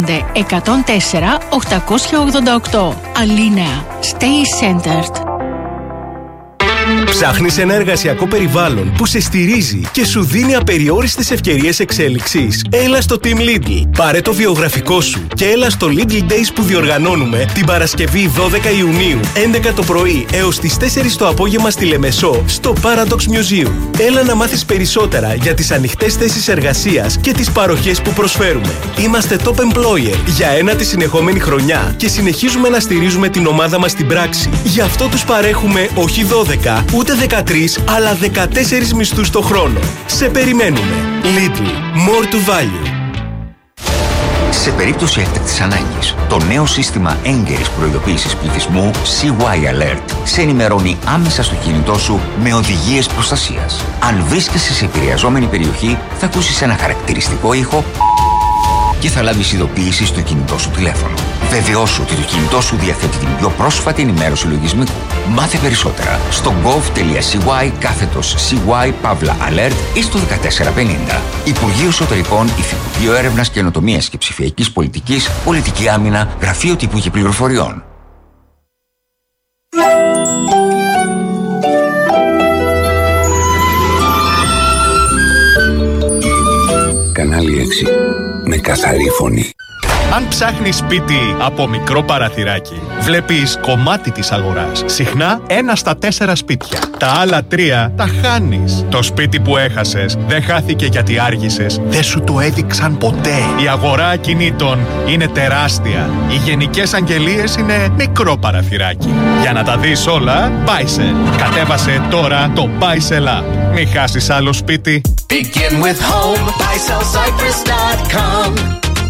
104 888. Αλίνεα. Stay centered. Ψάχνεις ένα εργασιακό περιβάλλον που σε στηρίζει και σου δίνει απεριόριστες ευκαιρίες εξέλιξης? Έλα στο Team Lidl. Πάρε το βιογραφικό σου και έλα στο Lidl Days που διοργανώνουμε την Παρασκευή 12 Ιουνίου, 11 το πρωί έως τις 4 το απόγευμα στη Λεμεσό, στο Paradox Museum. Έλα να μάθεις περισσότερα για τις ανοιχτές θέσεις εργασίας και τις παροχές που προσφέρουμε. Είμαστε Top Employer για ένατη συνεχόμενη χρονιά και συνεχίζουμε να στηρίζουμε την ομάδα μας στην πράξη. Γι' αυτό τους παρέχουμε όχι 12, ούτε 13, αλλά 14 μισθούς το χρόνο. Σε περιμένουμε. Lidl. More to value. Σε περίπτωση έκτακτης ανάγκης, το νέο σύστημα έγκαιρης προειδοποίησης πληθυσμού CY Alert σε ενημερώνει άμεσα στο κινητό σου με οδηγίες προστασίας. Αν βρίσκεσαι σε επηρεαζόμενη περιοχή, θα ακούσεις ένα χαρακτηριστικό ήχο και θα λάβεις ειδοποίηση στο κινητό σου τηλέφωνο. Βεβαιώσου ότι το κινητό σου διαθέτει την πιο πρόσφατη ενημέρωση λογισμικού. Μάθε περισσότερα στο gov.cy/CY-alert ή στο 1450. Υπουργείο Εσωτερικών, Υφυπουργείο Έρευνας, Καινοτομίας και Ψηφιακής Πολιτικής, Πολιτική Άμυνα, Γραφείο Τύπου και Πληροφοριών. Κανάλι 6. Με καθαρή φωνή. Αν ψάχνεις σπίτι από μικρό παραθυράκι, βλέπεις κομμάτι της αγοράς. Συχνά 1 στα 4 σπίτια. Τα άλλα 3 τα χάνεις. Το σπίτι που έχασες δεν χάθηκε γιατί άργησες. Δεν σου το έδειξαν ποτέ. Η αγορά ακινήτων είναι τεράστια. Οι γενικές αγγελίες είναι μικρό παραθυράκι. Για να τα δεις όλα, Buysell. Κατέβασε τώρα το Buysell App. Μην χάσεις άλλο σπίτι. Begin with home, buysellcyprus.com.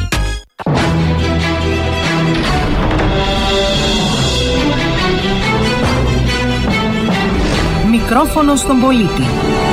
Μικρόφωνο στον πολίτη.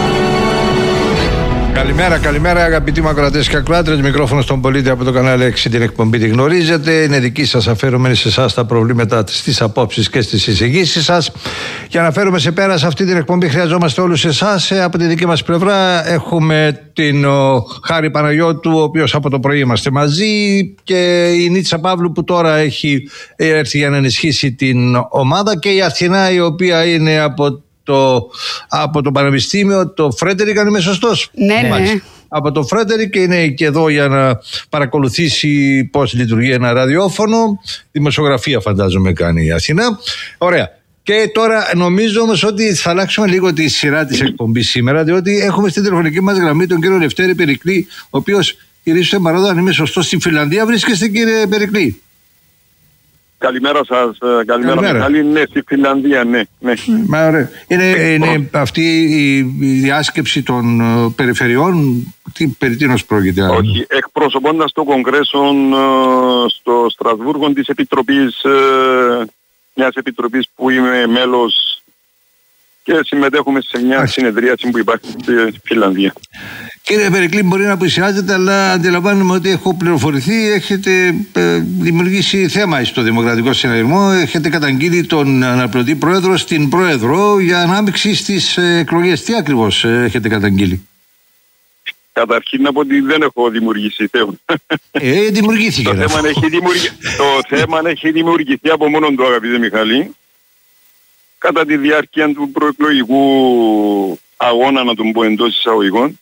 Καλημέρα αγαπητοί μου ακροατές και ακροάτρες. Μικρόφωνο στον πολίτη από το κανάλι 6, την εκπομπή τη γνωρίζετε. Είναι δική σας, αφαίρεμένη σε εσάς τα προβλήματα, στις απόψεις και στις εισηγήσεις σας. Για να φέρουμε σε πέρα σε αυτή την εκπομπή χρειαζόμαστε όλους εσάς. Από τη δική μας πλευρά έχουμε την Χάρη Παναγιώτου, ο οποίος από το πρωί είμαστε μαζί, και η Νίτσα Παύλου που τώρα έχει έρθει για να ενισχύσει την ομάδα, και η Αθηνά, η οποία είναι από το Πανεπιστήμιο, το Φρέντερικ, αν είμαι σωστός? Ναι. Από το Φρέντερικ, και είναι και εδώ για να παρακολουθήσει πώς λειτουργεί ένα ραδιόφωνο. Δημοσιογραφία φαντάζομαι κάνει η Αθηνά. Ωραία. Και τώρα νομίζω όμως ότι θα αλλάξουμε λίγο τη σειρά της εκπομπής σήμερα, διότι έχουμε στην τηλεφωνική μας γραμμή τον κύριο Λευτέρη Περικλή, ο οποίος, κύριε Μαρόδο, αν είμαι σωστός, στη Φιλανδία βρίσκεστε, κύριε Περικλή? Καλημέρα σας, καλημέρα Μιχάλη. Ναι, στη Φιλανδία, ναι. Μα ωραία. Είναι αυτή η διάσκεψη των περιφερειών, περί τίνος πρόκειται? Όχι, εκπροσωπώντας το Κογκρέσο στο Στρασβούργο της Επιτροπής, μιας επιτροπής που είμαι μέλος, και συμμετέχουμε σε μια συνεδρίαση που υπάρχει στη Φιλανδία. Κύριε Περικλή, μπορεί να πλησιάζετε, αλλά αντιλαμβάνομαι ότι έχω πληροφορηθεί, έχετε δημιουργήσει θέμα στο Δημοκρατικό Συναγερμό, έχετε καταγγείλει τον αναπληρωτή πρόεδρο στην πρόεδρο για ανάμειξη στις εκλογές. Τι ακριβώς έχετε καταγγείλει? Καταρχήν να πω ότι δεν έχω δημιουργήσει θέμα. Δημιουργήθηκε. Το θέμα έχει δημιουργηθεί από μόνον του, αγαπητέ Μιχάλη, κατά τη διάρκεια του προεκλογικού αγώνα, να τον πω εντός εισαγωγικών,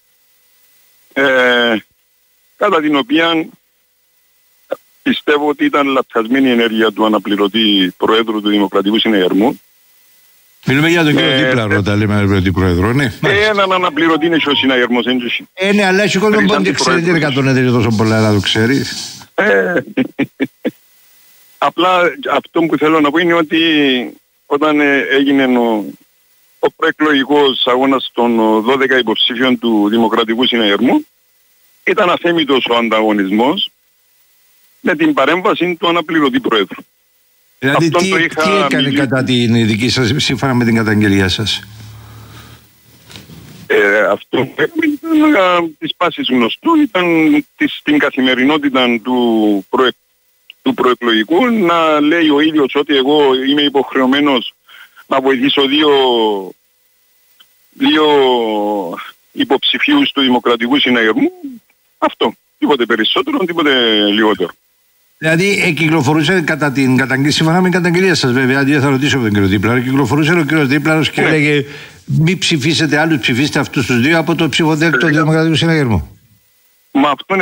κατά την οποία πιστεύω ότι ήταν λαθασμένη η ενέργεια του αναπληρωτή Προέδρου του Δημοκρατικού Συναγερμού. Μιλούμε για τον κύριο Δίπλαρο, τα λέμε αναπληρωτή Πρόεδρο, ναι. Έναν αναπληρωτή είναι και ο συναγερμός, έτσι. Ναι, αλλά έχει κόσμο που δεν ξέρει, δεν εκατονέται τόσο πολλά, να το ξέρει. Απλά αυτό που θέλω να πω είναι ότι όταν έγινε ο προεκλογικός αγώνας των 12 υποψήφιων του Δημοκρατικού Συναγερμού, ήταν αθέμητος ο ανταγωνισμός με την παρέμβαση του αναπληρωτή Πρόεδρου. Δηλαδή τι έκανε κατά την δική σας, σύμφωνα με την καταγγελία σας? Αυτό ήταν της πάσης γνωστού, ήταν στην καθημερινότητα του προεκλογικού να λέει ο ίδιος ότι εγώ είμαι υποχρεωμένος να βοηθήσω δύο υποψηφίους του Δημοκρατικού Συναγερμού. Αυτό. Τίποτε περισσότερο, τίποτε λιγότερο. Δηλαδή κυκλοφορούσε κατά την καταγγελία, σύμφωνα με την καταγγελία σας βέβαια, αντί θα ρωτήσω από τον κύριο Δίπλαρο, κυκλοφορούσε ο κύριος Δίπλαρος και έλεγε μη ψηφίσετε άλλους, ψηφίστε αυτούς τους δύο από το ψηφοδέλτιο του Δημοκρατικού Συναγερμού. Μα αυτόν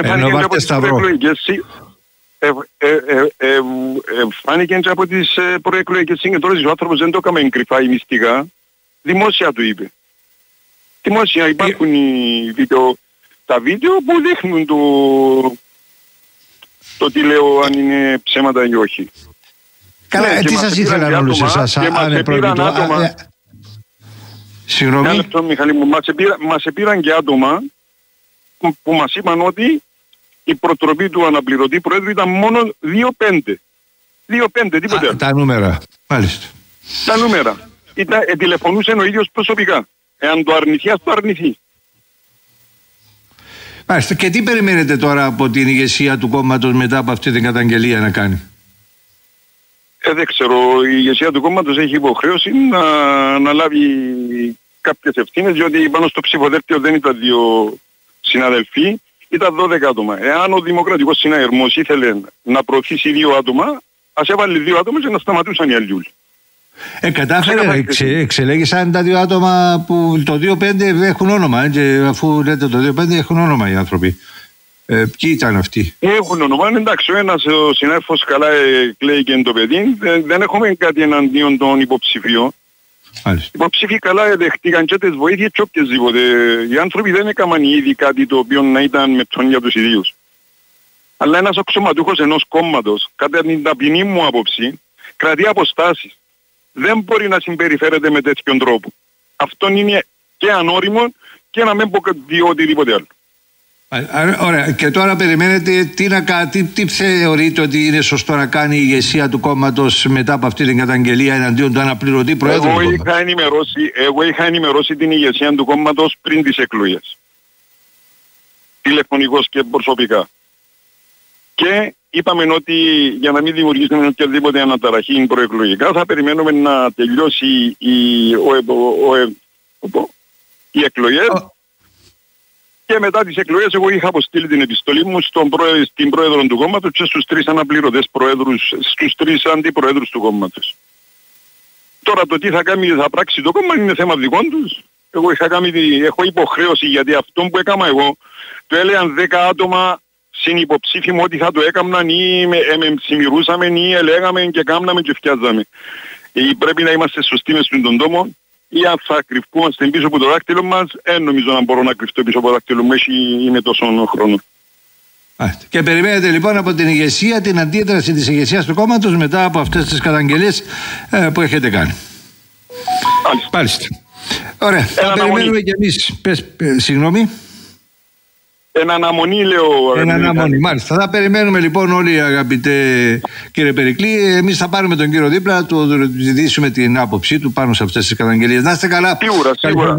φάνηκε από τις προεκλογικές συγκεντρώσεις. Ο άνθρωπος δεν το έκαμε κρυφά ή μυστικά. Δημόσια του είπε. Δημόσια υπάρχουν τα βίντεο που δείχνουν το τι λέω, αν είναι ψέματα ή όχι. Καλά, τι σας ήθελαν όλους εσάς, αν επρόκειτο. Συγγνώμη. Ένα λεπτό, Μιχαλή μου, μας επήραν και άτομα που μας είπαν ότι η προτροπή του αναπληρωτή Προέδρου ήταν μόνο 2-5. 2-5, τίποτε άλλο. Τα νούμερα, μάλιστα. Τα νούμερα. Τηλεφωνούσε ο ίδιος προσωπικά. Εάν το αρνηθεί, ας το αρνηθεί. Μάλιστα. Και τι περιμένετε τώρα από την ηγεσία του κόμματος μετά από αυτή την καταγγελία να κάνει? Δεν ξέρω. Η ηγεσία του κόμματος έχει υποχρέωση να λάβει κάποιες ευθύνες, διότι πάνω στο ψηφοδέλτιο δεν ήταν 2 συναδελφοί, ήταν 12 άτομα. Εάν ο Δημοκρατικός Συναγερμός ήθελε να προωθήσει 2 άτομα, ας έβαλε 2 άτομα και να σταματούσαν οι αλλιούς. Κατάφερε, εξελέγησαν τα 2 άτομα που το 2-5 έχουν όνομα, και αφού λέτε το 2-5 έχουν όνομα οι άνθρωποι. Ποιοι ήταν αυτοί? Έχουν όνομα, εντάξει, ο συνάδελφος καλά κλαίει και το παιδί. Δεν έχουμε κάτι εναντίον των υποψηφίων. Οι υποψήφοι καλά δεχτήκαν και τις βοήθειες και οποιασδήποτε. Οι άνθρωποι δεν έκαναν ήδη κάτι το οποίο να ήταν με τον για τους ιδίους. Αλλά ένας αξιωματούχος ενός κόμματος, κατά την ταπεινή μου άποψη, κρατεί αποστάσεις. Δεν μπορεί να συμπεριφέρεται με τέτοιον τρόπο. Αυτό είναι και ανώριμο και να μην πω οτιδήποτε άλλο. Ωραία. Και τώρα περιμένετε τι θεωρείτε ότι είναι σωστό να κάνει η ηγεσία του κόμματος μετά από αυτή την καταγγελία εναντίον του αναπληρωτή Προέδρου? Εγώ είχα ενημερώσει την ηγεσία του κόμματος πριν τις εκλογές. Τηλεφωνικώς και προσωπικά. Και είπαμε ότι για να μην δημιουργήσουμε οποιαδήποτε αναταραχή προεκλογικά θα περιμένουμε να τελειώσει οι εκλογές. Και μετά τις εκλογές εγώ είχα αποστείλει την επιστολή μου στην πρόεδρο του κόμματος και στους 3 αναπληρωτές προέδρους, στους 3 αντιπροέδρους του κόμματος. Τώρα το τι θα κάνει, θα πράξει το κόμμα είναι θέμα δικών τους. Εγώ έχω υποχρέωση, γιατί αυτό που έκανα εγώ το έλεγαν 10 άτομα συνυποψήφοι μου ότι θα το έκαναν ή με συμμυρούσαμε ή ελέγαμε και κάμναμε και φτιάζαμε. Πρέπει να είμαστε σωστοί μες στον τόμο. Ή αν θα κρυφκούμαστε πίσω από το δάκτυλο μας, νομίζω να μπορώ να κρυφτώ πίσω από το δάκτυλο μου, είναι τόσο χρόνο. Και περιμένετε λοιπόν από την ηγεσία την αντίδραση της ηγεσίας του κόμματος μετά από αυτές τις καταγγελίες που έχετε κάνει. Μάλιστα. Ωραία. Θα περιμένουμε κι εμείς. Συγγνώμη. Εν αναμονή, λέω. Εν αναμονή, μάλιστα. Θα περιμένουμε λοιπόν όλοι, αγαπητέ κύριε Περικλή. Εμείς θα πάρουμε τον κύριο δίπλα, του ζητήσουμε την άποψή του πάνω σε αυτές τις καταγγελίες. Να είστε καλά. Σίγουρα.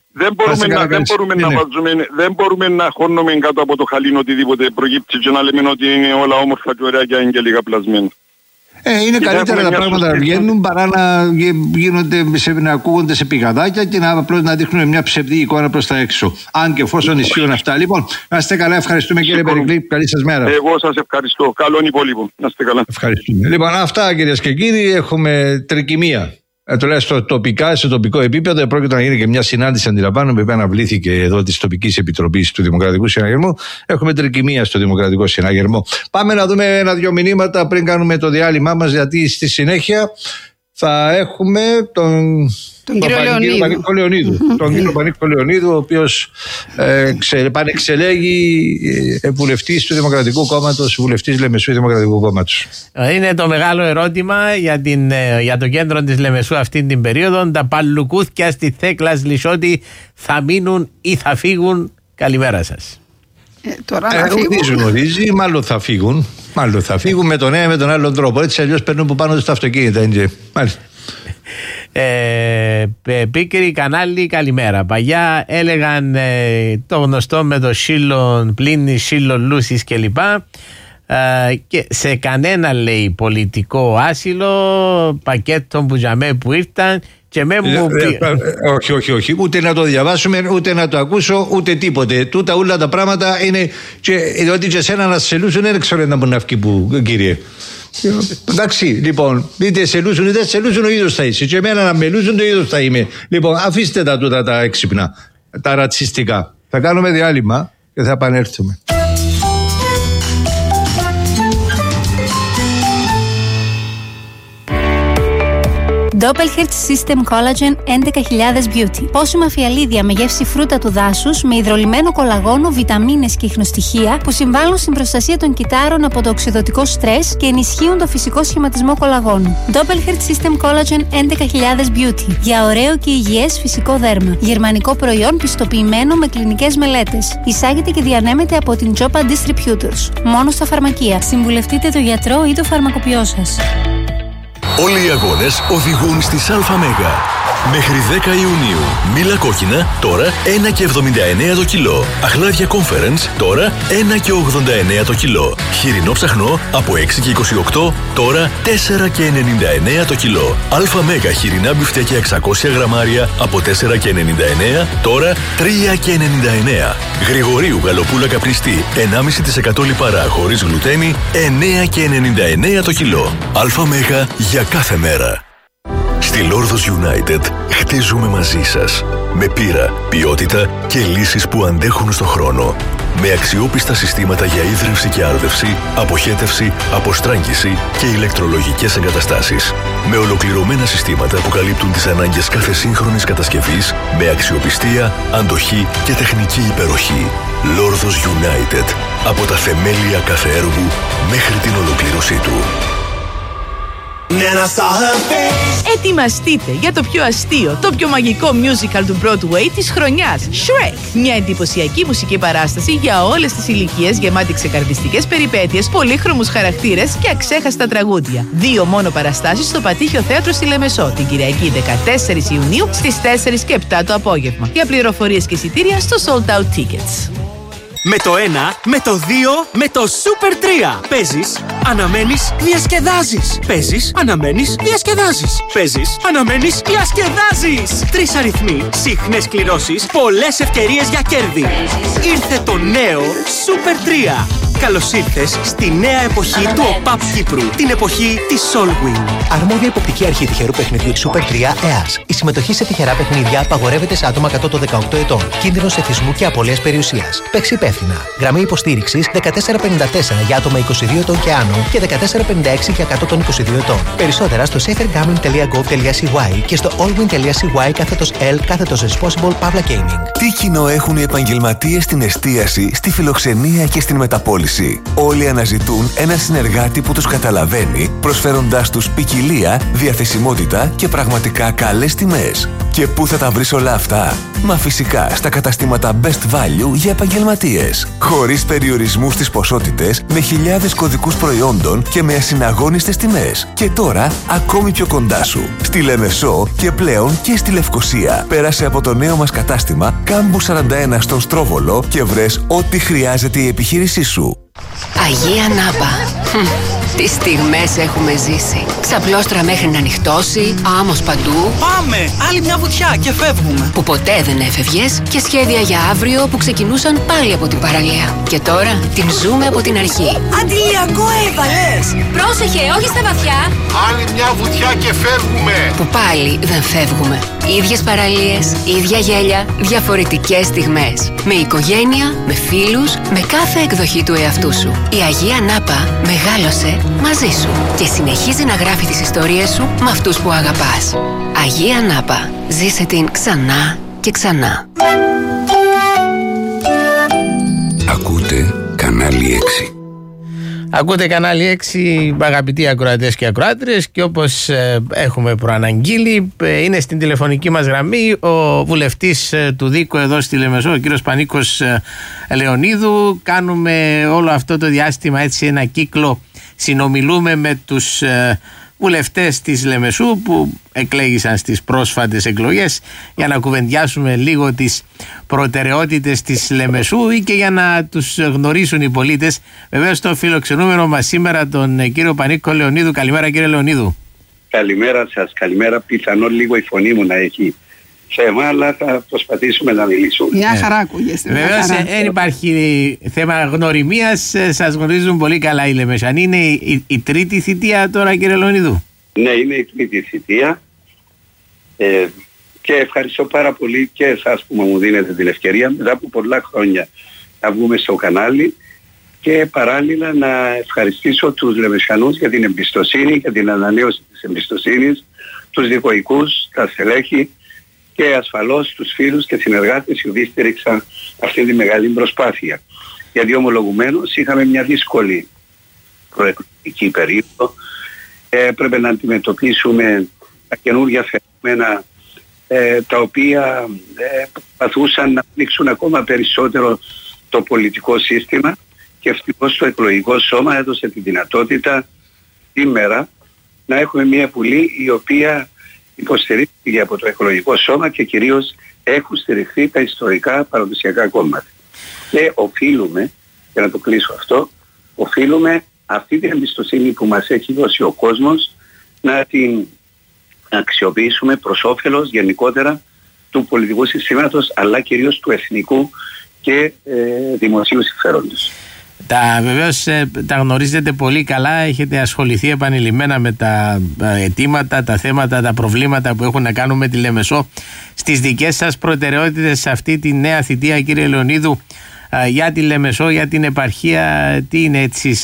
Δεν μπορούμε να χώνουμε κάτω από το χαλί οτιδήποτε προκύψει και να λέμε ότι είναι όλα όμορφα και ωραία και αγγελικά πλασμένα. Είναι καλύτερα τα πράγματα να βγαίνουν παρά να ακούγονται σε πηγαδάκια και απλώς να δείχνουν μια ψευδή εικόνα προς τα έξω. Αν και εφόσον ισχύουν αυτά. Λοιπόν, να είστε καλά. Ευχαριστούμε κύριε Περικλή. Καλή σας μέρα. Εγώ σας ευχαριστώ. Καλόν υπόλοιπο. Να είστε καλά. Ευχαριστούμε. Λοιπόν, αυτά κυρίες και κύριοι. Έχουμε τρικυμία. Τουλάχιστον τοπικά, σε τοπικό επίπεδο, πρόκειται να γίνει και μια συνάντηση, αντιλαμβάνομαι, που αναβλήθηκε εδώ τη τοπική επιτροπή του Δημοκρατικού Συναγερμού. Έχουμε τρικυμία στο Δημοκρατικό Συναγερμό. Πάμε να δούμε 1-2 μηνύματα πριν κάνουμε το διάλειμμά μας, γιατί στη συνέχεια θα έχουμε τον κύριο Λεωνίδου. Τον κύριο Πανίκο Λεωνίδου, ο οποίος πανεξελέγει βουλευτής του Δημοκρατικού Κόμματος, βουλευτής Λεμεσού Δημοκρατικού Κόμματος. Είναι το μεγάλο ερώτημα για το κέντρο της Λεμεσού αυτή την περίοδο. Τα παλουκούθια στη Θέκλας Λυσότη θα μείνουν ή θα φύγουν? Καλημέρα σας. Τώρα να φύγουν. Γνωρίζει, μάλλον θα φύγουν. Μάλλον θα φύγουν με τον ένα με τον άλλον τρόπο. Έτσι αλλιώς παίρνουν που πάνω στα αυτοκίνητα. Μάλιστα. Πίκρη κανάλι, καλημέρα. Παλιά έλεγαν το γνωστό με το σύλλον πλύνει, σύλλον λούσις κλπ. Και σε κανένα, λέει, πολιτικό άσυλο πακέτο που ήρθαν Όχι. Ούτε να το διαβάσουμε, ούτε να το ακούσω, ούτε τίποτε. Τούτα όλα τα πράγματα είναι. Διότι και εσένα να σε λούσουν, δεν ξέρω να μπορεί να βγει που, κύριε. Εντάξει, λοιπόν, είτε σε λούσουν είτε σε λούσουν, ο ίδιος θα είσαι. Και εμένα να με λούσουν, το ίδιος θα είμαι. Λοιπόν, αφήστε τα τούτα τα έξυπνα, τα ρατσιστικά. Θα κάνουμε διάλειμμα και θα επανέλθουμε. Doppelherz System Collagen 11.000 Beauty. Πόσιμα φιαλίδια με γεύση φρούτα του δάσους, με υδρολυμμένο κολαγόνο, βιταμίνες και ιχνοστοιχεία που συμβάλλουν στην προστασία των κυττάρων από το οξυδωτικό στρες και ενισχύουν το φυσικό σχηματισμό κολαγόνου. Doppelherz System Collagen 11.000 Beauty. Για ωραίο και υγιές φυσικό δέρμα. Γερμανικό προϊόν πιστοποιημένο με κλινικές μελέτες. Εισάγεται και διανέμεται από την Jopa Distributors. Μόνο στα φαρμακεία. Συμβουλευτείτε τον γιατρό ή το φαρμακοποιό σας. Όλοι οι αγώνες οδηγούν στις ΑΜΕΓΑ. Μέχρι 10 Ιουνίου. Μήλα κόκκινα, τώρα 1,79 το κιλό. Αχλάδια Conference, τώρα 1,89 το κιλό. Χοιρινό ψαχνό, από 6,28, τώρα 4,99 το κιλό. ΑΜΕΓΑ χοιρινά μπιφτέκια 600 γραμμάρια, από 4,99, τώρα 3,99. Γρηγορίου γαλοπούλα καπνιστή, 1,5% λιπαρά, χωρίς γλουτένι, 9,99 το κιλό. ΑΜΕΓΑ για κάθε μέρα. Στη Lordos United χτίζουμε μαζί σας. Με πείρα, ποιότητα και λύσεις που αντέχουν στο χρόνο. Με αξιόπιστα συστήματα για ίδρυυση και άρδευση, αποχέτευση, αποστράγγιση και ηλεκτρολογικές εγκαταστάσεις. Με ολοκληρωμένα συστήματα που καλύπτουν τις ανάγκες κάθε σύγχρονης κατασκευής, με αξιοπιστία, αντοχή και τεχνική υπεροχή. Lordos United. Από τα θεμέλια κάθε έργου μέχρι την ολοκλήρωσή του. Ετοιμαστείτε για το πιο αστείο, το πιο μαγικό musical του Broadway της χρονιάς, Shrek. Μια εντυπωσιακή μουσική παράσταση για όλες τις ηλικίες, γεμάτη ξεκαρδιστικές περιπέτειες, πολύχρωμους χαρακτήρες και αξέχαστα τραγούδια. 2 μόνο παραστάσεις στο Πατήχιο Θέατρο στη Λεμεσό, την Κυριακή 14 Ιουνίου στις 4 και 7 το απόγευμα. Για πληροφορίες και εισιτήρια στο Sold Out Tickets. Με το 1, με το 2, με το Super 3. Παίζεις, αναμένεις, διασκεδάζεις. Παίζεις, αναμένεις, διασκεδάζεις. Παίζεις, αναμένεις, διασκεδάζεις. 3 αριθμοί, συχνές κληρώσεις, πολλές ευκαιρίες για κέρδη. Ήρθε το νέο Super 3. Καλώς ήρθες στη νέα εποχή του ΟΠΑΠ Κύπρου. Την εποχή της Solwing. Αρμόδια υποπτική αρχή τυχερού παιχνιδιού της Super 3 ΕΑΣ. Η συμμετοχή σε τυχερά παιχνίδια απαγορεύεται σε άτομα κάτω των 18 ετών. Κίνδυνος εθισμού και απώλειας περιουσίας. Παίξει υπεύθυνα. Γραμμή υποστήριξης 1454 για άτομα 22 ετών και άνω και 1456 για κάτω των 22 ετών. Περισσότερα στο safergambling.gov.cy και στο allwin.cy/L/responsible Pavla Gaming. Τι κοινό έχουν οι επαγγελματίες στην εστίαση, στη φιλοξενία και στην μεταπόληση. Όλοι αναζητούν ένα συνεργάτη που τους καταλαβαίνει, προσφέροντάς τους ποικιλία, διαθεσιμότητα και πραγματικά καλές τιμές. Και πού θα τα βρεις όλα αυτά? Μα φυσικά στα καταστήματα Best Value για επαγγελματίες. Χωρίς περιορισμούς στις ποσότητες, με χιλιάδες κωδικούς προϊόντων και με ασυναγώνιστες τιμές. Και τώρα ακόμη πιο κοντά σου. Στη Λεμεσό και πλέον και στη Λευκοσία. Πέρασε από το νέο μας κατάστημα Κάμπου 41 στον Στρόβολο και βρες ό,τι χρειάζεται η επιχείρησή σου. Αγία Νάπα. Τι στιγμές έχουμε ζήσει. Ξαπλώστρα μέχρι να νυχτώσει, άμμος παντού. Πάμε! Άλλη μια βουτιά και φεύγουμε. Που ποτέ δεν έφευγες και σχέδια για αύριο που ξεκινούσαν πάλι από την παραλία. Και τώρα την ζούμε από την αρχή. Αντιλιακό έβαλες! Πρόσεχε, όχι στα βαθιά. Άλλη μια βουτιά και φεύγουμε. Που πάλι δεν φεύγουμε. Ίδιες παραλίες, ίδια γέλια, διαφορετικές στιγμές. Με οικογένεια, με φίλους, με κάθε εκδοχή του εαυτού σου. Η Αγία Νάπα μεγάλωσε μαζί σου και συνεχίζει να γράφει τις ιστορίες σου με αυτούς που αγαπάς. Αγία Νάπα. Ζήσε την ξανά και ξανά. Ακούτε Κανάλι 6. Ακούτε Κανάλι 6, αγαπητοί ακροατές και ακροάτριες, και όπως έχουμε προαναγγείλει, είναι στην τηλεφωνική μας γραμμή ο βουλευτής του Δίκου εδώ στη Λεμεσό, ο κύριος Πανίκος Λεωνίδου. Κάνουμε όλο αυτό το διάστημα έτσι ένα κύκλο, συνομιλούμε με τους βουλευτές της Λεμεσού που εκλέγησαν στις πρόσφατες εκλογές, για να κουβεντιάσουμε λίγο τις προτεραιότητες της Λεμεσού ή και για να τους γνωρίσουν οι πολίτες. Βεβαίως το φιλοξενούμενο μας σήμερα τον κύριο Πανίκο Λεωνίδου. Καλημέρα κύριε Λεωνίδου. Καλημέρα σας, καλημέρα. Πιθανόν λίγο η φωνή μου να έχει θέμα, αλλά θα προσπαθήσουμε να μιλήσουμε. Μια χαρά ακούγεστε. Βεβαίως δεν υπάρχει θέμα γνωριμίας, σας γνωρίζουν πολύ καλά οι Λεμεσανοί. Είναι η τρίτη θητεία τώρα, κύριε Λεωνίδου? Ναι, είναι η τρίτη θητεία και ευχαριστώ πάρα πολύ και εσάς που μου δίνετε την ευκαιρία μετά από πολλά χρόνια να βγούμε στο κανάλι και παράλληλα να ευχαριστήσω τους Λεμεσανούς για την εμπιστοσύνη, για την ανανέωση της εμπιστοσύνης, τους δικοικούς, τα στελέχη και ασφαλώς τους φίλους και συνεργάτες οι οποίοι στήριξαν αυτή τη μεγάλη προσπάθεια. Γιατί ομολογουμένως είχαμε μια δύσκολη προεκλογική περίοδο. Πρέπει να αντιμετωπίσουμε τα καινούργια φαινόμενα τα οποία προσπαθούσαν να πνίξουν ακόμα περισσότερο το πολιτικό σύστημα και ευτυχώς το εκλογικό σώμα έδωσε τη δυνατότητα σήμερα να έχουμε μια Βουλή η οποία υποστηρίχθηκε από το εκλογικό σώμα και κυρίως έχουν στηριχθεί τα ιστορικά παραδοσιακά κόμματα. Και οφείλουμε, για να το κλείσω αυτό, οφείλουμε αυτή την εμπιστοσύνη που μας έχει δώσει ο κόσμος να την αξιοποιήσουμε προς όφελος γενικότερα του πολιτικού συστήματος αλλά κυρίως του εθνικού και δημοσίου συμφέροντος. Βεβαίως τα γνωρίζετε πολύ καλά, έχετε ασχοληθεί επανειλημμένα με τα αιτήματα, τα θέματα, τα προβλήματα που έχουν να κάνουν με τη Λεμεσό. Στις δικές σας προτεραιότητες σε αυτή τη νέα θητεία, κύριε Λεωνίδου, για τη Λεμεσό, για την επαρχία, τι είναι έτσι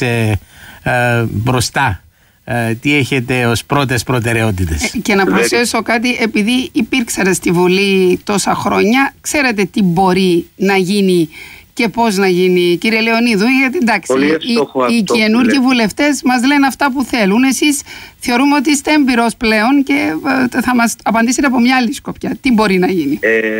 μπροστά, τι έχετε ως πρώτες προτεραιότητες? Και να προσθέσω κάτι, επειδή υπήρξατε στη Βουλή τόσα χρόνια, ξέρετε τι μπορεί να γίνει και πώς να γίνει, κύριε Λεωνίδου, γιατί εντάξει, οι καινούργιοι βουλευτές μας λένε αυτά που θέλουν. Εσείς θεωρούμε ότι είστε έμπειρος πλέον και θα μας απαντήσετε από μια άλλη σκοπιά. Τι μπορεί να γίνει?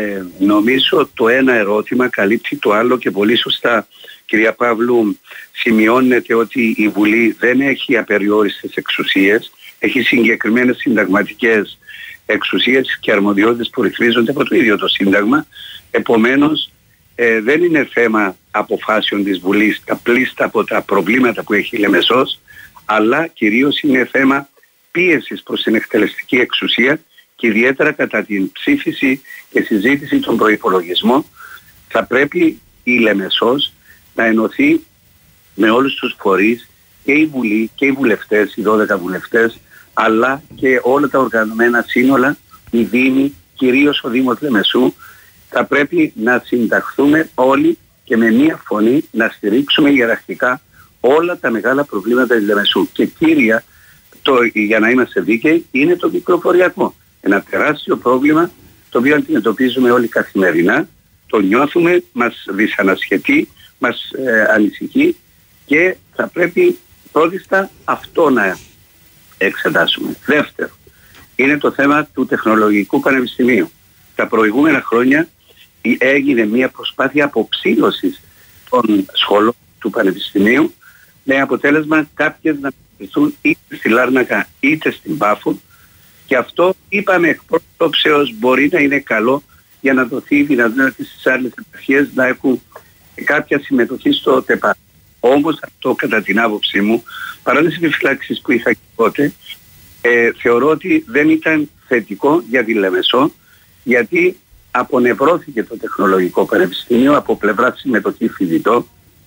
Νομίζω το ένα ερώτημα καλύπτει το άλλο και πολύ σωστά, κυρία Παύλου, σημειώνεται ότι η Βουλή δεν έχει απεριόριστες εξουσίες, έχει συγκεκριμένες συνταγματικές εξουσίες και αρμοδιότητες που ρυθμίζονται από το ίδιο το Σύνταγμα. Επομένως, δεν είναι θέμα αποφάσεων της Βουλής τα πλήστα από τα προβλήματα που έχει η Λεμεσός, αλλά κυρίως είναι θέμα πίεσης προς την εκτελεστική εξουσία και ιδιαίτερα κατά την ψήφιση και συζήτηση των προϋπολογισμών θα πρέπει η Λεμεσός να ενωθεί με όλους τους φορείς, και η Βουλή και οι βουλευτές, οι 12 βουλευτές, αλλά και όλα τα οργανωμένα σύνολα, οι Δήμοι, κυρίως ο Δήμος Λεμεσού, θα πρέπει να συνταχθούμε όλοι και με μία φωνή να στηρίξουμε ιεραρχικά όλα τα μεγάλα προβλήματα της Λεμεσού. Και κύρια, για να είμαστε δίκαιοι, είναι το κυκλοφοριακό. Ένα τεράστιο πρόβλημα το οποίο αντιμετωπίζουμε όλοι καθημερινά, το νιώθουμε, μας δυσανασχετεί, μας ανησυχεί και θα πρέπει πρώτιστα αυτό να εξετάσουμε. Δεύτερο, είναι το θέμα του Τεχνολογικού Πανεπιστημίου. Τα προηγούμενα χρόνια έγινε μια προσπάθεια αποψήλωσης των σχολών του Πανεπιστημίου με αποτέλεσμα κάποιες να βρεθούν είτε στη Λάρνακα είτε στην Πάφο, και αυτό είπαμε εκ πρώτης όψεως μπορεί να είναι καλό για να δοθεί η δυνατότητα στις άλλες επαρχίες να έχουν κάποια συμμετοχή στο ΤΕΠΑ. Όμως αυτό κατά την άποψή μου, παρά τις επιφυλάξεις που είχα και τότε, θεωρώ ότι δεν ήταν θετικό για τη Λεμεσό, γιατί απονευρώθηκε το Τεχνολογικό Πανεπιστήμιο από πλευρά συμμετοχή φοιτητών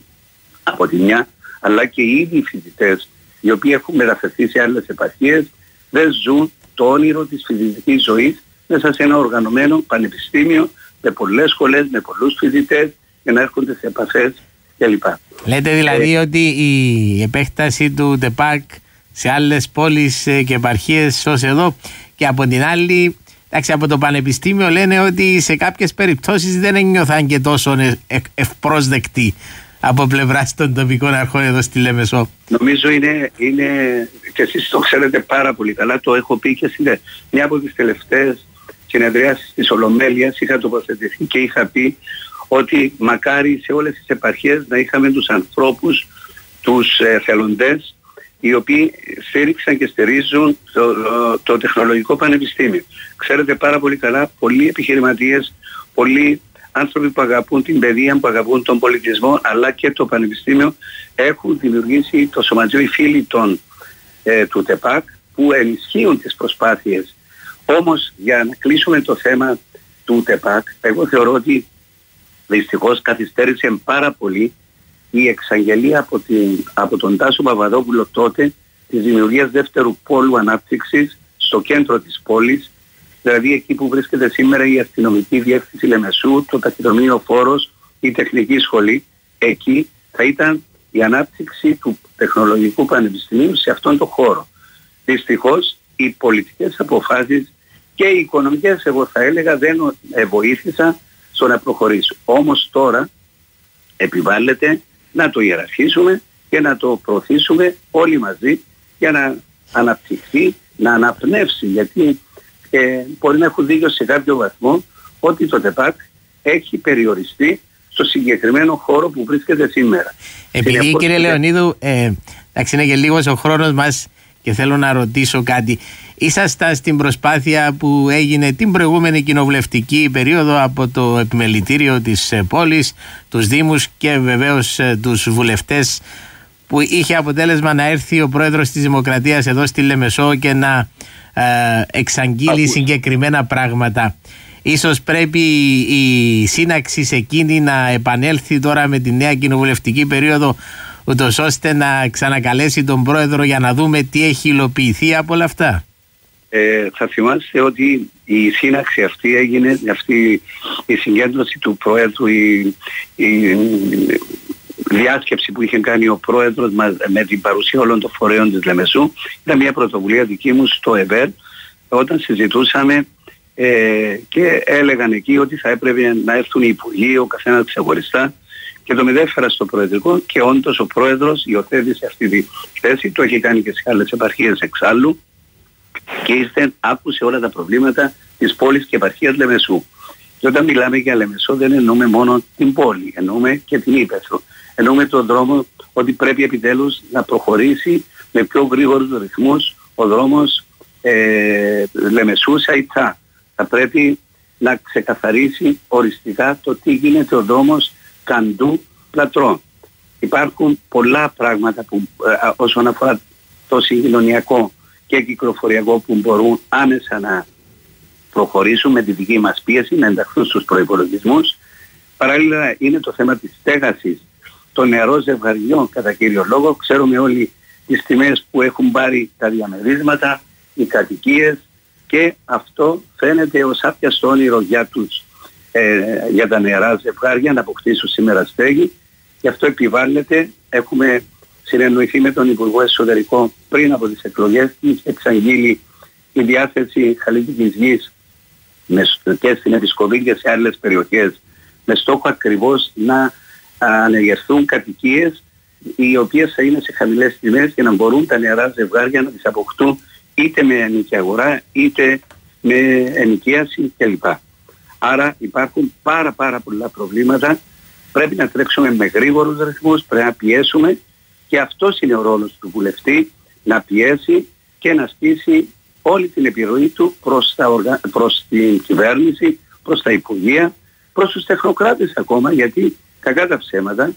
από τη μια, αλλά και οι ίδιοι φοιτητές οι οποίοι έχουν μεταφερθεί σε άλλες επαρχίες δεν ζουν το όνειρο της φοιτητικής ζωής μέσα σε ένα οργανωμένο πανεπιστήμιο με πολλές σχολές, με πολλούς φοιτητές για να έρχονται σε επαφές κλπ. Λέτε δηλαδή ότι η επέκταση του ΤΕΠΑΚ σε άλλες πόλεις και επαρχίες ως εδώ, και από την άλλη, εντάξει, από το Πανεπιστήμιο λένε ότι σε κάποιες περιπτώσεις δεν ένιωθαν και τόσο ευπρόσδεκτοι από πλευράς των τοπικών αρχών εδώ στη Λεμεσό. Νομίζω είναι και εσείς το ξέρετε πάρα πολύ καλά, το έχω πει και στην μια από τις τελευταίες συνεδριάσεις της Ολομέλειας είχα τοποθετηθεί και είχα πει ότι μακάρι σε όλες τις επαρχίες να είχαμε τους ανθρώπους, τους εθελοντές, οι οποίοι στήριξαν και στηρίζουν το Τεχνολογικό Πανεπιστήμιο. Ξέρετε πάρα πολύ καλά, πολλοί επιχειρηματίες, πολλοί άνθρωποι που αγαπούν την παιδεία, που αγαπούν τον πολιτισμό, αλλά και το Πανεπιστήμιο, έχουν δημιουργήσει το Σωματείο οι Φίλοι του ΤΕΠΑΚ, που ενισχύουν τις προσπάθειες. Όμως για να κλείσουμε το θέμα του ΤΕΠΑΚ, εγώ θεωρώ ότι δυστυχώς καθυστέρησε πάρα πολύ η εξαγγελία από τον Τάσο Παπαδόπουλο τότε της δημιουργίας δεύτερου πόλου ανάπτυξης στο κέντρο της πόλης, δηλαδή εκεί που βρίσκεται σήμερα η αστυνομική διεύθυνση Λεμεσού, το ταχυδρομείο Φόρος, η τεχνική σχολή. Εκεί θα ήταν η ανάπτυξη του τεχνολογικού πανεπιστημίου σε αυτόν τον χώρο. Δυστυχώς οι πολιτικές αποφάσεις και οι οικονομικές, εγώ θα έλεγα, δεν βοήθησαν στο να προχωρήσει. Όμως τώρα επιβάλλεται να το ιεραρχήσουμε και να το προωθήσουμε όλοι μαζί για να αναπτυχθεί, να αναπνεύσει, γιατί μπορεί να έχουν δίκιο σε κάποιο βαθμό ότι το ΤΕΠΑΚ έχει περιοριστεί στο συγκεκριμένο χώρο που βρίσκεται σήμερα. Επειδή κύριε Λεωνίδου, εντάξει είναι και λίγος ο χρόνος μας και θέλω να ρωτήσω κάτι. Ήσασταν στην προσπάθεια που έγινε την προηγούμενη κοινοβουλευτική περίοδο από το επιμελητήριο της πόλης, τους δήμους και βεβαίως τους βουλευτές, που είχε αποτέλεσμα να έρθει ο πρόεδρος της Δημοκρατίας εδώ στη Λεμεσό και να εξαγγείλει συγκεκριμένα πράγματα. Ίσως πρέπει η σύναξη σε εκείνη να επανέλθει τώρα με τη νέα κοινοβουλευτική περίοδο, ούτως ώστε να ξανακαλέσει τον πρόεδρο για να δούμε τι έχει υλοποιηθεί από όλα αυτά. Θα θυμάστε ότι η σύναξη αυτή έγινε, αυτή η συγκέντρωση του πρόεδρου, η διάσκεψη που είχε κάνει ο πρόεδρος με την παρουσία όλων των φορέων της Λεμεσού, ήταν μια πρωτοβουλία δική μου στο ΕΒΕΡ, όταν συζητούσαμε και έλεγαν εκεί ότι θα έπρεπε να έρθουν οι υπουργοί, ο καθένας ξεχωριστά, και το μετέφερα στο προεδρικό και όντως ο πρόεδρος υιοθέτησε αυτή τη θέση, το έχει κάνει και σε άλλες επαρχίες εξάλλου, και ήρθε, άκουσε όλα τα προβλήματα της πόλης και επαρχίας Λεμεσού. Και όταν μιλάμε για Λεμεσό δεν εννοούμε μόνο την πόλη, εννοούμε και την ύπαιθρο. Εννοούμε τον δρόμο, ότι πρέπει επιτέλους να προχωρήσει με πιο γρήγορους ρυθμούς ο δρόμος Λεμεσού Σαϊτά. Θα πρέπει να ξεκαθαρίσει οριστικά το τι γίνεται ο δρόμος Καντού Πλατρών. Υπάρχουν πολλά πράγματα που όσον αφορά το συγκοινωνιακό και κυκλοφοριακό που μπορούν άμεσα να προχωρήσουν με τη δική μας πίεση, να ενταχθούν στους προϋπολογισμούς. Παράλληλα είναι το θέμα της στέγασης των νεαρών ζευγαριών κατά κύριο λόγο. Ξέρουμε όλοι τις τιμές που έχουν πάρει τα διαμερίσματα, οι κατοικίες, και αυτό φαίνεται ως άπιαστο όνειρο για τα νεαρά ζευγάρια να αποκτήσουν σήμερα στέγη. Γι' αυτό επιβάλλεται, έχουμε συνεννοηθεί με τον Υπουργό Εσωτερικών πριν από τις εκλογές και εξαγγείλει η διάθεση χαλίτικης γης και στην Επισκοπή και σε άλλες περιοχές, με στόχο ακριβώς να ανεγερθούν κατοικίες οι οποίες θα είναι σε χαμηλές τιμές και να μπορούν τα νεαρά ζευγάρια να τις αποκτούν είτε με ενοικιαγορά είτε με ενοικίαση κλπ. Άρα υπάρχουν πάρα πολλά προβλήματα. Πρέπει να τρέξουμε με γρήγορους ρυθμούς, πρέπει να πιέσουμε, και αυτός είναι ο ρόλος του βουλευτή, να πιέσει και να στήσει όλη την επιρροή του προς την κυβέρνηση, προς τα υπουργεία, προς τους τεχνοκράτες ακόμα, γιατί κακά τα ψέματα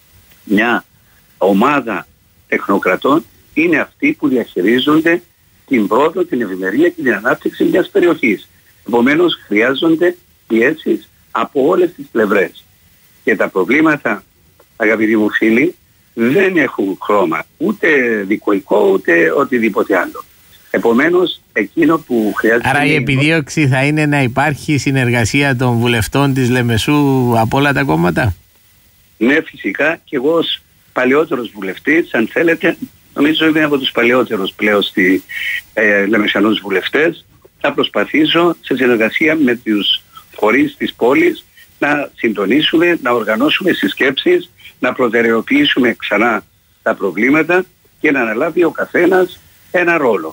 μια ομάδα τεχνοκρατών είναι αυτοί που διαχειρίζονται την πρόοδο, την ευημερία και την ανάπτυξη μιας περιοχής. Επομένως χρειάζονται πιέσεις από όλες τις πλευρές. Και τα προβλήματα, αγαπητοί μου φίλοι, δεν έχουν χρώμα, ούτε δικοϊκό ούτε οτιδήποτε άλλο. Επομένως, εκείνο που χρειάζεται... Άρα η επιδίωξη θα είναι να υπάρχει συνεργασία των βουλευτών της Λεμεσού από όλα τα κόμματα? Ναι, φυσικά, και εγώ ως παλαιότερος βουλευτής, αν θέλετε, νομίζω είμαι από τους παλαιότερους πλέον στη Λεμεσιανούς βουλευτές, θα προσπαθήσω σε συνεργασία με τους φορείς της πόλης να συντονίσουμε, να οργανώσουμε συσκέψεις, να προτεραιοποιήσουμε ξανά τα προβλήματα και να αναλάβει ο καθένας ένα ρόλο.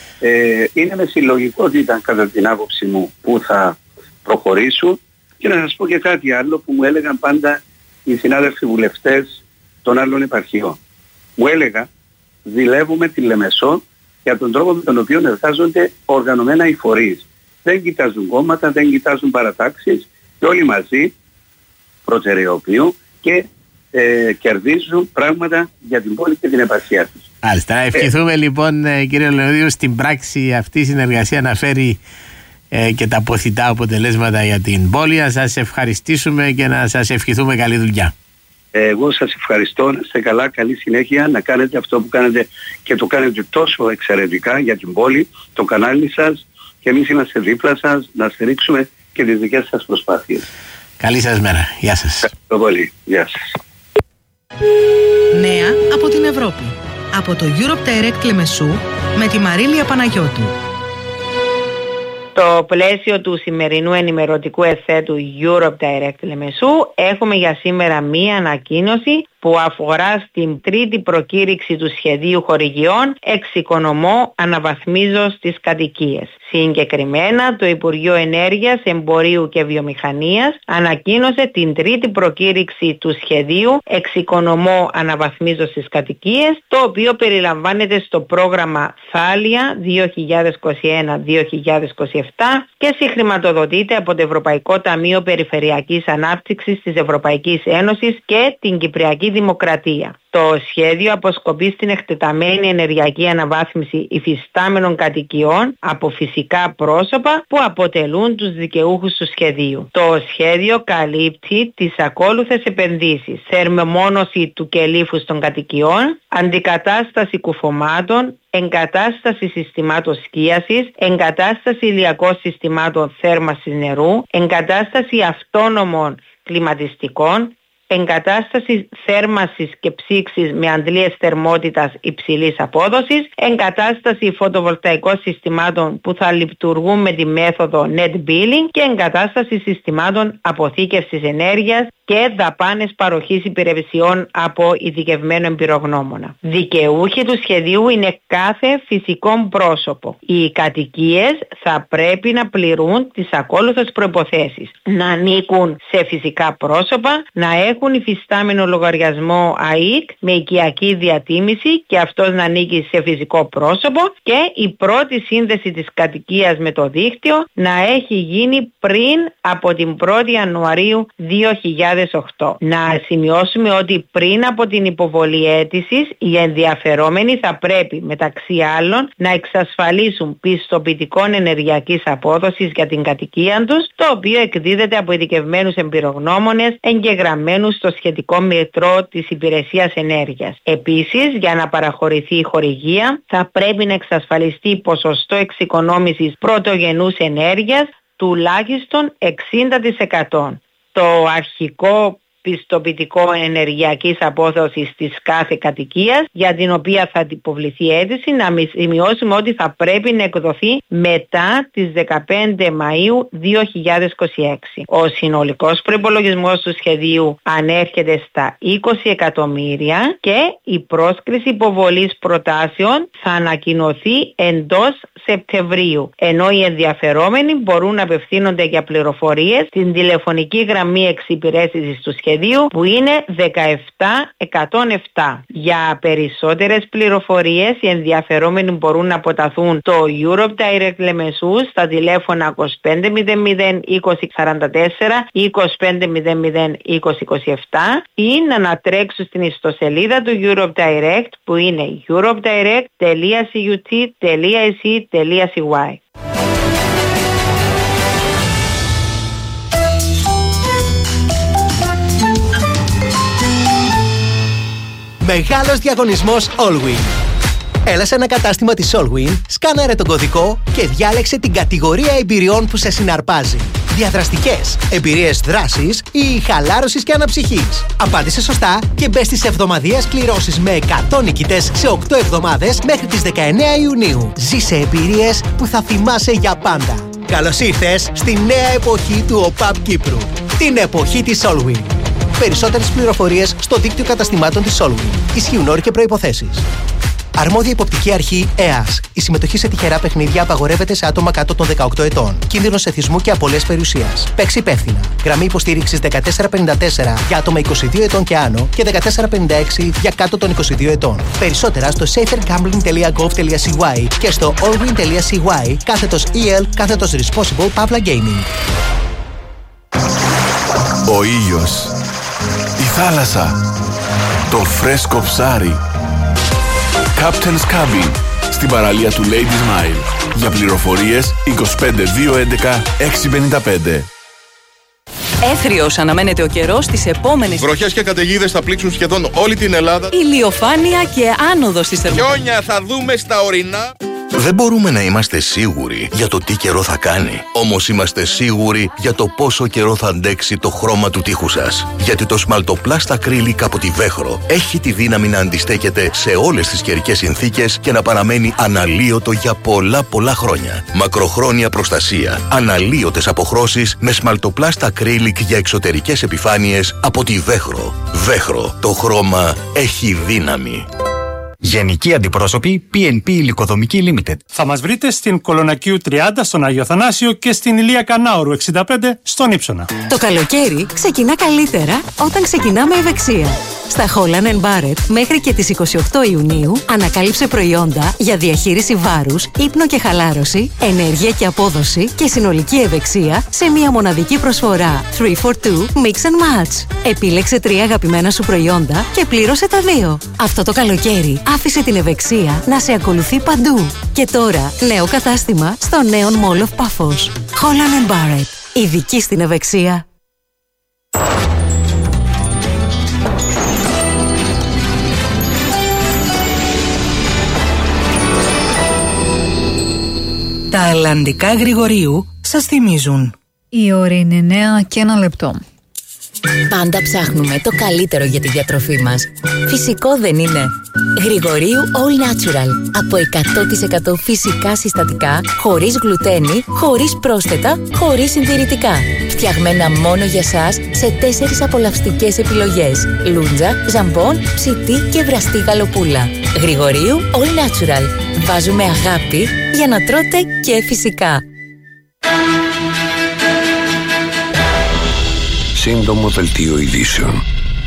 Είναι με συλλογικότητα κατά την άποψη μου που θα προχωρήσουν, και να σας πω και κάτι άλλο που μου έλεγαν πάντα οι συνάδελφοι βουλευτές των άλλων επαρχιών. Μου έλεγαν, δουλεύουμε τη Λεμεσό για τον τρόπο με τον οποίο εργάζονται οργανωμένα οι φορείς. Δεν κοιτάζουν κόμματα, δεν κοιτάζουν παρατάξεις, και όλοι μαζί προτεραιοποιούν και κερδίζουν πράγματα για την πόλη και την επαρχία τους. Μάλιστα. Ευχηθούμε λοιπόν, κύριε Λεωνίδου, στην πράξη αυτή η συνεργασία να φέρει και τα ποθητά αποτελέσματα για την πόλη. Να σας ευχαριστήσουμε και να σας ευχηθούμε καλή δουλειά. Εγώ σας ευχαριστώ, να είστε καλά, καλή συνέχεια, να κάνετε αυτό που κάνετε και το κάνετε τόσο εξαιρετικά για την πόλη, το κανάλι σας, και εμείς είμαστε δίπλα σας να στηρίξουμε και τις δικές σας προσπάθειες. Καλή σας μέρα. Γεια σας. Ευχαριστώ πολύ. Γεια σας. Νέα από την Ευρώπη. Από το Europe Direct Λεμεσού με τη Μαρίλια Παναγιώτου. Στο πλαίσιο του σημερινού ενημερωτικού εσέ του Europe Direct Λεμεσού έχουμε για σήμερα μία ανακοίνωση που αφορά στην τρίτη προκήρυξη του σχεδίου χορηγιών εξοικονομώ αναβαθμίζω στις κατοικίες. Συγκεκριμένα, το Υπουργείο Ενέργειας, Εμπορίου και Βιομηχανίας ανακοίνωσε την τρίτη προκήρυξη του σχεδίου εξοικονομώ αναβαθμίζω στις κατοικίες, το οποίο περιλαμβάνεται στο πρόγραμμα Θάλια 2021-2027 και συγχρηματοδοτείται από το Ευρωπαϊκό Ταμείο Περιφερειακής Ανάπτυξης της Ευρωπαϊκής Ένωσης και την Κυπριακή Δημοκρατία. Το σχέδιο αποσκοπεί στην εκτεταμένη ενεργειακή αναβάθμιση υφιστάμενων κατοικιών από φυσικά πρόσωπα που αποτελούν τους δικαιούχους του σχεδίου. Το σχέδιο καλύπτει τις ακόλουθες επενδύσεις: θερμομόνωση του κελύφους των κατοικιών, αντικατάσταση κουφωμάτων, εγκατάσταση συστημάτων σκίασης, εγκατάσταση ηλιακών συστημάτων θέρμανσης νερού, εγκατάσταση αυτόνομων κλιματιστικών, εγκατάσταση θέρμανσης και ψήξης με αντλίες θερμότητας υψηλής απόδοσης, εγκατάσταση φωτοβολταϊκών συστημάτων που θα λειτουργούν με τη μέθοδο net billing και εγκατάσταση συστημάτων αποθήκευσης ενέργειας και δαπάνες παροχής υπηρεσιών από ειδικευμένο εμπειρογνώμονα. Δικαιούχοι του σχεδίου είναι κάθε φυσικό πρόσωπο. Οι κατοικίες θα πρέπει να πληρούν τις ακόλουθες προϋποθέσεις: να ανήκουν σε φυσικά πρόσωπα, να έχουν υφιστάμενο λογαριασμό ΑΕΚ με οικιακή διατίμηση και αυτός να ανήκει σε φυσικό πρόσωπο, και η πρώτη σύνδεση της κατοικίας με το δίκτυο να έχει γίνει πριν από την 1η Ιανουαρίου 2008. Να σημειώσουμε ότι πριν από την υποβολή αίτησης, οι ενδιαφερόμενοι θα πρέπει μεταξύ άλλων να εξασφαλίσουν πιστοποιητικό ενεργειακής απόδοσης για την κατοικία τους, το οποίο εκδίδεται από ειδικευμένους εμπειρογνώμονες εγγεγραμμένους στο σχετικό μητρό της Υπηρεσίας Ενέργειας. Επίσης, για να παραχωρηθεί η χορηγία, θα πρέπει να εξασφαλιστεί ποσοστό εξοικονόμησης πρωτογενούς ενέργειας τουλάχιστον 60%. Το αρχικό πιστοποιητικό ενεργειακής απόδοσης της κάθε κατοικίας για την οποία θα υποβληθεί αίτηση, να σημειώσουμε ότι θα πρέπει να εκδοθεί μετά τις 15 Μαΐου 2026. Ο συνολικός προϋπολογισμός του σχεδίου ανέρχεται στα 20 εκατομμύρια και η πρόσκληση υποβολής προτάσεων θα ανακοινωθεί εντός Σεπτεμβρίου, ενώ οι ενδιαφερόμενοι μπορούν να απευθύνονται για πληροφορίες στην τηλεφωνική γραμμή εξυπηρέτησης του σχεδίου που είναι 17107. Για περισσότερες πληροφορίες οι ενδιαφερόμενοι μπορούν να αποταθούν το Europe Direct Λεμεσού στα τηλέφωνα 2500 2044 ή 2500 2027 ή να ανατρέξουν στην ιστοσελίδα του Europe Direct που είναι europedirect.cut.ac.cy. Μεγάλος διαγωνισμός Allwyn. Έλα σε ένα κατάστημα της Allwyn, σκάναρε τον κωδικό και διάλεξε την κατηγορία εμπειριών που σε συναρπάζει. Διαδραστικές, εμπειρίες δράσης ή χαλάρωσης και αναψυχής. Απάντησε σωστά και μπες στις εβδομαδιαίες κληρώσεις με 100 νικητές σε 8 εβδομάδες μέχρι τις 19 Ιουνίου. Ζήσε εμπειρίες που θα θυμάσαι για πάντα. Καλώς ήρθες στη νέα εποχή του ΟΠΑΠ Κύπρου. Την εποχή της Allwyn. Περισσότερες πληροφορίες στο δίκτυο καταστημάτων της Allwyn. Ισχύουν όροι και προϋποθέσεις. Αρμόδια υποπτική αρχή ΕΑΣ. Η συμμετοχή σε τυχερά παιχνίδια απαγορεύεται σε άτομα κάτω των 18 ετών. Κίνδυνος εθισμού και απώλειας περιουσίας. Παίξει υπεύθυνα. Γραμμή υποστήριξης 1454 για άτομα 22 ετών και άνω και 1456 για κάτω των 22 ετών. Περισσότερα στο safergambling.gov.cy και στο allwyn.cy/EL/responsible Pavla Gaming. Ο ήλιος, η θάλασσα, το φρέσκο ψάρι. Captain's Cabin, στην παραλία του Lady Smile. Για πληροφορίες 25211 655. Έθριος αναμένεται ο καιρός τις επόμενες. Βροχές και καταιγίδες θα πλήξουν σχεδόν όλη την Ελλάδα. Ηλιοφάνεια και άνοδος της θερμοκρασίας. Χιόνια θα δούμε στα ορεινά. Δεν μπορούμε να είμαστε σίγουροι για το τι καιρό θα κάνει. Όμως είμαστε σίγουροι για το πόσο καιρό θα αντέξει το χρώμα του τοίχου σας. Γιατί το Smaltoplastic Acrylic από τη Βέχρο έχει τη δύναμη να αντιστέκεται σε όλες τις καιρικές συνθήκες και να παραμένει αναλύωτο για πολλά χρόνια. Μακροχρόνια προστασία, αναλύωτες αποχρώσεις με Smaltoplastic Acrylic για εξωτερικές επιφάνειες από τη Βέχρο. Βέχρο, το χρώμα έχει δύναμη. Γενικοί αντιπρόσωποι PNP Υλικοδομική Limited. Θα μας βρείτε στην Κολονακίου 30 στον Άγιο Θανάσιο και στην Ηλία Κανάουρου 65 στον Ύψονα. Το καλοκαίρι ξεκινά καλύτερα όταν ξεκινάμε ευεξία. Στα Holland & Barrett μέχρι και τις 28 Ιουνίου ανακάλυψε προϊόντα για διαχείριση βάρους, ύπνο και χαλάρωση, ενέργεια και απόδοση και συνολική ευεξία σε μια μοναδική προσφορά 3for2 Mix and Match. Επίλεξε 3 αγαπημένα σου προϊόντα και πλήρωσε τα 2. Αυτό το καλοκαίρι άφησε την ευεξία να σε ακολουθεί παντού. Και τώρα νέο κατάστημα στο Neon Mall of Paphos. Holland & Barrett. Ειδική στην ευεξία. Τα αλλαντικά Γρηγορίου σας θυμίζουν. Η ώρα είναι 9 και 1 λεπτό. Πάντα ψάχνουμε το καλύτερο για τη διατροφή μας. Φυσικό δεν είναι? Γρηγορίου All Natural. Από 100% φυσικά συστατικά, χωρίς γλουτένι, χωρίς πρόσθετα, χωρίς συντηρητικά. Φτιαγμένα μόνο για σας σε 4 απολαυστικές επιλογές. Λούντζα, ζαμπόν, ψητή και βραστή γαλοπούλα. Γρηγορίου All Natural. Βάζουμε αγάπη για να τρώτε και φυσικά. Σύντομο δελτίο ειδήσεων.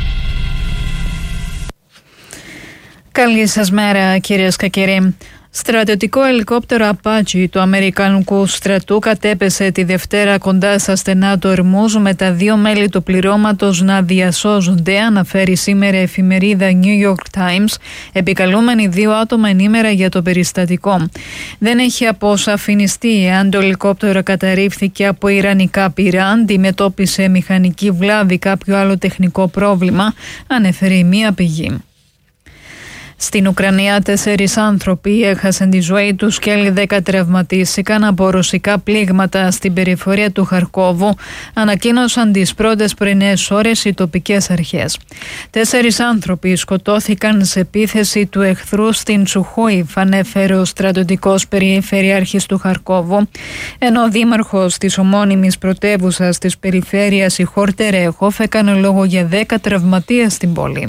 Καλή σας μέρα, κυρίες και κύριοι. Στρατιωτικό ελικόπτερο Apache του Αμερικανικού στρατού κατέπεσε τη Δευτέρα κοντά στα στενά του Ορμούζ με τα 2 μέλη του πληρώματος να διασώζονται, αναφέρει σήμερα η εφημερίδα New York Times, επικαλούμενοι 2 άτομα ενήμερα για το περιστατικό. Δεν έχει αποσαφινιστεί εάν το ελικόπτερο καταρρίφθηκε από ιρανικά πύρα, αντιμετώπισε μηχανική βλάβη, κάποιο άλλο τεχνικό πρόβλημα, ανέφερε μία πηγή. Στην Ουκρανία 4 άνθρωποι έχασαν τη ζωή τους και άλλοι 10 τραυματίστηκαν από ρωσικά πλήγματα στην περιφορία του Χαρκόβου, ανακοίνωσαν τις πρώτες πρωινές ώρες οι τοπικές αρχές. 4 άνθρωποι σκοτώθηκαν σε επίθεση του εχθρού στην Τσουχόιφ, ανέφερε ο στρατιωτικός περιφερειάρχης του Χαρκόβου, ενώ ο δήμαρχος της ομώνυμης πρωτεύουσας της περιφέρειας Ιχόρ Τερέχοφ έκανε λόγο για 10 τραυματίες στην πόλη.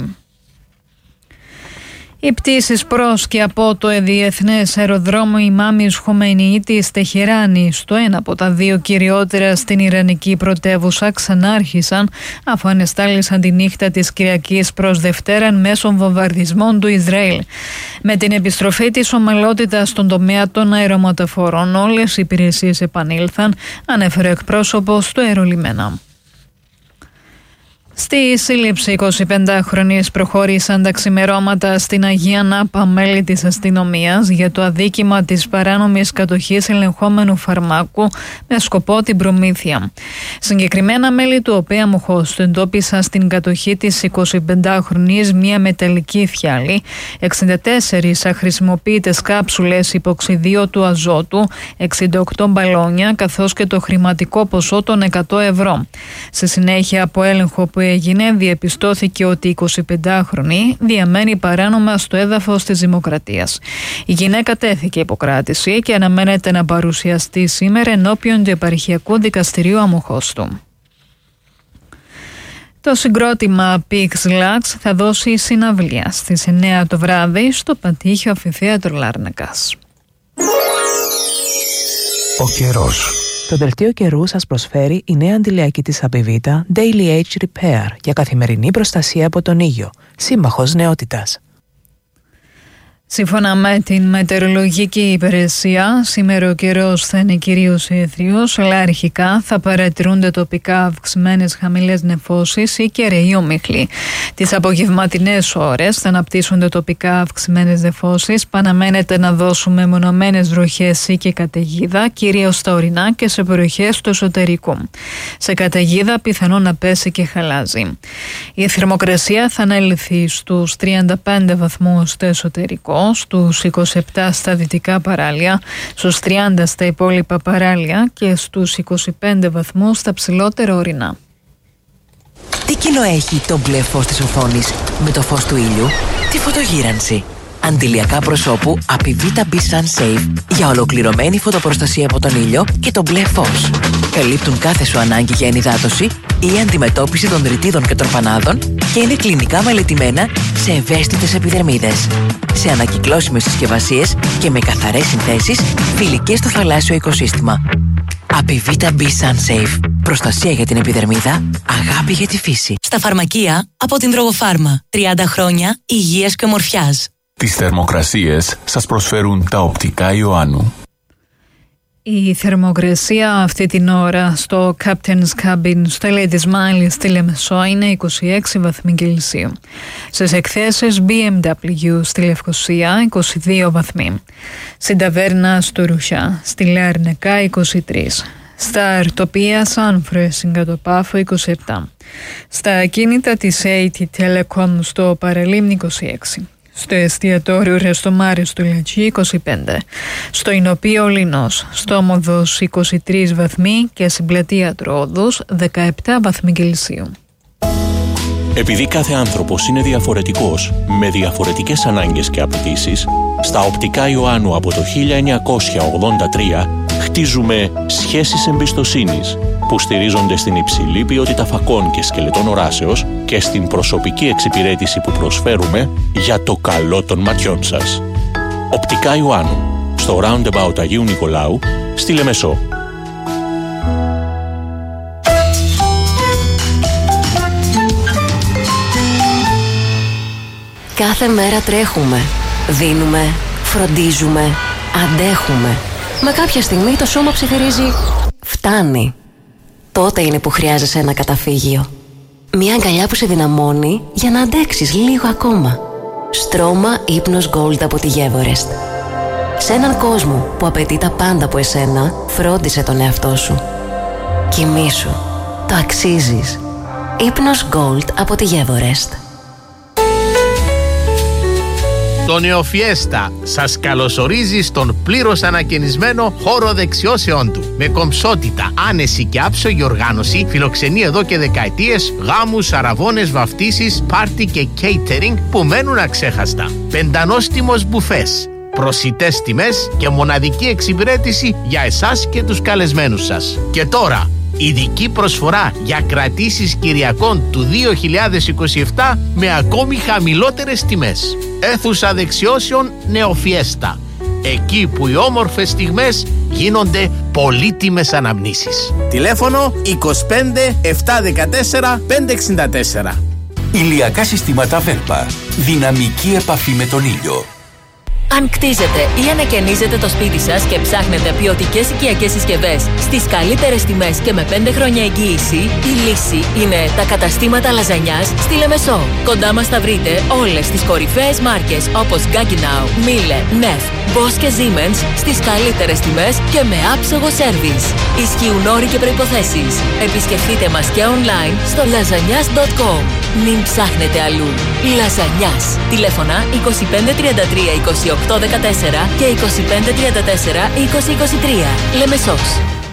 Οι πτήσεις προς και από το διεθνές αεροδρόμιο Ιμάμις Χομεϊνί της Τεχεράνη, στο ένα από τα 2 κυριότερα στην Ιρανική πρωτεύουσα, ξανάρχισαν αφού ανεστάλησαν τη νύχτα της Κυριακής προς Δευτέραν μέσω βομβαρδισμών του Ισραήλ. Με την επιστροφή της ομαλότητας στον τομέα των αερομεταφορών, όλες οι υπηρεσίες επανήλθαν, ανέφερε εκπρόσωπος του αερολιμένα. Στη σύλληψη 25χρονης προχώρησαν τα ξημερώματα στην Αγία Νάπα μέλη της αστυνομίας για το αδίκημα της παράνομης κατοχής ελεγχόμενου φαρμάκου με σκοπό την προμήθεια. Συγκεκριμένα μέλη του ΟΠΕΑ Μοχώστου εντόπισαν στην κατοχή της 25χρονης μία μεταλλική φιάλη, 64 αχρησιμοποιητές κάψουλες υποξιδίου του αζότου, 68 μπαλόνια καθώς και το χρηματικό ποσό των 100 ευρώ. Σε συνέχεια από έλεγχο που έγινε, διαπιστώθηκε ότι η 25χρονη διαμένει παράνομα στο έδαφος της Δημοκρατίας. Η γυναίκα τέθηκε υποκράτηση και αναμένεται να παρουσιαστεί σήμερα ενώπιον του Επαρχιακού Δικαστηρίου Αμοχώστου. Το συγκρότημα Pix Lux θα δώσει συναυλία στις 9 το βράδυ στο Πατήχιο Αμφιθέατρο Λάρνακας. Ο καιρός. Το δελτίο καιρού σας προσφέρει η νέα αντιλιακή της Απιβίτα Daily Age Repair για καθημερινή προστασία από τον ήλιο. Σύμμαχος νεότητας. Σύμφωνα με την μετεωρολογική υπηρεσία, σήμερα ο καιρός θα είναι κυρίως αίθριος, αλλά αρχικά θα παρατηρούνται τοπικά αυξημένες χαμηλές νεφώσεις ή κεραιοί ομίχλοι. Τις απογευματινές ώρες θα αναπτύσσονται τοπικά αυξημένες νεφώσεις, αναμένεται να δώσουν μεμονωμένες βροχές ή και καταιγίδα, κυρίως στα ορεινά και σε περιοχές του εσωτερικού. Σε καταιγίδα πιθανόν να πέσει και χαλάζει. Η θερμοκρασία θα ανέλθει στους 35 βαθμούς στο εσωτερικό, στους 27 στα δυτικά παράλια, στους 30 στα υπόλοιπα παράλια και στους 25 βαθμούς στα ψηλότερα ορεινά. Τι κοινό έχει το μπλε φως της οθόνης με το φως του ήλιου? Τη φωτογύρανση. Αντιλιακά προσώπου Apivita B Sun Safe για ολοκληρωμένη φωτοπροστασία από τον ήλιο και το μπλε φως. Καλύπτουν κάθε σου ανάγκη για ενυδάτωση ή αντιμετώπιση των ρητίδων και τροπανάδων και είναι κλινικά μελετημένα σε ευαίσθητες επιδερμίδες. Σε ανακυκλώσιμες συσκευασίες και με καθαρές συνθέσεις φιλικές στο θαλάσσιο οικοσύστημα. Apivita B Sun Safe. Προστασία για την επιδερμίδα, αγάπη για τη φύση. Στα φαρμακεία από την Δρογοφάρμα. 30 χρόνια υγείας και ομορφιάς. Τις θερμοκρασίες σας προσφέρουν τα οπτικά Ιωάννου. Η θερμοκρασία αυτή την ώρα στο Captain's Cabin στο Ladies Mile στη Λεμεσό είναι 26 βαθμοί Κελσίου. Στις εκθέσεις BMW στη Λευκοσία 22 βαθμοί. Στην ταβέρνα στο Ρουσιά στη Λαρνεκά 23. Στα αρτοπία Sunfresh στην Κατοπάφο 27. Στα ακίνητα της AT Telecom στο Παραλίμνη 26. Στο εστιατόριο Ρεστομάρι στο Λατσί 25, στο Ινοπείο Λινός, στο Μοδός 23 βαθμοί και στην πλατεία Τρόδους 17 βαθμοί Κελσίου. Επειδή κάθε άνθρωπος είναι διαφορετικός, με διαφορετικές ανάγκες και απαιτήσεις, στα οπτικά Ιωάννου από το 1983 χτίζουμε σχέσεις εμπιστοσύνης που στηρίζονται στην υψηλή ποιότητα φακών και σκελετών οράσεως και στην προσωπική εξυπηρέτηση που προσφέρουμε για το καλό των ματιών σας. Οπτικά Ιωάννου, στο Roundabout Αγίου Νικολάου, στη Λεμεσό. Κάθε μέρα τρέχουμε, δίνουμε, φροντίζουμε, αντέχουμε. Μα κάποια στιγμή το σώμα ψιθυρίζει «Φτάνει». Τότε είναι που χρειάζεσαι ένα καταφύγιο. Μια αγκαλιά που σε δυναμώνει για να αντέξεις λίγο ακόμα. Στρώμα ύπνος Gold από τη Everest. Σε έναν κόσμο που απαιτεί τα πάντα από εσένα, φρόντισε τον εαυτό σου. Κοιμήσου. Το αξίζεις. Ύπνος Gold από τη Everest. Το Νεοφιέστα σας καλωσορίζει στον πλήρως ανακαινισμένο χώρο δεξιώσεών του. Με κομψότητα, άνεση και άψογη οργάνωση, φιλοξενεί εδώ και δεκαετίες γάμους, αραβώνες, βαφτίσεις, πάρτι και catering που μένουν αξέχαστα. Πεντανόστιμος μπουφές, προσιτές τιμές και μοναδική εξυπηρέτηση για εσάς και τους καλεσμένους σας. Και τώρα, ειδική προσφορά για κρατήσεις Κυριακών του 2027 με ακόμη χαμηλότερες τιμές. Αίθουσα δεξιώσεων Νεοφιέστα. Εκεί που οι όμορφες στιγμές γίνονται πολύτιμες αναμνήσεις. Τηλέφωνο 25 714 564. Ηλιακά συστήματα Βέρπα. Δυναμική επαφή με τον ήλιο. Αν κτίζετε ή ανακαινίζετε το σπίτι σας και ψάχνετε ποιοτικές οικιακές συσκευές στις καλύτερες τιμές και με 5 χρόνια εγγύηση, η λύση είναι τα καταστήματα λαζανιάς στη Λεμεσό. Κοντά μας θα βρείτε όλες τις κορυφαίες μάρκες όπως Gaggenau, Miele, Neff, Bosch και Siemens στις καλύτερες τιμές και με άψογο σέρβις. Ισχύουν όροι και προϋποθέσεις. Επισκεφτείτε μας και online στο lasagnas.com. Μην ψάχνετε αλλού. Λαζανιάς. Τηλέφωνα 2533 2814 και 2534 2023. Λεμεσός.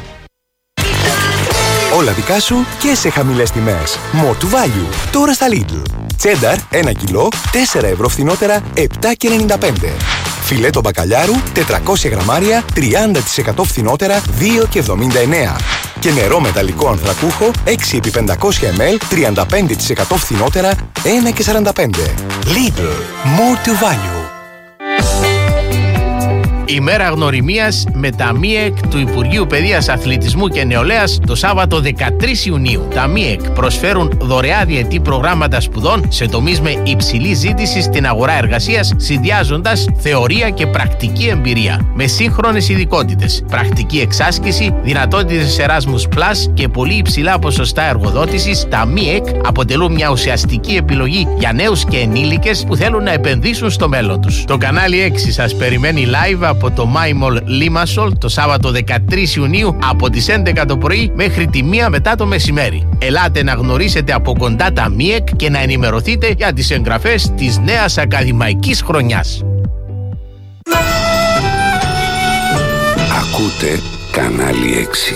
Όλα δικά σου και σε χαμηλές τιμές. More to value. Τώρα στα Lidl. Τσένταρ 1 κιλό, 4 ευρώ φθηνότερα, 7,95. Φιλέτο μπακαλιάρου, 400 γραμμάρια, 30% φθηνότερα, 2,79. Και νερό μεταλλικό ανθρακούχο, 6 επί 500 ml, 35% φθηνότερα, 1,45. Lidl. More to value. ημέρα γνωριμίας με τα ΜΙΕΚ του Υπουργείου Παιδείας, Αθλητισμού και Νεολαίας το Σάββατο 13 Ιουνίου. Τα ΜΙΕΚ προσφέρουν δωρεά διετή προγράμματα σπουδών σε τομείς με υψηλή ζήτηση στην αγορά εργασίας, συνδυάζοντας θεωρία και πρακτική εμπειρία με σύγχρονες ειδικότητες, πρακτική εξάσκηση, δυνατότητες Erasmus Plus και πολύ υψηλά ποσοστά εργοδότησης. Τα ΜΙΕΚ αποτελούν μια ουσιαστική επιλογή για νέους και ενήλικες που θέλουν να επενδύσουν στο μέλλον τους. Το κανάλι 6 σας περιμένει live από το MyMall Limassol το Σάββατο 13 Ιουνίου από τις 11 το πρωί μέχρι τη 1 μετά το μεσημέρι. Ελάτε να γνωρίσετε από κοντά τα ΜΙΕΚ και να ενημερωθείτε για τις εγγραφές της νέας ακαδημαϊκής χρονιάς. Ακούτε κανάλι 6.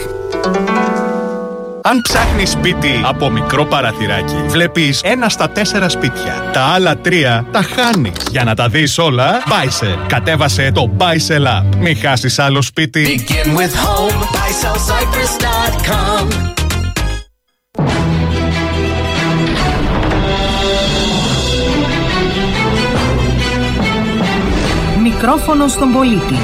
Αν ψάχνεις σπίτι από μικρό παραθυράκι, βλέπεις 1 στα 4 σπίτια. Τα άλλα 3 τα χάνεις. Για να τα δεις όλα, Buysell. Κατέβασε το Buysell App. Μην χάσεις άλλο σπίτι. Begin with home, buysellcyprus.com. Μικρόφωνο στον πολίτη.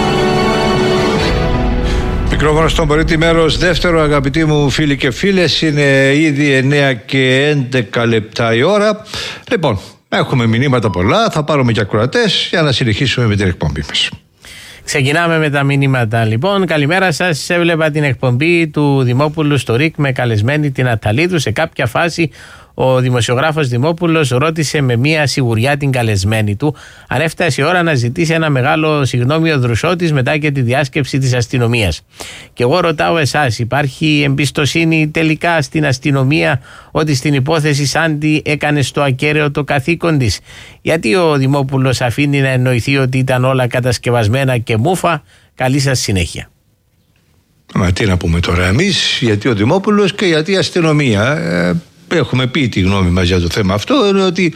Μικρόφωνο στον πολίτη, μέρος δεύτερο, αγαπητοί μου φίλοι και φίλες. Είναι ήδη 9 και 11 λεπτά η ώρα. Λοιπόν, έχουμε μηνύματα πολλά, θα πάρουμε και ακροατές για να συνεχίσουμε με την εκπομπή μας. Ξεκινάμε με τα μηνύματα λοιπόν. Καλημέρα σας. Έβλεπα την εκπομπή του Δημόπουλου στο ΡΙΚ με καλεσμένη την Αταλίδου. Σε κάποια φάση ο δημοσιογράφος Δημόπουλος ρώτησε με μία σιγουριά την καλεσμένη του αν έφτασε η ώρα να ζητήσει ένα μεγάλο συγγνώμη ο Δρουσότης μετά και τη διάσκεψη της αστυνομίας. Και εγώ ρωτάω εσάς, υπάρχει εμπιστοσύνη τελικά στην αστυνομία ότι στην υπόθεση Σάντι έκανε στο ακέραιο το καθήκον της? Γιατί ο Δημόπουλος αφήνει να εννοηθεί ότι ήταν όλα κατασκευασμένα και μούφα? Καλή σας συνέχεια. Μα τι να πούμε τώρα εμείς, γιατί ο Δημόπουλος και γιατί η αστυνομία. Έχουμε πει τη γνώμη μας για το θέμα αυτό, είναι ότι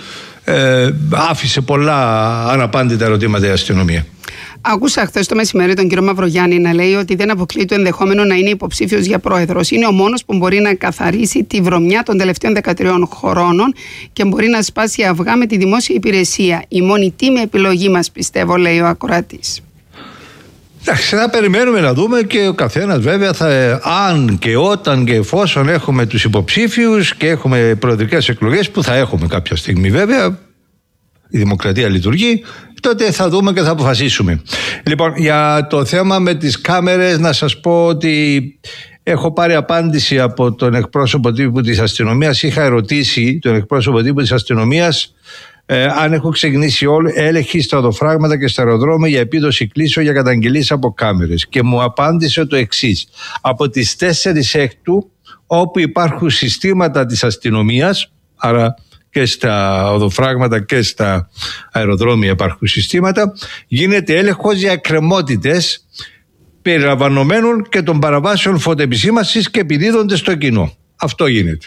άφησε πολλά αναπάντητα ερωτήματα η αστυνομία. Άκουσα χθες το μεσημέρι τον κύριο Μαυρογιάννη να λέει ότι δεν αποκλεί το ενδεχόμενο να είναι υποψήφιος για πρόεδρος. Είναι ο μόνος που μπορεί να καθαρίσει τη βρωμιά των τελευταίων 13 χρόνων και μπορεί να σπάσει αυγά με τη δημόσια υπηρεσία. Η μόνη τίμη επιλογή μας, πιστεύω, λέει ο ακροατής. Εντάξει, θα περιμένουμε να δούμε και ο καθένας βέβαια αν και όταν και εφόσον έχουμε τους υποψήφιους και έχουμε προεδρικές εκλογές, που θα έχουμε κάποια στιγμή βέβαια, η δημοκρατία λειτουργεί, τότε θα δούμε και θα αποφασίσουμε. Λοιπόν, για το θέμα με τις κάμερες να σας πω ότι έχω πάρει απάντηση από τον εκπρόσωπο τύπου της αστυνομίας. Είχα ερωτήσει τον εκπρόσωπο τύπου της αστυνομίας αν έχω ξεκινήσει έλεγχοι στα οδοφράγματα και στα αεροδρόμια για επίδοση κλήσεων για καταγγελίες από κάμερες, και μου απάντησε το εξής: από τις 4 Έκτου, όπου υπάρχουν συστήματα της αστυνομίας, άρα και στα οδοφράγματα και στα αεροδρόμια υπάρχουν συστήματα, γίνεται έλεγχος για εκκρεμότητες περιλαμβανομένων και των παραβάσεων φωτοεπισήμανσης και επιδίδονται στο κοινό. Αυτό γίνεται.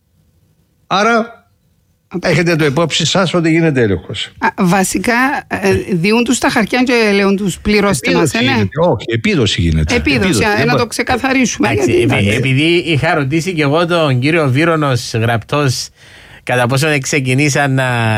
Άρα έχετε το υπόψη σας ότι γίνεται έλεγχος. Βασικά διούν τους τα χαρτιά και λέουν τους πληρώστε μας, ναι. Όχι, επίδοση γίνεται. Επίδοση, να το ξεκαθαρίσουμε. Επειδή είχα ρωτήσει και εγώ τον κύριο Βύρονος γραπτός κατά πόσο ξεκινήσαν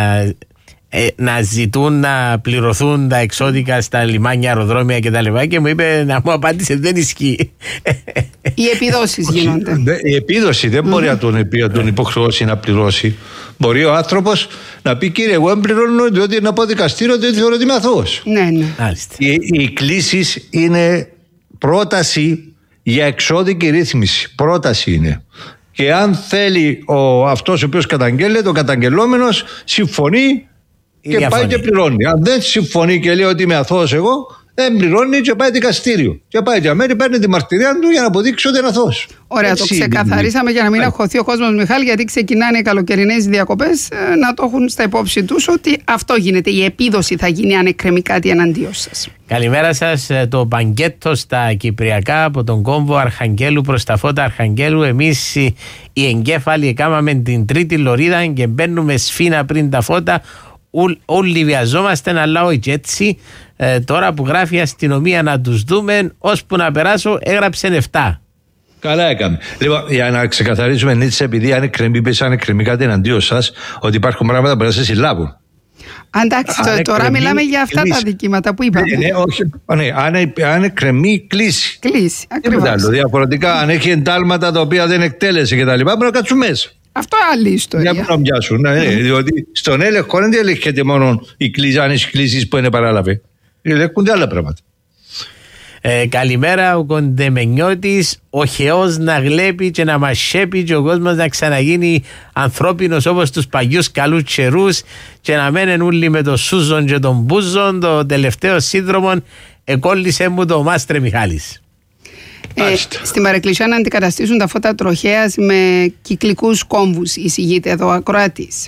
να ζητούν να πληρωθούν τα εξώδικα στα λιμάνια, αεροδρόμια κτλ. Και μου είπε, να μου απάντησε, δεν ισχύει. Οι επιδόσεις γίνονται. Η επίδοση δεν μπορεί να τον υποχρεώσει να πληρώσει. Μπορεί ο άνθρωπος να πει, κύριε, εγώ εμπληρώνω διότι είναι από δικαστήριο, διότι θεωρώ ότι είμαι αθώος. Ναι. Οι κλήσεις είναι πρόταση για εξώδικη ρύθμιση. Πρόταση είναι. Και αν θέλει αυτός ο οποίος καταγγέλλεται, ο καταγγελόμενος συμφωνεί και πάει και πληρώνει. Αν δεν συμφωνεί και λέει ότι είμαι αθώος εγώ, δεν πληρώνει και πάει δικαστήριο. Και πάει για μένα, παίρνει τη μαρτυρία του για να αποδείξει ότι είναι αθώος. Ωραία, το ξεκαθαρίσαμε για να μην αγχωθεί ο κόσμος, Μιχάλη, γιατί ξεκινάνε οι καλοκαιρινές διακοπές, να το έχουν στα υπόψη τους ότι αυτό γίνεται. Η επίδοση θα γίνει αν εκκρεμεί κάτι εναντίον σας. Καλημέρα σας. Το μπαγκέτο στα Κυπριακά από τον κόμβο Αρχαγγέλου προς τα φώτα Αρχαγγέλου. Εμείς οι εγκέφαλοι έκαναμε την τρίτη λωρίδα και μπαίνουμε σφίνα πριν τα φώτα. Όλοι βιαζόμαστε, αλλά όχι έτσι. Τώρα που γράφει η αστυνομία να τους δούμε, ώσπου να περάσω έγραψε 7. Καλά έκανε. Λοιπόν, για να ξεκαθαρίσουμε, Νίτσε, επειδή αν εκκρεμεί κάτι εναντίον σας, ότι υπάρχουν πράγματα που να σε συλλάβουν. Εντάξει, τώρα μιλάμε για αυτά τα δικήματα που είπαμε. Αν εκκρεμεί, κλείσει. Κλείσει, ακριβώς. Διαφορετικά, αν έχει εντάλματα τα οποία δεν εκτέλεσε και τα λοιπά, μπορεί να κάτσουν μέσα. Αυτό άλλη ιστορία. Για να πιάσουν. Διότι στον έλεγχο δεν ελέγχεται μόνο οι κλήσεις που είναι παράλαβε. Ελέγχονται άλλα πράγματα. Καλημέρα, ο Κοντεμενιώτης. Ο Θεός να γλέπει και να μασέπει και ο κόσμος να ξαναγίνει ανθρώπινος όπως τους παλιούς καλούς καιρούς και να μένουν όλοι με το Σούζον και τον Μπούζον. Το τελευταίο σύνδρομο εκόλλησε μου το Μάστρε Μιχάλης. Στην παρεκκλησία να αντικαταστήσουν τα φώτα τροχέας με κυκλικούς κόμβους, εισηγείται εδώ ο ακροατής.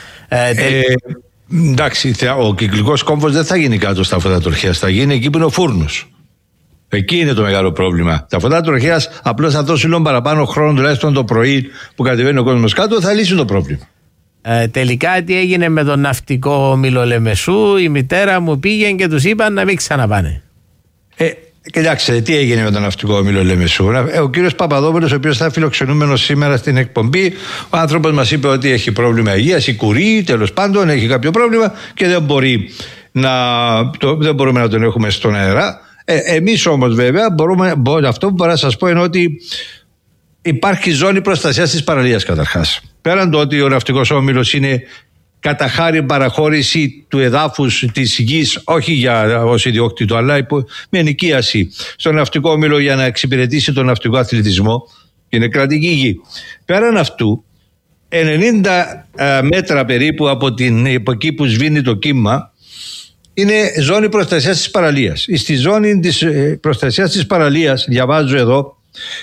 Εντάξει, ο κυκλικός κόμβος δεν θα γίνει κάτω στα φώτα τροχέας, θα γίνει εκεί που είναι ο φούρνος. Εκεί είναι το μεγάλο πρόβλημα. Τα φώτα τροχέας απλώς θα δώσουν λίγο παραπάνω χρόνο, τουλάχιστον το πρωί που κατεβαίνει ο κόσμος κάτω, θα λύσουν το πρόβλημα. Τελικά τι έγινε με τον ναυτικό όμιλο Λεμεσού? Η μητέρα μου πήγε και τους είπαν να μην ξαναπάνε. Κοιτάξτε, τι έγινε με τον ναυτικό όμιλο Λεμεσού. Ο κύριος Παπαδόπουλος, ο οποίος θα φιλοξενούμενος σήμερα στην εκπομπή, ο άνθρωπος μας είπε ότι έχει πρόβλημα υγείας, η κουρή, τέλος πάντων, έχει κάποιο πρόβλημα και δεν μπορούμε να τον έχουμε στον αέρα. Εμείς όμως βέβαια αυτό που μπορώ να σας πω είναι ότι υπάρχει ζώνη προστασίας της παραλίας καταρχάς. Πέραν το ότι ο ναυτικός όμιλος είναι κατά χάρη παραχώρηση του εδάφους της γης, όχι για ως ιδιόκτητο, αλλά με ενοικίαση στον ναυτικό όμιλο για να εξυπηρετήσει τον ναυτικό αθλητισμό, και είναι κρατική γη. Πέραν αυτού, 90 μέτρα περίπου από εκεί που σβήνει το κύμα, είναι ζώνη προστασίας της παραλίας. Στη ζώνη της προστασίας της παραλίας, διαβάζω εδώ,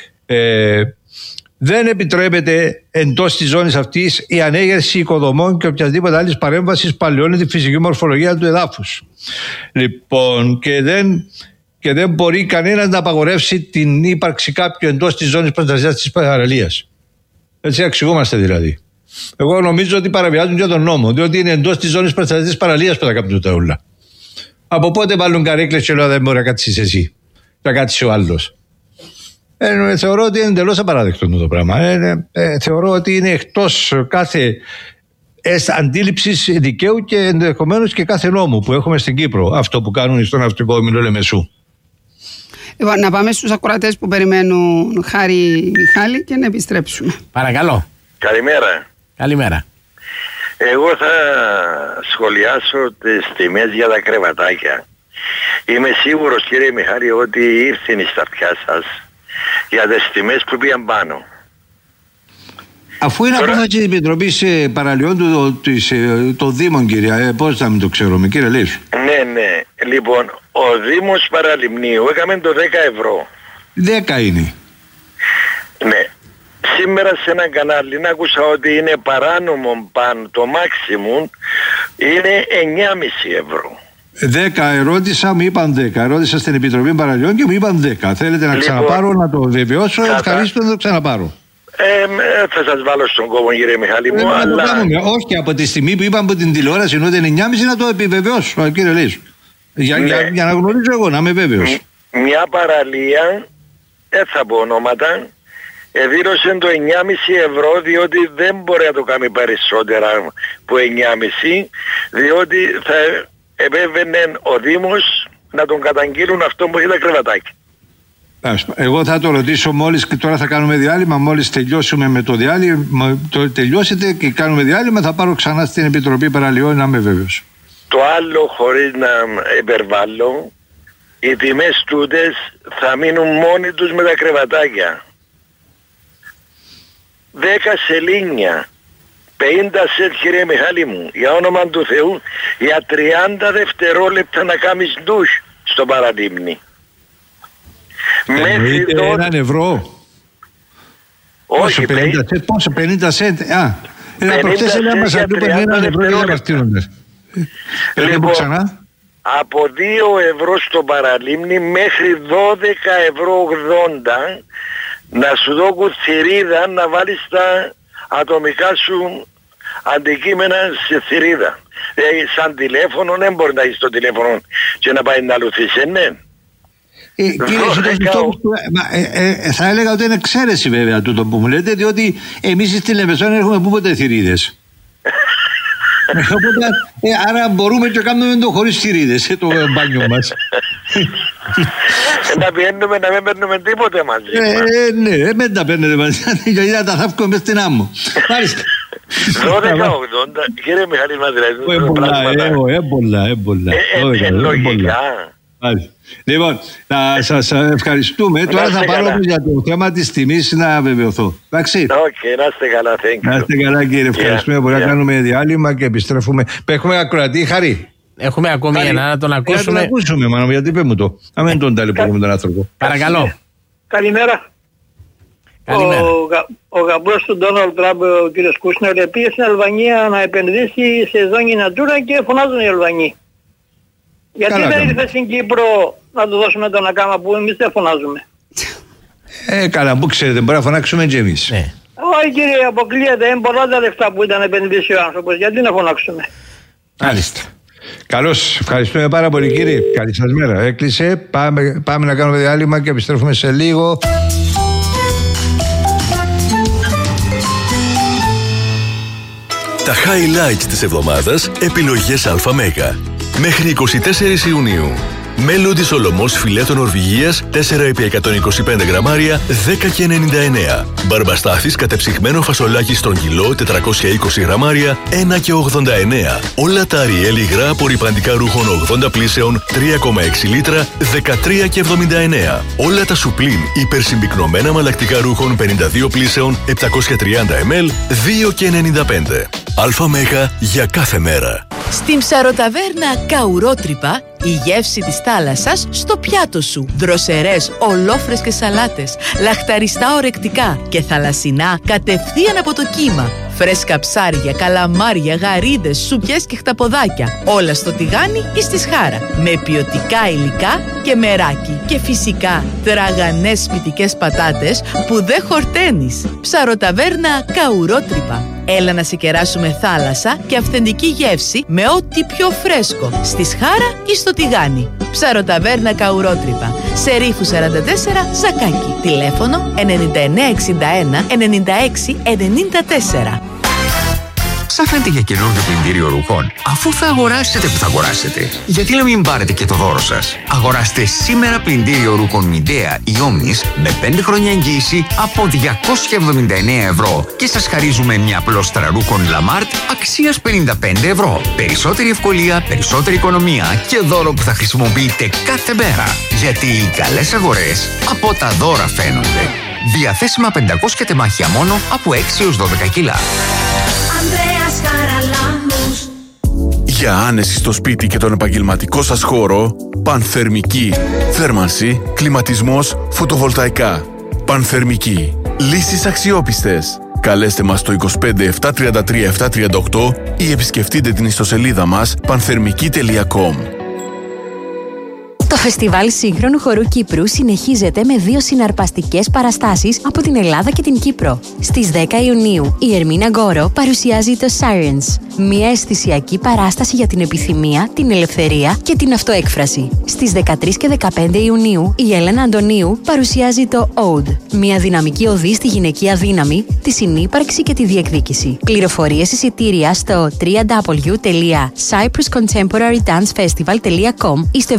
δεν επιτρέπεται εντός της ζώνης αυτής η ανέγερση οικοδομών και οποιασδήποτε άλλης παρέμβασης που αλλοιώνει τη φυσική μορφολογία του εδάφους. Λοιπόν, και δεν μπορεί κανένας να απαγορεύσει την ύπαρξη κάποιου εντός της ζώνης προστασίας της παραλίας. Έτσι αξιούμαστε δηλαδή. Εγώ νομίζω ότι παραβιάζουν και τον νόμο, διότι είναι εντός της ζώνης προστασίας της παραλίας που θα κάνουν τα ούλα. Από πότε βάλουν καρέκλες και λέω δεν μπορεί να κάτσεις εσύ, θα κάτσεις ο άλλος. Θεωρώ ότι είναι εντελώς απαράδεκτο το πράγμα. Θεωρώ ότι είναι εκτός κάθε αντίληψης δικαίου και ενδεχομένως και κάθε νόμου που έχουμε στην Κύπρο, αυτό που κάνουν στον ναυτικό όμιλο Λεμεσού. Λοιπόν, να πάμε στους ακροατές που περιμένουν, Χάρη Μιχάλη, και να επιστρέψουμε. Παρακαλώ. Καλημέρα. Καλημέρα. Εγώ θα σχολιάσω τις τιμές για τα κρεβατάκια. Είμαι σίγουρος, κύριε Μιχάλη, ότι ήρθε στα αυτιά σας για τις τιμές που πήγαν πάνω. Αφού είναι ακόμα και η Επιτροπή Παραλιών των Δήμων, κύριε, πώς θα μην το ξέρουμε, κύριε Λίσου. Ναι. Λοιπόν, ο Δήμος Παραλιμνίου έκαμε το 10 ευρώ. 10 είναι. Ναι. Σήμερα σε ένα κανάλι άκουσα ότι είναι παράνομο πάνω, το maximum είναι 9,5 ευρώ. 10 ερώτησα, μου είπαν 10. Ερώτησα στην Επιτροπή Παραλιών και μου είπαν 10. Θέλετε να ξαναπάρω, να το βεβαιώσω, ευχαρίστω να το ξαναπάρω. Θα σας βάλω στον κόμμα, κύριε Μιχάλη μου, αλλά... Όχι, από τη στιγμή που είπαν από την τηλεόραση ενώ είναι 9,5 να το επιβεβαιώσω, κύριε Λίσου. Για να γνωρίζω εγώ, να είμαι βέβαιος. Μια παραλία, δεν θα πω ονόματα, δήλωσε το 9,5 ευρώ διότι δεν μπορεί να το κάνει περισσότερα από 9,5, διότι θα επέβαινε ο Δήμος να τον καταγγείλουν αυτό που έχει τα κρεβατάκια. Εγώ θα το ρωτήσω μόλις, και τώρα θα κάνουμε διάλειμμα, μόλις τελειώσουμε με το διάλειμμα, τελειώσετε και κάνουμε διάλειμμα, θα πάρω ξανά στην Επιτροπή Παραλιών, να είμαι βέβαιος. Το άλλο, χωρίς να υπερβάλλω, οι τιμές τούτες θα μείνουν μόνοι τους με τα κρεβατάκια. 10 σελήνια, 50 σετ, κύριε Μιχάλη μου, για όνομα του Θεού, για 30 δευτερόλεπτα να κάνεις ντους στο Παραλίμνη. Εννοείται 1 ευρώ. Όχι, 50 σετ, πόσο, 50 σετ, προχτές έλεγαμε σαν του 1 ευρώ για να βαστείνονται. Λοιπόν, από 2 ευρώ στο Παραλίμνη μέχρι 12 ευρώ 80 να σου δώκουν θηρίδα να βάλεις τα ατομικά σου αντικείμενα σε θηρίδα. Σαν τηλέφωνο δεν μπορεί να έχεις το τηλέφωνο και να πάει να λουθείς, ναι. Κύριε θα έλεγα ότι είναι εξαίρεση βέβαια τούτο που μου λέτε, διότι εμείς στη Λεμεσόν έχουμε πού ποτέ θηρίδες. Οπότε, άρα μπορούμε και κάνουμε το χωρίς θηρίδες, το μπάνιο μας. Να πιένουμε να μην παίρνουμε τίποτε μαζί. Ναι, δεν τα παίρνετε μαζί, γιατί θα τα θαύκουμε μες στην άμμο. Μάλιστα. 12-80, κύριε Μιχάλη Μαντρέζη, έμπολα. Λογικά. Λοιπόν, να σας ευχαριστούμε. Τώρα θα πάρω για το θέμα της τιμής να βεβαιωθώ. Εντάξει. Να είστε καλά, thank you. Να είστε καλά, κύριε. Ευχαριστούμε. Μπορεί να κάνουμε διάλειμμα και επιστρέφουμε. Έχουμε ακροατή, Χαρή. Έχουμε ακόμη ένα να τον ακούσουμε. Να τον ακούσουμε, μάνα, γιατί είπε μου το. Να μην τον ταλαιπωρούμε τον άνθρωπο. Παρακαλώ. Καλημέρα. Ο γαμπρός του Ντόναλντ Τραμπ, ο κύριος Κούσνερ, πήγε στην Αλβανία να επενδύσει σε ζώνη Natura και φωνάζουν οι Αλβανοί. Γιατί δεν ήρθε στην Κύπρο να του δώσουμε τον ακάμα που εμείς δεν φωνάζουμε? Καλά, που ξέρετε, μπορεί να φωνάξουμε και εμείς. Όχι κύριε, αποκλείεται, είναι πολλά τα λεφτά που ήταν επενδύσει ο άνθρωπος, γιατί να φωνάξουμε? Μάλιστα. Καλώς, ευχαριστούμε πάρα πολύ κύριε. Καλή σας μέρα. Έκλεισε, πάμε να κάνουμε διάλειμμα και επιστρέφουμε σε λίγο. Τα highlights της εβδομάδας, επιλογές ΑΜΕΓΑ. Μέχρι 24 Ιουνίου. Μέλοντι Σολομός φιλέτο Νορβηγίας 4x125 γραμμάρια 10,99. Μπαρμπαστάθης κατεψυγμένο φασολάκι στρογγυλό 420 γραμμάρια 1,89. Όλα τα Ariel υγρά απορρυπαντικά ρούχων 80 πλήσεων 3,6 λίτρα 13,79. Όλα τα Supreme υπερσυμπυκνωμένα μαλακτικά ρούχων 52 πλήσεων 730 ml 2,95. ΑΜΕΓΑ για κάθε μέρα. Στην ψαροταβέρνα Καουρότρυπα, η γεύση της θάλασσας στο πιάτο σου. Δροσερές, ολόφρεσκες σαλάτες, λαχταριστά ορεκτικά και θαλασσινά κατευθείαν από το κύμα. Φρέσκα ψάρια, καλαμάρια, γαρίδες, σουπιές και χταποδάκια. Όλα στο τηγάνι ή στη σχάρα. Με ποιοτικά υλικά και μεράκι. Και φυσικά τραγανές σπιτικές πατάτες που δεν χορταίνεις. Ψαροταβέρνα Καουρότρυπα. Έλα να σε κεράσουμε θάλασσα και αυθεντική γεύση με ό,τι πιο φρέσκο. Στη σχάρα ή στο τηγάνι. Ψαροταβέρνα Καουρότρυπα. Σε Ρήφου 44, Ζακάκι. Τηλέφωνο 9961 96 94. Ψάχνετε για καινούργιο πλυντήριο ρούχων? Αφού θα αγοράσετε που θα αγοράσετε, γιατί να μην πάρετε και το δώρο σας? Αγοράστε σήμερα πλυντήριο ρούχων Midea ή Omnis με 5 χρόνια εγγύηση από 279 ευρώ και σας χαρίζουμε μια πλώστρα ρούχων Lamart αξίας 55 ευρώ. Περισσότερη ευκολία, περισσότερη οικονομία και δώρο που θα χρησιμοποιείτε κάθε μέρα. Γιατί οι καλές αγορές από τα δώρα φαίνονται. Διαθέσιμα 500 τεμάχια μόνο από 6 έως 12 κιλά. Για άνεση στο σπίτι και τον επαγγελματικό σας χώρο, Πανθερμική. Θέρμανση, κλιματισμός, φωτοβολταϊκά. Πανθερμική. Λύσεις αξιόπιστες. Καλέστε μας στο 25 733 738 ή επισκεφτείτε την ιστοσελίδα μας panthermiki.com. Το Φεστιβάλ Σύγχρονου Χορού Κύπρου συνεχίζεται με 2 συναρπαστικές παραστάσεις από την Ελλάδα και την Κύπρο. Στις 10 Ιουνίου, η Ερμίνα Γκόρο παρουσιάζει το Sirens, μια αισθησιακή παράσταση για την επιθυμία, την ελευθερία και την αυτοέκφραση. Στις 13 και 15 Ιουνίου, η Έλενα Αντωνίου παρουσιάζει το Ode, μια δυναμική οδή στη γυναικεία δύναμη, τη συνύπαρξη και τη διεκδίκηση. Πληροφορίες εισιτήρια στο www.cypruscontemporarydancefestival.com ή στο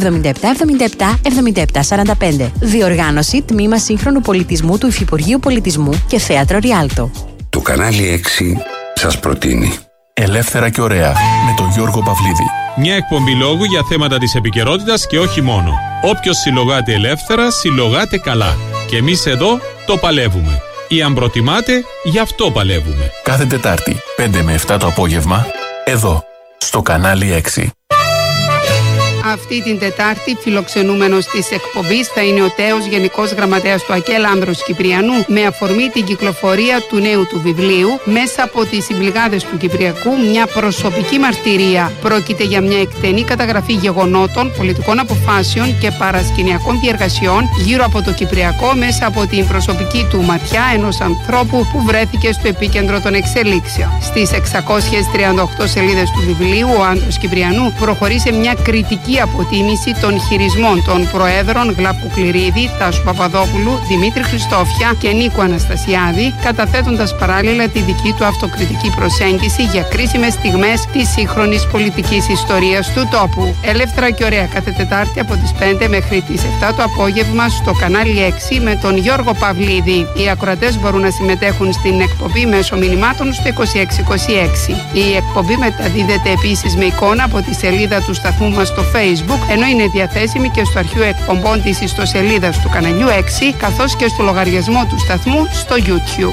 77-77-45. Διοργάνωση Τμήμα Σύγχρονου Πολιτισμού του Υφυπουργείου Πολιτισμού και Θέατρο Ριάλτο. Το κανάλι 6 σας προτείνει Ελεύθερα και ωραία με τον Γιώργο Παυλίδη. Μια εκπομπή λόγου για θέματα της επικαιρότητας και όχι μόνο. Όποιος συλλογάται ελεύθερα, συλλογάται καλά. Και εμείς εδώ το παλεύουμε. Ή αν προτιμάτε, γι' αυτό παλεύουμε. Κάθε Τετάρτη, 5 με 7 το απόγευμα, εδώ, στο κανάλι 6. Αυτή την Τετάρτη, φιλοξενούμενος της εκπομπής θα είναι ο τέος Γενικός Γραμματέας του ΑΚΕΛ Άνδρος Κυπριανού, με αφορμή την κυκλοφορία του νέου του βιβλίου μέσα από τις συμπληγάδες του Κυπριακού, μια προσωπική μαρτυρία. Πρόκειται για μια εκτενή καταγραφή γεγονότων, πολιτικών αποφάσεων και παρασκηνιακών διεργασιών γύρω από το Κυπριακό μέσα από την προσωπική του ματιά ενός ανθρώπου που βρέθηκε στο επίκεντρο των εξελίξεων. Στις 638 σελίδες του βιβλίου, ο Άνδρος Κυπριανού προχωρεί σε μια κριτική τελική αποτίμηση των χειρισμών των Προέδρων Γλαπού Κληρίδη, Τάσου Παπαδόπουλου, Δημήτρη Χριστόφια και Νίκου Αναστασιάδη, καταθέτοντας παράλληλα τη δική του αυτοκριτική προσέγγιση για κρίσιμες στιγμές της σύγχρονης πολιτικής ιστορίας του τόπου. Ελεύθερα και ωραία κάθε Τετάρτη από τις 5 μέχρι τις 7 το απόγευμα στο κανάλι 6 με τον Γιώργο Παυλίδη. Οι ακροατές μπορούν να συμμετέχουν στην εκπομπή μέσω μηνυμάτων στο 2626. Η εκπομπή μεταδίδεται επίσης με εικόνα από τη σελίδα του σταθμού μας στο Facebook, ενώ είναι διαθέσιμη και στο αρχείο εκπομπών της ιστοσελίδας του καναλιού 6, καθώς και στο λογαριασμό του σταθμού στο YouTube.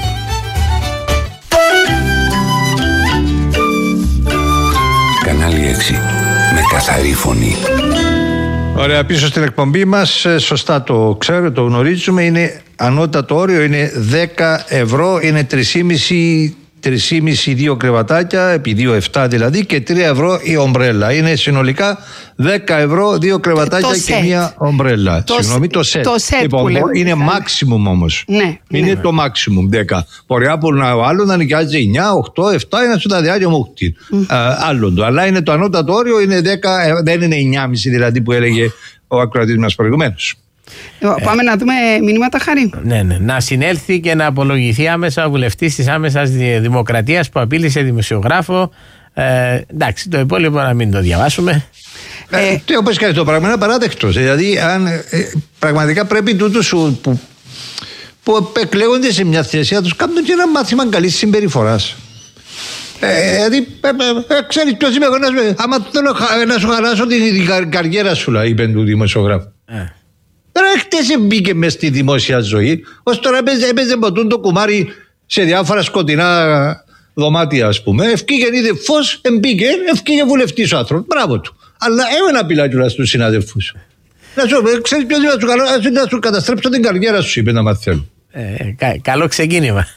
Κανάλι 6. Με καθαρή φωνή. Ωραία, πίσω στην εκπομπή μας, σωστά το ξέρω, το γνωρίζουμε, είναι ανώτατο όριο, είναι 10 ευρώ, είναι 3,5 δύο κρεβατάκια, επί 2,7 δηλαδή, και 3 ευρώ η ομπρέλα. Είναι συνολικά 10 ευρώ δύο κρεβατάκια και μία ομπρέλα. Συγγνώμη, το σετ. Είναι maximum όμως. Ναι, είναι το maximum 10. Μπορεί ο άλλο να νοικιάζει 9, 8, 7, είναι στο διάρκεια μου άλλον το. Αλλά είναι το ανώτατο όριο, είναι 10, δεν είναι 9,5 δηλαδή που έλεγε ο ακροατής μας προηγουμένως. Πάμε να δούμε μηνύματα, Χάρη. Ναι. Να συνέλθει και να απολογηθεί άμεσα ο βουλευτής της άμεσας Δημοκρατίας που απείλησε δημοσιογράφο. Εντάξει, το υπόλοιπο να μην το διαβάσουμε. Όπως κάνει το πράγμα, είναι παράδεκτος. Δηλαδή, αν πραγματικά πρέπει τούτους που εκλέγονται σε μια θέση να τους κάνουν και ένα μάθημα καλής συμπεριφοράς. Δηλαδή, ξέρεις ποιος είμαι εγώ, άμα θέλω να σου χαλάσω την καριέρα σου, είπε του δημοσιογράφου. Τώρα χτες μπήκε μες στη δημόσια ζωή, ως τώρα έπαιζε ποτούν το κουμάρι σε διάφορα σκοτεινά δωμάτια, ας πούμε. Ευκήγε, είδε φως, εμπήκε, ευκήγε βουλευτής ο άνθρωπος. Μπράβο του. Αλλά έμενα πειλά κιόλας στους συναδελφούς. Ξέρεις ποιος είναι, να σου καταστρέψω την καριέρα σου, είπε, να μαθαίνω. Καλό ξεκίνημα.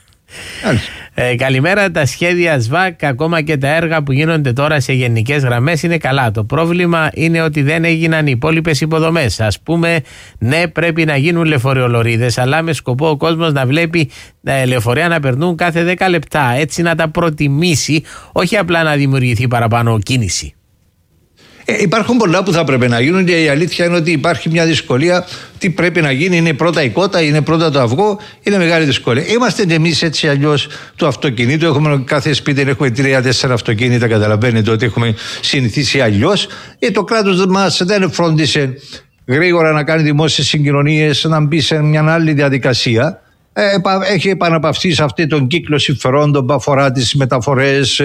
Καλημέρα. Τα σχέδια ΣΒΑΚ, ακόμα και τα έργα που γίνονται τώρα σε γενικές γραμμές, είναι καλά. Το πρόβλημα είναι ότι δεν έγιναν οι υπόλοιπες υποδομές. Ας πούμε, ναι, πρέπει να γίνουν λεωφορειολωρίδες, αλλά με σκοπό ο κόσμος να βλέπει τα λεωφορεία να περνούν κάθε 10 λεπτά. Έτσι να τα προτιμήσει, όχι απλά να δημιουργηθεί παραπάνω κίνηση. Υπάρχουν πολλά που θα πρέπει να γίνουν και η αλήθεια είναι ότι υπάρχει μια δυσκολία. Τι πρέπει να γίνει, είναι πρώτα η κότα, είναι πρώτα το αυγό, είναι μεγάλη δυσκολία. Είμαστε και εμείς έτσι αλλιώς του αυτοκινήτου. Έχουμε κάθε σπίτι, έχουμε 3-4 αυτοκίνητα. Καταλαβαίνετε ότι έχουμε συνηθίσει αλλιώς. Το κράτος μας δεν φρόντισε γρήγορα να κάνει δημόσιες συγκοινωνίες, να μπει σε μια άλλη διαδικασία. Έχει επαναπαυθεί σε αυτή τον κύκλο συμφερόντων που αφορά τις μεταφορές,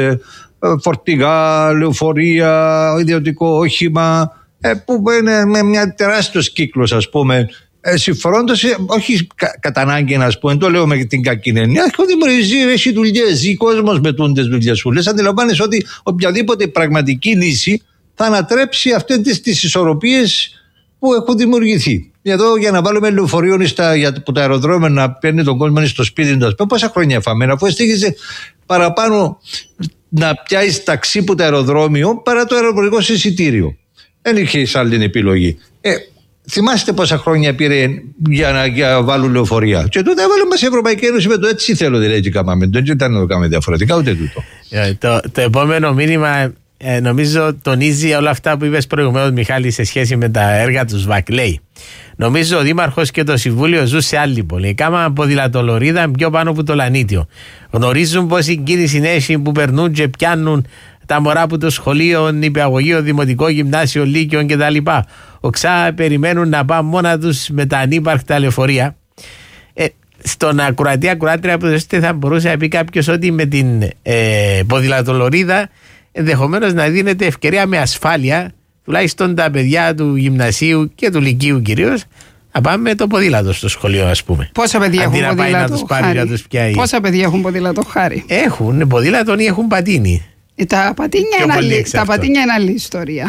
φορτηγά, λεωφορεία, ιδιωτικό όχημα, που είναι με μια τεράστιος κύκλος, ας πούμε, συμφερόντων, όχι κατά ανάγκη, ας πούμε, το λέω με την κακή έννοια. Έχει δουλειές, ζει κόσμος με τούντες δουλειασούλες. Αντιλαμβάνεσαι ότι οποιαδήποτε πραγματική λύση θα ανατρέψει αυτές τις ισορροπίες που έχουν δημιουργηθεί. Εδώ για να βάλουμε λεωφορείο που τα αεροδρόμια να παίρνει τον κόσμο στο σπίτι του, πόσα χρόνια φάμε, αφού στήχησε παραπάνω να πιάσει ταξί που το αεροδρόμιο παρά το αεροπορικό εισιτήριο. Δεν είχε άλλη επιλογή. Θυμάστε πόσα χρόνια πήρε για να βάλουν λεωφορεία. Και τότε έβαλε μας η Ευρωπαϊκή Ένωση με το έτσι θέλω, δηλαδή, και κάναμε. Δεν ήταν να το κάνουμε διαφορετικά, ούτε τούτο. Το επόμενο μήνυμα νομίζω τονίζει όλα αυτά που είπες προηγουμένως, Μιχάλη, σε σχέση με τα έργα του ΣΒΑΚ. Λέει: νομίζω ο Δήμαρχος και το Συμβούλιο ζουν σε άλλη πόλη. Κάμα ποδηλατολωρίδα πιο πάνω από το Λανίτιο. Γνωρίζουν πως η κίνηση έχει που περνούν και πιάνουν τα μωρά από το σχολείο, νηπιαγωγείο, δημοτικό, γυμνάσιο, λύκειο κτλ. Οξά περιμένουν να πάνε μόνα τους με τα ανύπαρκτα λεωφορεία. Στον ακροατή-ακροάτρια που θα μπορούσε να πει κάποιος ότι με την ποδηλατολωρίδα ενδεχομένως να δίνεται ευκαιρία με ασφάλεια, τουλάχιστον τα παιδιά του γυμνασίου και του λυκείου κυρίως, να πάμε με το ποδήλατο στο σχολείο, ας πούμε. Πόσα παιδιά έχουν ποδήλατο, Χάρη? Πόσα παιδιά έχουν ποδήλατο, Χάρη? Έχουν ποδήλατο ή έχουν πατίνι. Τα πατίνια είναι άλλη ιστορία.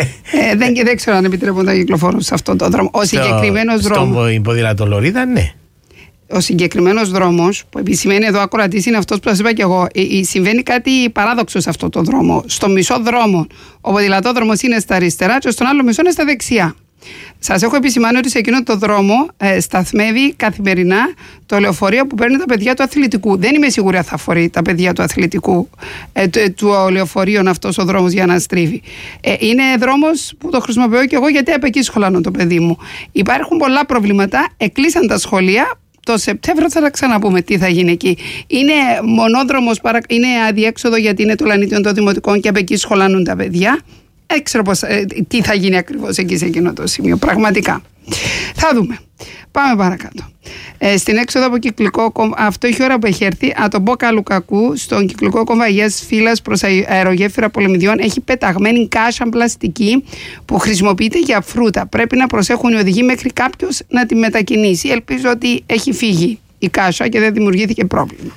Δεν ξέρω αν επιτρέπουν να κυκλοφορούν σε αυτόν τον δρόμο. Ο συγκεκριμένος δρόμος. Στον ποδηλατολωρίδα, ναι. Ο συγκεκριμένος δρόμος, που επισημαίνει εδώ ακροατής, είναι αυτός που σας είπα και εγώ. Συμβαίνει κάτι παράδοξο σε αυτόν τον δρόμο. Στο μισό δρόμο ο ποδηλατόδρομος είναι στα αριστερά και στον άλλο μισό είναι στα δεξιά. Σας έχω επισημάνει ότι σε εκείνο το δρόμο σταθμεύει καθημερινά το λεωφορείο που παίρνει τα παιδιά του αθλητικού. Δεν είμαι σίγουρη αν θα φορεί τα παιδιά του αθλητικού του λεωφορείων αυτός ο δρόμος για να στρίβει. Είναι δρόμος που το χρησιμοποιώ και εγώ, γιατί από εκεί σχολάνω το παιδί μου. Υπάρχουν πολλά προβλήματα. Εκλείσαν τα σχολεία. Το Σεπτέμβριο θα τα ξαναπούμε τι θα γίνει εκεί. Είναι μονόδρομος, είναι αδιέξοδο γιατί είναι το λανίτιο των δημοτικών και από εκεί σχολάνουν τα παιδιά. Δεν ξέρω τι θα γίνει ακριβώς εκεί σε εκείνο το σημείο. Πραγματικά. Θα δούμε. Πάμε παρακάτω. Στην έξοδο από Κυκλικό Κόμβο, αυτό έχει ώρα που έχει έρθει, από τον Μπόκα Λουκακού, στον Κυκλικό Κόμβο Αγίας Φύλας προς αερογέφυρα Πολεμιδιών, έχει πεταγμένη κάσα πλαστική που χρησιμοποιείται για φρούτα. Πρέπει να προσέχουν οι οδηγοί μέχρι κάποιος να τη μετακινήσει. Ελπίζω ότι έχει φύγει η κάσα και δεν δημιουργήθηκε πρόβλημα.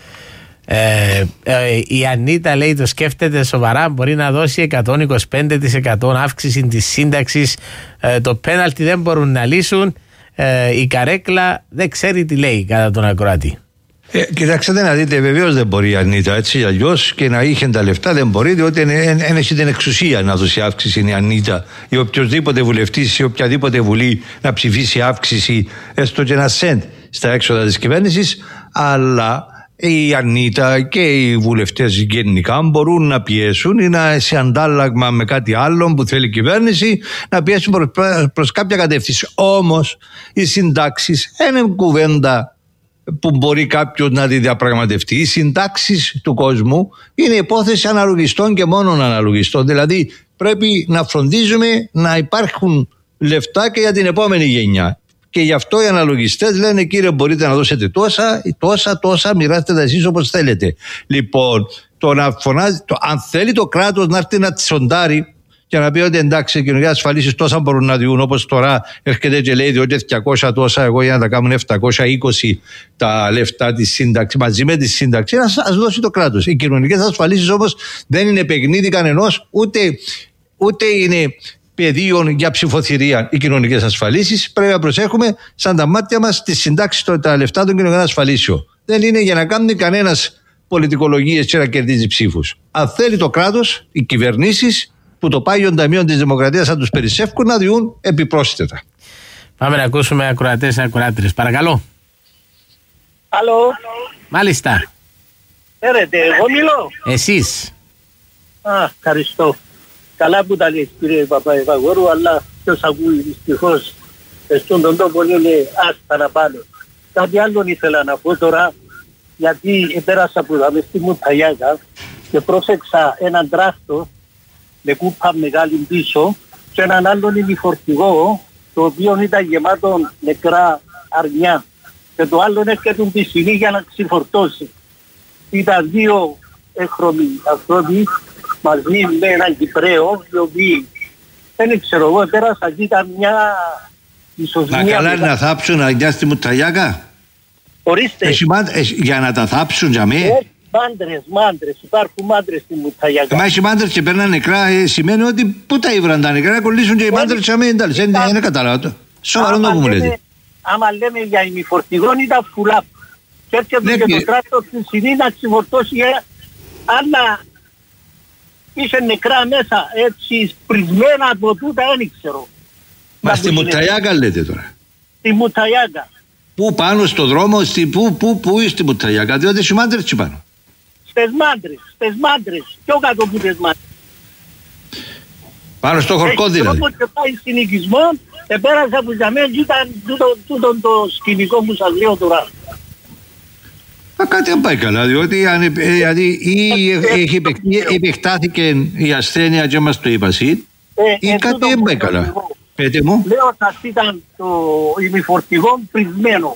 Η Ανίτα λέει το σκέφτεται σοβαρά, μπορεί να δώσει 125% αύξηση της σύνταξης. Το πέναλτι δεν μπορούν να λύσουν. Η καρέκλα δεν ξέρει τι λέει κατά τον ακροατή. Κοιτάξτε να δείτε, βεβαίως δεν μπορεί η Ανίτα, έτσι αλλιώς, και να είχε τα λεφτά δεν μπορεί, διότι έχει την εξουσία να δώσει αύξηση η Ανίτα ή οποιοδήποτε βουλευτής ή οποιαδήποτε βουλή να ψηφίσει αύξηση έστω και ένα σεντ στα έξοδα της κυβέρνησης, αλλά η Ανίτα και οι βουλευτές γενικά μπορούν να πιέσουν ή σε αντάλλαγμα με κάτι άλλο που θέλει η κυβέρνηση να πιέσουν προς κάποια κατεύθυνση. Όμως οι συντάξεις είναι κουβέντα που μπορεί κάποιος να τη διαπραγματευτεί. Οι συντάξεις του κόσμου είναι υπόθεση αναλογιστών και μόνο αναλογιστών. Δηλαδή πρέπει να φροντίζουμε να υπάρχουν λεφτά και για την επόμενη γενιά. Και γι' αυτό οι αναλογιστές λένε, κύριε, μπορείτε να δώσετε τόσα, μοιράστε τα εσείς όπως θέλετε. Λοιπόν, το να φωνάζει, αν θέλει το κράτος να έρθει να τη σοντάρει και να πει ότι εντάξει, οι κοινωνικές ασφαλίσεις τόσα μπορούν να διούν, όπως τώρα έρχεται και λέει ότι 200 τόσα, εγώ για να τα κάνουν 720 τα λεφτά της σύνταξης, μαζί με τη σύνταξη, ας δώσει το κράτος. Οι κοινωνικές ασφαλίσεις όμως δεν είναι παιχνίδι κανενός, ούτε είναι πεδίων για ψηφοθυρία οι κοινωνικές ασφαλίσεις. Πρέπει να προσέχουμε σαν τα μάτια μας τις συντάξεις, τα λεφτά των κοινωνικών ασφαλίσεων. Δεν είναι για να κάνει κανένας πολιτικολογίες και να κερδίζει ψήφους. Αν θέλει το κράτος, οι κυβερνήσεις που το πάγιον ταμείων της Δημοκρατίας θα τους περισσεύκουν να διούν επιπρόσθετα. Πάμε να ακούσουμε ακροατές και ακροάτριες. Παρακαλώ. Άλλο. Μάλιστα. Έρετε, εγώ μιλώ. Εσείς. Ευχαριστώ. Καλά που τα λες, κύριε Παπαϊβαγόρου, αλλά ποιος ακούει δυστυχώς στον τον τόπο είναι άστα να πάνω. Κάτι άλλο ήθελα να πω τώρα, γιατί πέρασα που είδαμε στη Μουταγιάκα και πρόσεξα έναν τράχτο με κούπα μεγάλη πίσω και έναν άλλον ημιφορτηγό, το οποίο ήταν γεμάτο νεκρά αρνιά και το άλλο έρχεται τη σκηνή για να ξεφορτώσει. Ήταν δύο έχρωμοι άνθρωποι μαζί με έναν Κυπραίο, οι οποίοι δεν ξέρω εγώ, πέρασα και ήταν μια ισοσμία. Μα καλά να θάψουν αρνιά στη Μουταγιάκα. Ορίστε. Για να τα θάψουν για μέ. Μάντρες, υπάρχουν μάντρες στη Μουταγιάκα. Μα οι μάντρες και παίρνουν νεκρά, σημαίνει ότι πού τα ήβραν τα νεκρά, να κολλήσουν και οι μάντρες για μέ. Δεν καταλάβω. Σοβαρό το που μου λέτε. Άμα λέμε για ημιφορτηγόν ήταν φουλάπ. Και έρχεται και το κράτος στη συνή να ξεφορτώσει, αλλά είσαι νεκρά μέσα, έτσι πρισμένα από τούτα, δεν ξέρω. Μα στη Μουταγιάκα λέτε τώρα. Στη Μουταγιάκα. Πού πάνω στο δρόμο, πού είσαι στη Μουταγιάκα, διότι οι μάντρες τσι πάνω. Στες μάντρες, πιο κάτω που τες μάντρες. Πάνω στο χορκό δηλαδή. Όπως και πάει στην οικισμό, επέρασα που για μένα ήταν τούτο το σκηνικό που σας λέω τώρα. Κάτι δεν πάει καλά, διότι ή επεκτάθηκε η ασθένεια και μας το είπασαι, ή κάτι δεν πάει καλά. Πέτε μου. Λέω σας ήταν το ημιφορτηγό πρισμένο.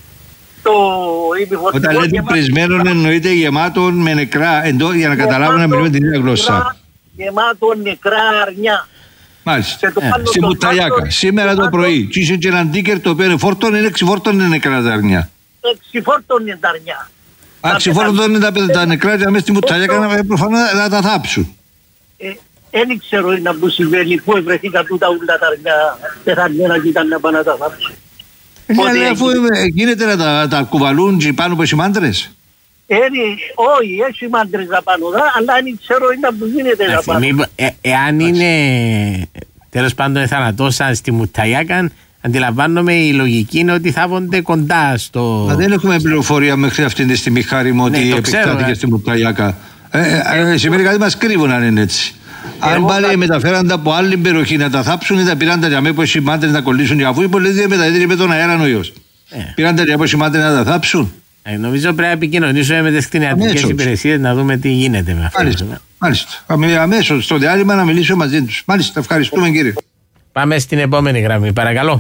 Όταν λέτε πρισμένο εννοείται γεμάτο με νεκρά, για να καταλάβουν να μιλούμε την ίδια γλώσσα. Γεμάτο νεκρά αρνιά. Μάλιστα. Στη Μουταγιάκα, σήμερα το πρωί. Και είσαι και έναν τίκερ το οποίο είναι ξηφόρτωνε νεκρά τα αρνιά. Ξηφόρτωνε τα αρνιά. Ξηφόρτωνε τα νεκρά και μέσα στη Μουταγιάκα προφανώς να τα θάψουν. Δεν ξέρω να που συμβαίνει, πού βρεθήκα τούτα ούλα τα αρνιά, πεθανμένα και ήταν να πάνε να τα θάψουν. Αφού γίνεται να τα κουβαλούν και πάνω από οι μάντρες. Όχι, έχει μάντρες να πάνω, αλλά δεν ξέρω να που γίνεται να πάνω. Εάν είναι τέλος πάντων θανατώσαν στη Μουταγιάκα, αντιλαμβάνομαι η λογική είναι ότι θα βόνται κοντά στο... Μα δεν έχουμε πληροφορία μέχρι αυτή τη στιγμή, χάρη μου, ότι επεκτάθηκε στη Μουταγιάκα. Σημαίνει κάτι μας κρύβουν αν είναι έτσι. Αν πάλι μεταφέραν τα από άλλη περιοχή να τα θάψουν ή τα πήραν τα διαμέ που σημάδες να κολλήσουν, αφού η πολιτεία μεταδίδει με τον αέρα ο ιός. Πήραν τα διαμέ σημάδες να τα θάψουν. Νομίζω πρέπει να επικοινωνήσουμε με τις κτηνιατρικές υπηρεσίες να δούμε τι γίνεται με αυτό. Μάλιστα. Αμέσως στο διάλειμμα να μιλήσω μαζί τους. Μάλιστα, ευχαριστούμε κύριε. Πάμε στην επόμενη γραμμή, παρακαλώ.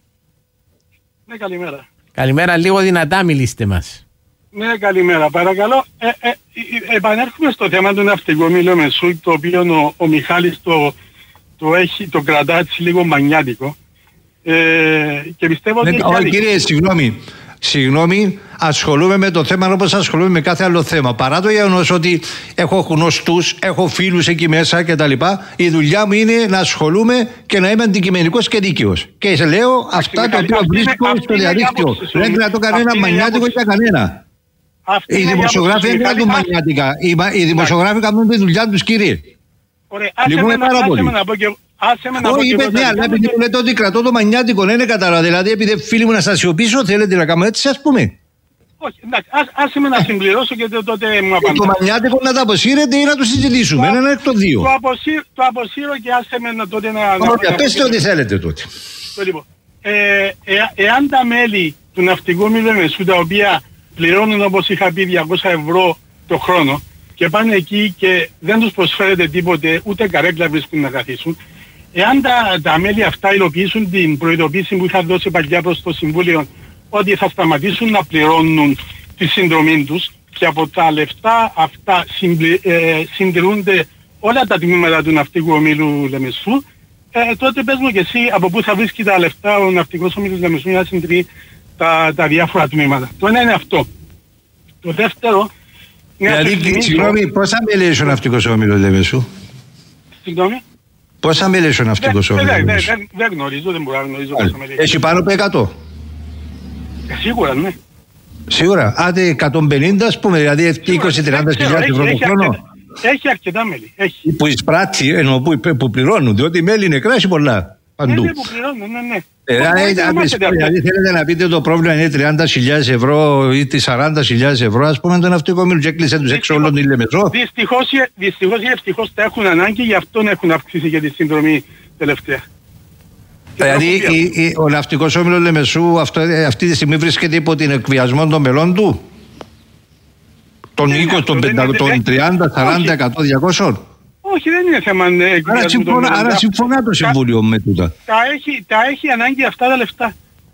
Ναι, καλημέρα. Καλημέρα, λίγο δυνατά μιλήστε μας. Ναι, καλημέρα, παρακαλώ. Επανέρχομαι στο θέμα του ναυτικού ομίλου Μεσού, το οποίο ο Μιχάλης το κρατά έτσι λίγο μανιάτικο. Και πιστεύω ότι... Κύριε, συγγνώμη, ασχολούμαι με το θέμα όπως ασχολούμαι με κάθε άλλο θέμα. Παρά το γεγονός ότι έχω γνωστούς, έχω φίλους εκεί μέσα κτλ. Η δουλειά μου είναι να ασχολούμαι και να είμαι αντικειμενικός και δίκαιος. Και σε λέω αυτά τα οποία βρίσκω στο διαδίκτυο. Δεν κρατώ κανένα μανιάτικο για κανένα. Οι δημοσιογράφοι δεν κρατούν μανιάτικα. Οι δημοσιογράφοι κάνουν τη δουλειά τους, κύριε. Λυπούμε πάρα πολύ. Όχι, είπε ναι, αλλά επειδή μου λέτε ότι κρατώ το μανιάτικο, δεν είναι κατάλαβα. Δηλαδή, επειδή φίλοι μου να σας σιωπήσω, θέλετε να κάνω έτσι, ας πούμε. Όχι, εντάξει, άσε με να συμπληρώσω και τότε μου απαντάτε. Το μανιάτικο να τα αποσύρετε ή να το συζητήσουμε. Έναν εκ των δύο. Το αποσύρω και άσε με να τότε να... Ωραία, πέστε ό,τι θέλετε τότε. Λοιπόν, εάν τα μέλη του ναυτικού ομίλου Μεσού, τα οποία πληρώνουν όπως είχα πει 200 ευρώ το χρόνο και πάνε εκεί και δεν τους προσφέρεται τίποτε, ούτε καρέκλα βρίσκουν να καθίσουν, εάν τα μέλη αυτά υλοποιήσουν την προειδοποίηση που είχα δώσει παλιά προς το Συμβούλιο ότι θα σταματήσουν να πληρώνουν τη συνδρομή τους και από τα λεφτά αυτά συντηρούνται όλα τα τμήματα του ναυτικού ομίλου Λεμεσού, τότε πες μου και εσύ από πού θα βρίσκει τα λεφτά ο ναυτικός ομίλος Λεμεσού για να συντηρεί τα διάφορα τμήματα. Το ένα είναι αυτό. Το δεύτερο... Δηλαδή, συγγνώμη, πόσα μέλη έχει ο ναυτικός όμιλος Λεμεσού? Συγγνώμη. Πόσα μέλη έχει ο ναυτικός όμιλος Λεμεσού? Δεν γνωρίζω, δεν μπορώ να γνωρίζω πόσα μέλη. Έχει πάνω από 100? Σίγουρα, ναι. Σίγουρα, άντε 150 ας πούμε, δηλαδή 20-30 χιλιάδες ευρώ το χρόνο. Έχει αρκετά μέλη. Που εισπράττει, εννοώ που πληρώνουν, διότι μέλη νεκρά έχει πολλά. Παντού. Ναι, που πληρώνουν, ναι. Δηλαδή θέλετε να πείτε το πρόβλημα είναι 30.000 ευρώ ή 40.000 ευρώ, ας πούμε, το ναυτικό όμιλο και έκλεισε τους έξω όλων τη Λεμεσό. Δυστυχώς ή ευτυχώς τα έχουν ανάγκη, γι' αυτό έχουν αυξήσει και τη συνδρομή τελευταία. Δηλαδή ο ναυτικός όμιλος Λεμεσού αυτή τη στιγμή βρίσκεται υπό την εκβιασμό των μελών του, των 20, των 30, 40, 100, 200. Όχι, δεν είναι θέμα. Άρα συμφωνά το Συμβούλιο με τούτα. Τα έχει ανάγκη αυτά τα λεφτά.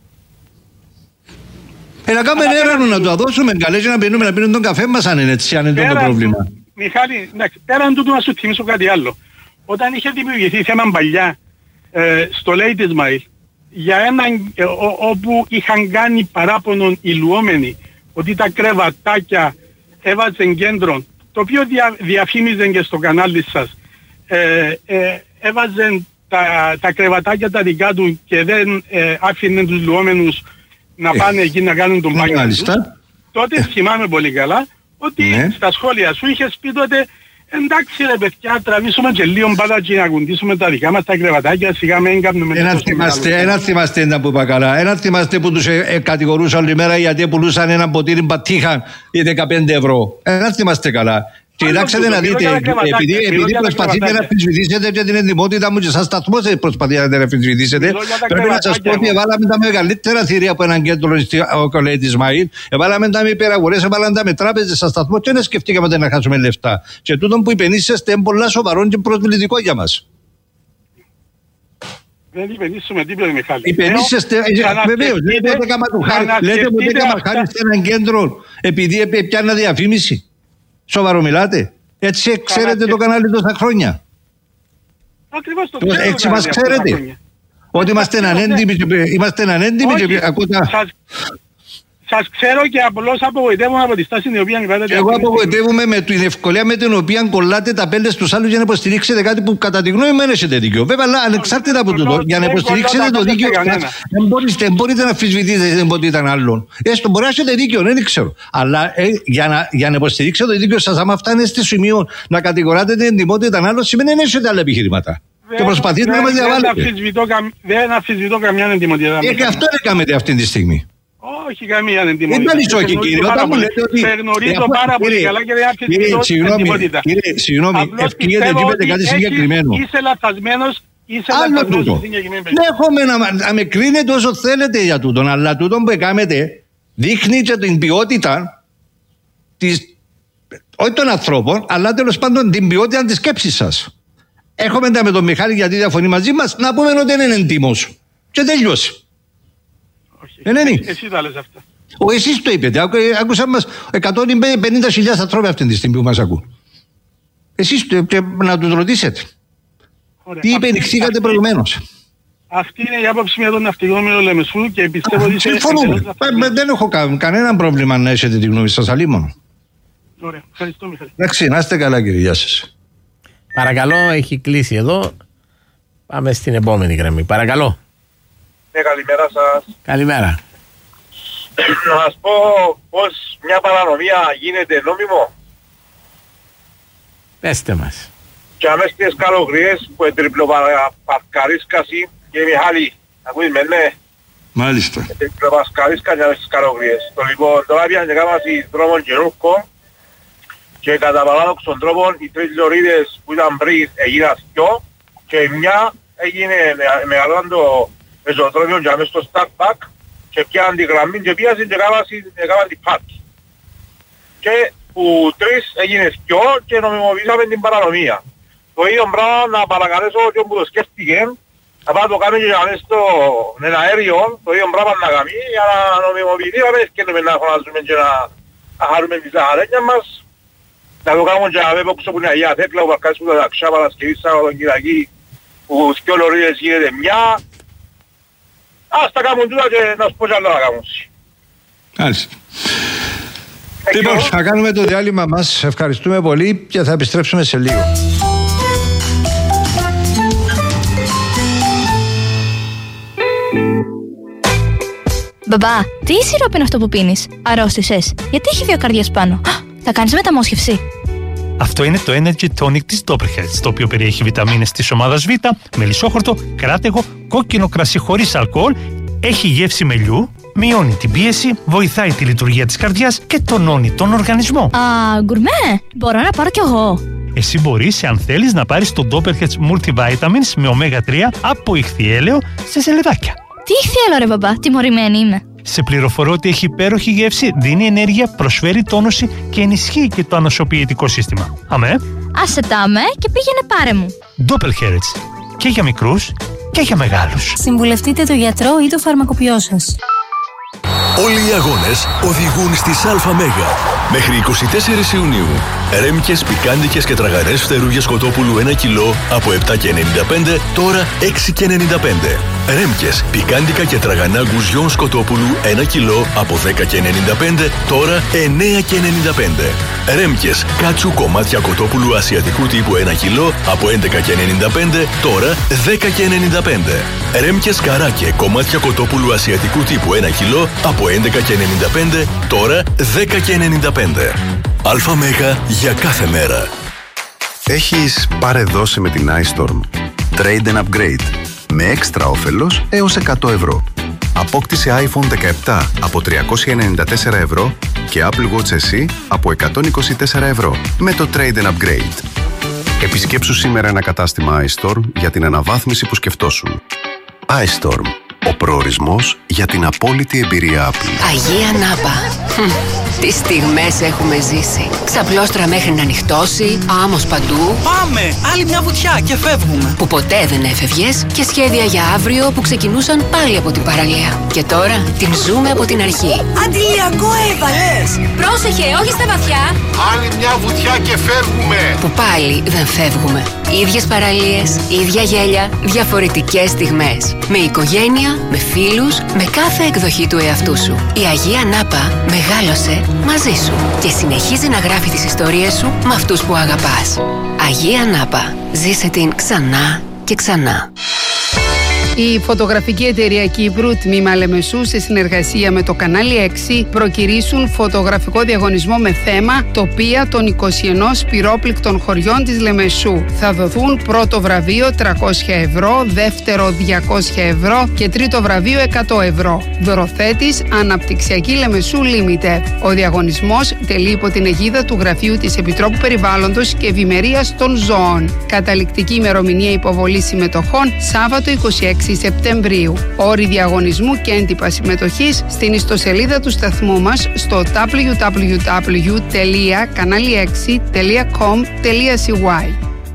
Να κάνουμε έρανο να το δώσουμε καλές να πίνουμε τον καφέ μας αν είναι έτσι, αν είναι το πρόβλημα. Μιχάλη, πέραν τούτου να σου θυμίσω κάτι άλλο. Όταν είχε δημιουργηθεί θέμα παλιά στο Lady Ismail, για όπου είχαν κάνει παράπονον οι λουόμενοι ότι τα κρεβατάκια έβαζαν κέντρο, το οποίο διαφήμιζαν και στο κανάλι σας, έβαζαν τα κρεβατάκια τα δικά του και δεν άφηναν τους λουόμενους να πάνε εκεί να κάνουν τον μπάνιο τους. Τότε θυμάμαι πολύ καλά ότι στα σχόλια σου είχες πει τότε εντάξει ρε παιδιά, τραβήσουμε και λίγο μπάτα και να κουντήσουμε τα δικά μας τα κρεβατάκια, σιγά με έγκαπνουμε. Ένα θυμάστε να που είπα καλά, ένα θυμάστε που τους κατηγορούσαν όλη μέρα γιατί πουλούσαν ένα ποτήρι μπατίχα ή 15 ευρώ. Ένα θυμάστε καλά. Κοιτάξτε να δείτε, επειδή προσπαθείτε να αμφισβητήσετε και την εντιμότητα μου και σαν σταθμός προσπαθείτε να αμφισβητήσετε, πρέπει να σας πω ότι έβαλαμε τα μεγαλύτερα θηρία από έναν κέντρο ο Lady Ismail, έβαλαμε τα με υπεραγορές, έβαλαμε τα με τράπεζες σαν σταθμό και δεν σκεφτήκαμε να χάσουμε λεφτά. Και τούτο που υπενήσεστε είναι πολλά σοβαρό και προσβλητικό για μας. Δεν υπενήσουμε τίποτα, Μιχάλη. Υπενήσεστε, βεβαίως, λέτε ότι έκαμα χάρη σε έναν κέντρο επειδή πιάνει διαφήμιση. Σοβαρό μιλάτε. Έτσι ξέρετε το κανάλι τόσα χρόνια. Ακριβώς το ξέρω. Έτσι μας ξέρετε. Ότι είμαστε ανέντιμοι και ακούτε. Σας ξέρω και απλώς απογοητεύομαι από τη στάση την οποία είπατε. Εγώ απογοητεύομαι με την ευκολία με την οποία κολλάτε τα πέλες στους άλλους για να υποστηρίξετε κάτι που κατά τη γνώμη μου δεν έχετε δίκιο. Βέβαια, αλλά ανεξάρτητα από τούτο, για να υποστηρίξετε το δίκιο δεν μπορείτε να αμφισβητείτε την εμποτήτα άλλων. Έστω μπορεί να έχετε δίκιο, δεν ξέρω. Αλλά για να υποστηρίξετε το δίκιο σας, άμα φτάνει στο σημείο να κατηγοράτε την εντιμότητα άλλων, σημαίνει να έχετε άλλα επιχειρήματα. Και προσπαθείτε να μας διαβάλλετε. Δεν αμφισβητώ καμιά εντιμότητα. Και αυτό έκαμετε αυτή τη στιγμή. Όχι καμία εντιμότητα. Δεν πάλι όχι κύριε, όταν μου λέτε ότι... Γνωρίζω πάρα πολύ καλά και δεν αμφισβητώ εντιμότητα. Κύριε, συγγνώμη, ευκαιρείτε ότι είπετε κάτι συγκεκριμένο. Είσαι λαθασμένος. Άλλο τούτο. Δέχομαι να με κρίνετε όσο θέλετε για τούτον, αλλά τούτον που έκαμετε δείχνει και την ποιότητα της, όχι των ανθρώπων, αλλά τέλος πάντων την ποιότητα της σκέψης σας. Έχουμε τα με τον Μιχάλη γιατί διαφωνεί μαζί μας να πούμε ότι δεν είναι εντύμος. Και τελειώσει. Εσύ τα λες αυτά. Εσείς το είπετε. Άκουσαν μας 150.000 ανθρώποι αυτή τη στιγμή που μας ακούν. Εσείς να τους ρωτήσετε. Ωραία. Τι υπενηχθήκατε προηγουμένως. Αυτή είναι η άποψη για τον ναυτικό με το Λεμεσού και πιστεύω ότι... Συμφωνούμε. Δεν έχω κανένα πρόβλημα να έχετε τη γνώμη σας, αλίμονο. Ωραία. Ευχαριστώ, Μιχάλη. Εντάξει, να είστε καλά κύριε, γεια σας. Παρακαλώ, έχει κλείσει εδώ. Πάμε στην επόμενη γραμμή. Παρακαλώ. Ναι, καλημέρα σας. Καλημέρα. Να σας πω πως μια παρανομία γίνεται νόμιμο. Πέστε μας. Και αμέσως στις καλογρίες που εντριπλοπαρκαρίσκαση και Μιχάλη, ακούεις με ναι. Μάλιστα. Εντριπλοπαρκαρίσκαση και αμέσως στις καλογρίες. Το λοιπόν, τώρα πήγαν και κάμασι δρόμων καινούργων και κατά παράδοξον τρόπον οι τρεις λωρίδες που ήταν πριν έγιναν δυο και μια έγινε μεγαλώναν το πεζοδρόμιο και αμέσως στο Starbuck και πιάναν τη γραμμή και πιάσαν και κάμαν την πάρκη. Και που τρεις έγινε δυο και νομιμοποιήσαμε την παρανομία. Το ίδιο πράγμα να παρακαλέσω και που το σκέφτηκε να πάει το κάνει και αμέσως στο αέριο, το ίδιο πράγμα να κάνει για να νομιμοποιηθεί και να φωνάζουμε και να χαρούμε τις αχαρένια μας. Να το κάνουμε και να βλέπω που είναι Αγία Θέκλα, που παρκάσεις που τα ταξιά Παρασκευή Σάββατον Κυριακή, που δυο λωρίδες γίνεται μια. Ας τα κάνουν τούτα και να σου πω κι άλλο να κάνουν. Μάλιστα. Λοιπόν, θα κάνουμε το διάλειμμα μας. Ευχαριστούμε πολύ και θα επιστρέψουμε σε λίγο. Μπαμπά, τι σιρόπι είναι αυτό που πίνεις? Αρρώστησες? Γιατί έχει δύο καρδιές πάνω? Θα κάνεις μεταμόσχευση? Αυτό είναι το Energy Tonic της Doppelherz, το οποίο περιέχει βιταμίνες της ομάδας Β, μελισσόχορτο, κράτεγο, κόκκινο κρασί χωρίς αλκοόλ, έχει γεύση μελιού, μειώνει την πίεση, βοηθάει τη λειτουργία της καρδιάς και τονώνει τον οργανισμό. Γκουρμέ, μπορώ να πάρω κι εγώ. Εσύ μπορείς, αν θέλεις, να πάρεις το Doppelherz Multivitamins με ωμέγα 3 από ηχθιέλαιο σε σελεδάκια. Τι ηχθιέλαιο ρε μπαμπά, τιμωρημένη είμαι. Σε πληροφορώ ότι έχει υπέροχη γεύση, δίνει ενέργεια, προσφέρει τόνωση και ενισχύει και το ανοσοποιητικό σύστημα. Αμέ. Άσε τα με και πήγαινε πάρε μου. Doppelherz. Και για μικρούς και για μεγάλους. Συμβουλευτείτε το γιατρό ή το φαρμακοποιό σας. Όλοι οι αγώνες οδηγούν στις ΑΜΕΓΑ. Μέχρι 24 Ιουνίου. Ρέμκες, πικάντικες και τραγανές φτερούγες κοτόπουλου 1 κιλό από 7,95 τώρα 6,95. Ρέμκες, πικάντικα και τραγανά γκουζιόν σκοτόπουλου 1 κιλό από 10,95 τώρα 9,95. Ρέμκες, κάτσου κομμάτια κοτόπουλου ασιατικού τύπου 1 κιλό από 11,95 τώρα 10,95. Ρέμκες καράκε, κομμάτια κοτόπουλου ασιατικού τύπου 1 κιλό από 11,95 τώρα 10,95. ΑΜΕΓΑ για κάθε μέρα. Έχεις πάρε δώσε με την iStorm. Trade and upgrade. Με έξτρα όφελος έως 100 ευρώ. Απόκτησε iPhone 17 από 394 ευρώ και Apple Watch SE από 124 ευρώ με το Trade and upgrade. Επισκέψου σήμερα ένα κατάστημα iStorm για την αναβάθμιση που σκεφτόσουν. iStorm. Ο προορισμός για την απόλυτη εμπειρία Apple. Αγία Νάπα. Τι στιγμές έχουμε ζήσει. Ξαπλώστρα μέχρι να νυχτώσει, άμμος παντού. Πάμε! Άλλη μια βουτιά και φεύγουμε. Που ποτέ δεν έφευγες και σχέδια για αύριο που ξεκινούσαν πάλι από την παραλία. Και τώρα την ζούμε από την αρχή. Αντιλιακό έβαλες! Πρόσεχε, όχι στα βαθιά. Άλλη μια βουτιά και φεύγουμε. Που πάλι δεν φεύγουμε. Ίδιες παραλίες, ίδια γέλια, διαφορετικές στιγμές. Με οικογένεια, με φίλους, με κάθε εκδοχή του εαυτού σου. Η Αγία Νάπα μεγάλωσε μαζί σου και συνεχίζει να γράφει τις ιστορίες σου με αυτούς που αγαπάς. Αγία Νάπα. Ζήσε την ξανά και ξανά. Η φωτογραφική εταιρεία Κύπρου, τμήμα Λεμεσού, σε συνεργασία με το κανάλι 6, προκυρήσουν φωτογραφικό διαγωνισμό με θέμα τοπία των 21 πυρόπληκτων χωριών της Λεμεσού. Θα δοθούν πρώτο βραβείο 300 ευρώ, δεύτερο 200 ευρώ και τρίτο βραβείο 100 ευρώ. Δωροθέτης Αναπτυξιακή Λεμεσού Limited. Ο διαγωνισμός τελεί υπό την αιγίδα του Γραφείου της Επιτρόπου Περιβάλλοντος και Ευημερίας των Ζώων. Καταληκτική ημερομηνία υποβολής συμμετοχών Σάββατο 26 Σεπτεμβρίου. Όροι διαγωνισμού και έντυπα συμμετοχής στην ιστοσελίδα του σταθμού μας στο www.kanali6.com.cy.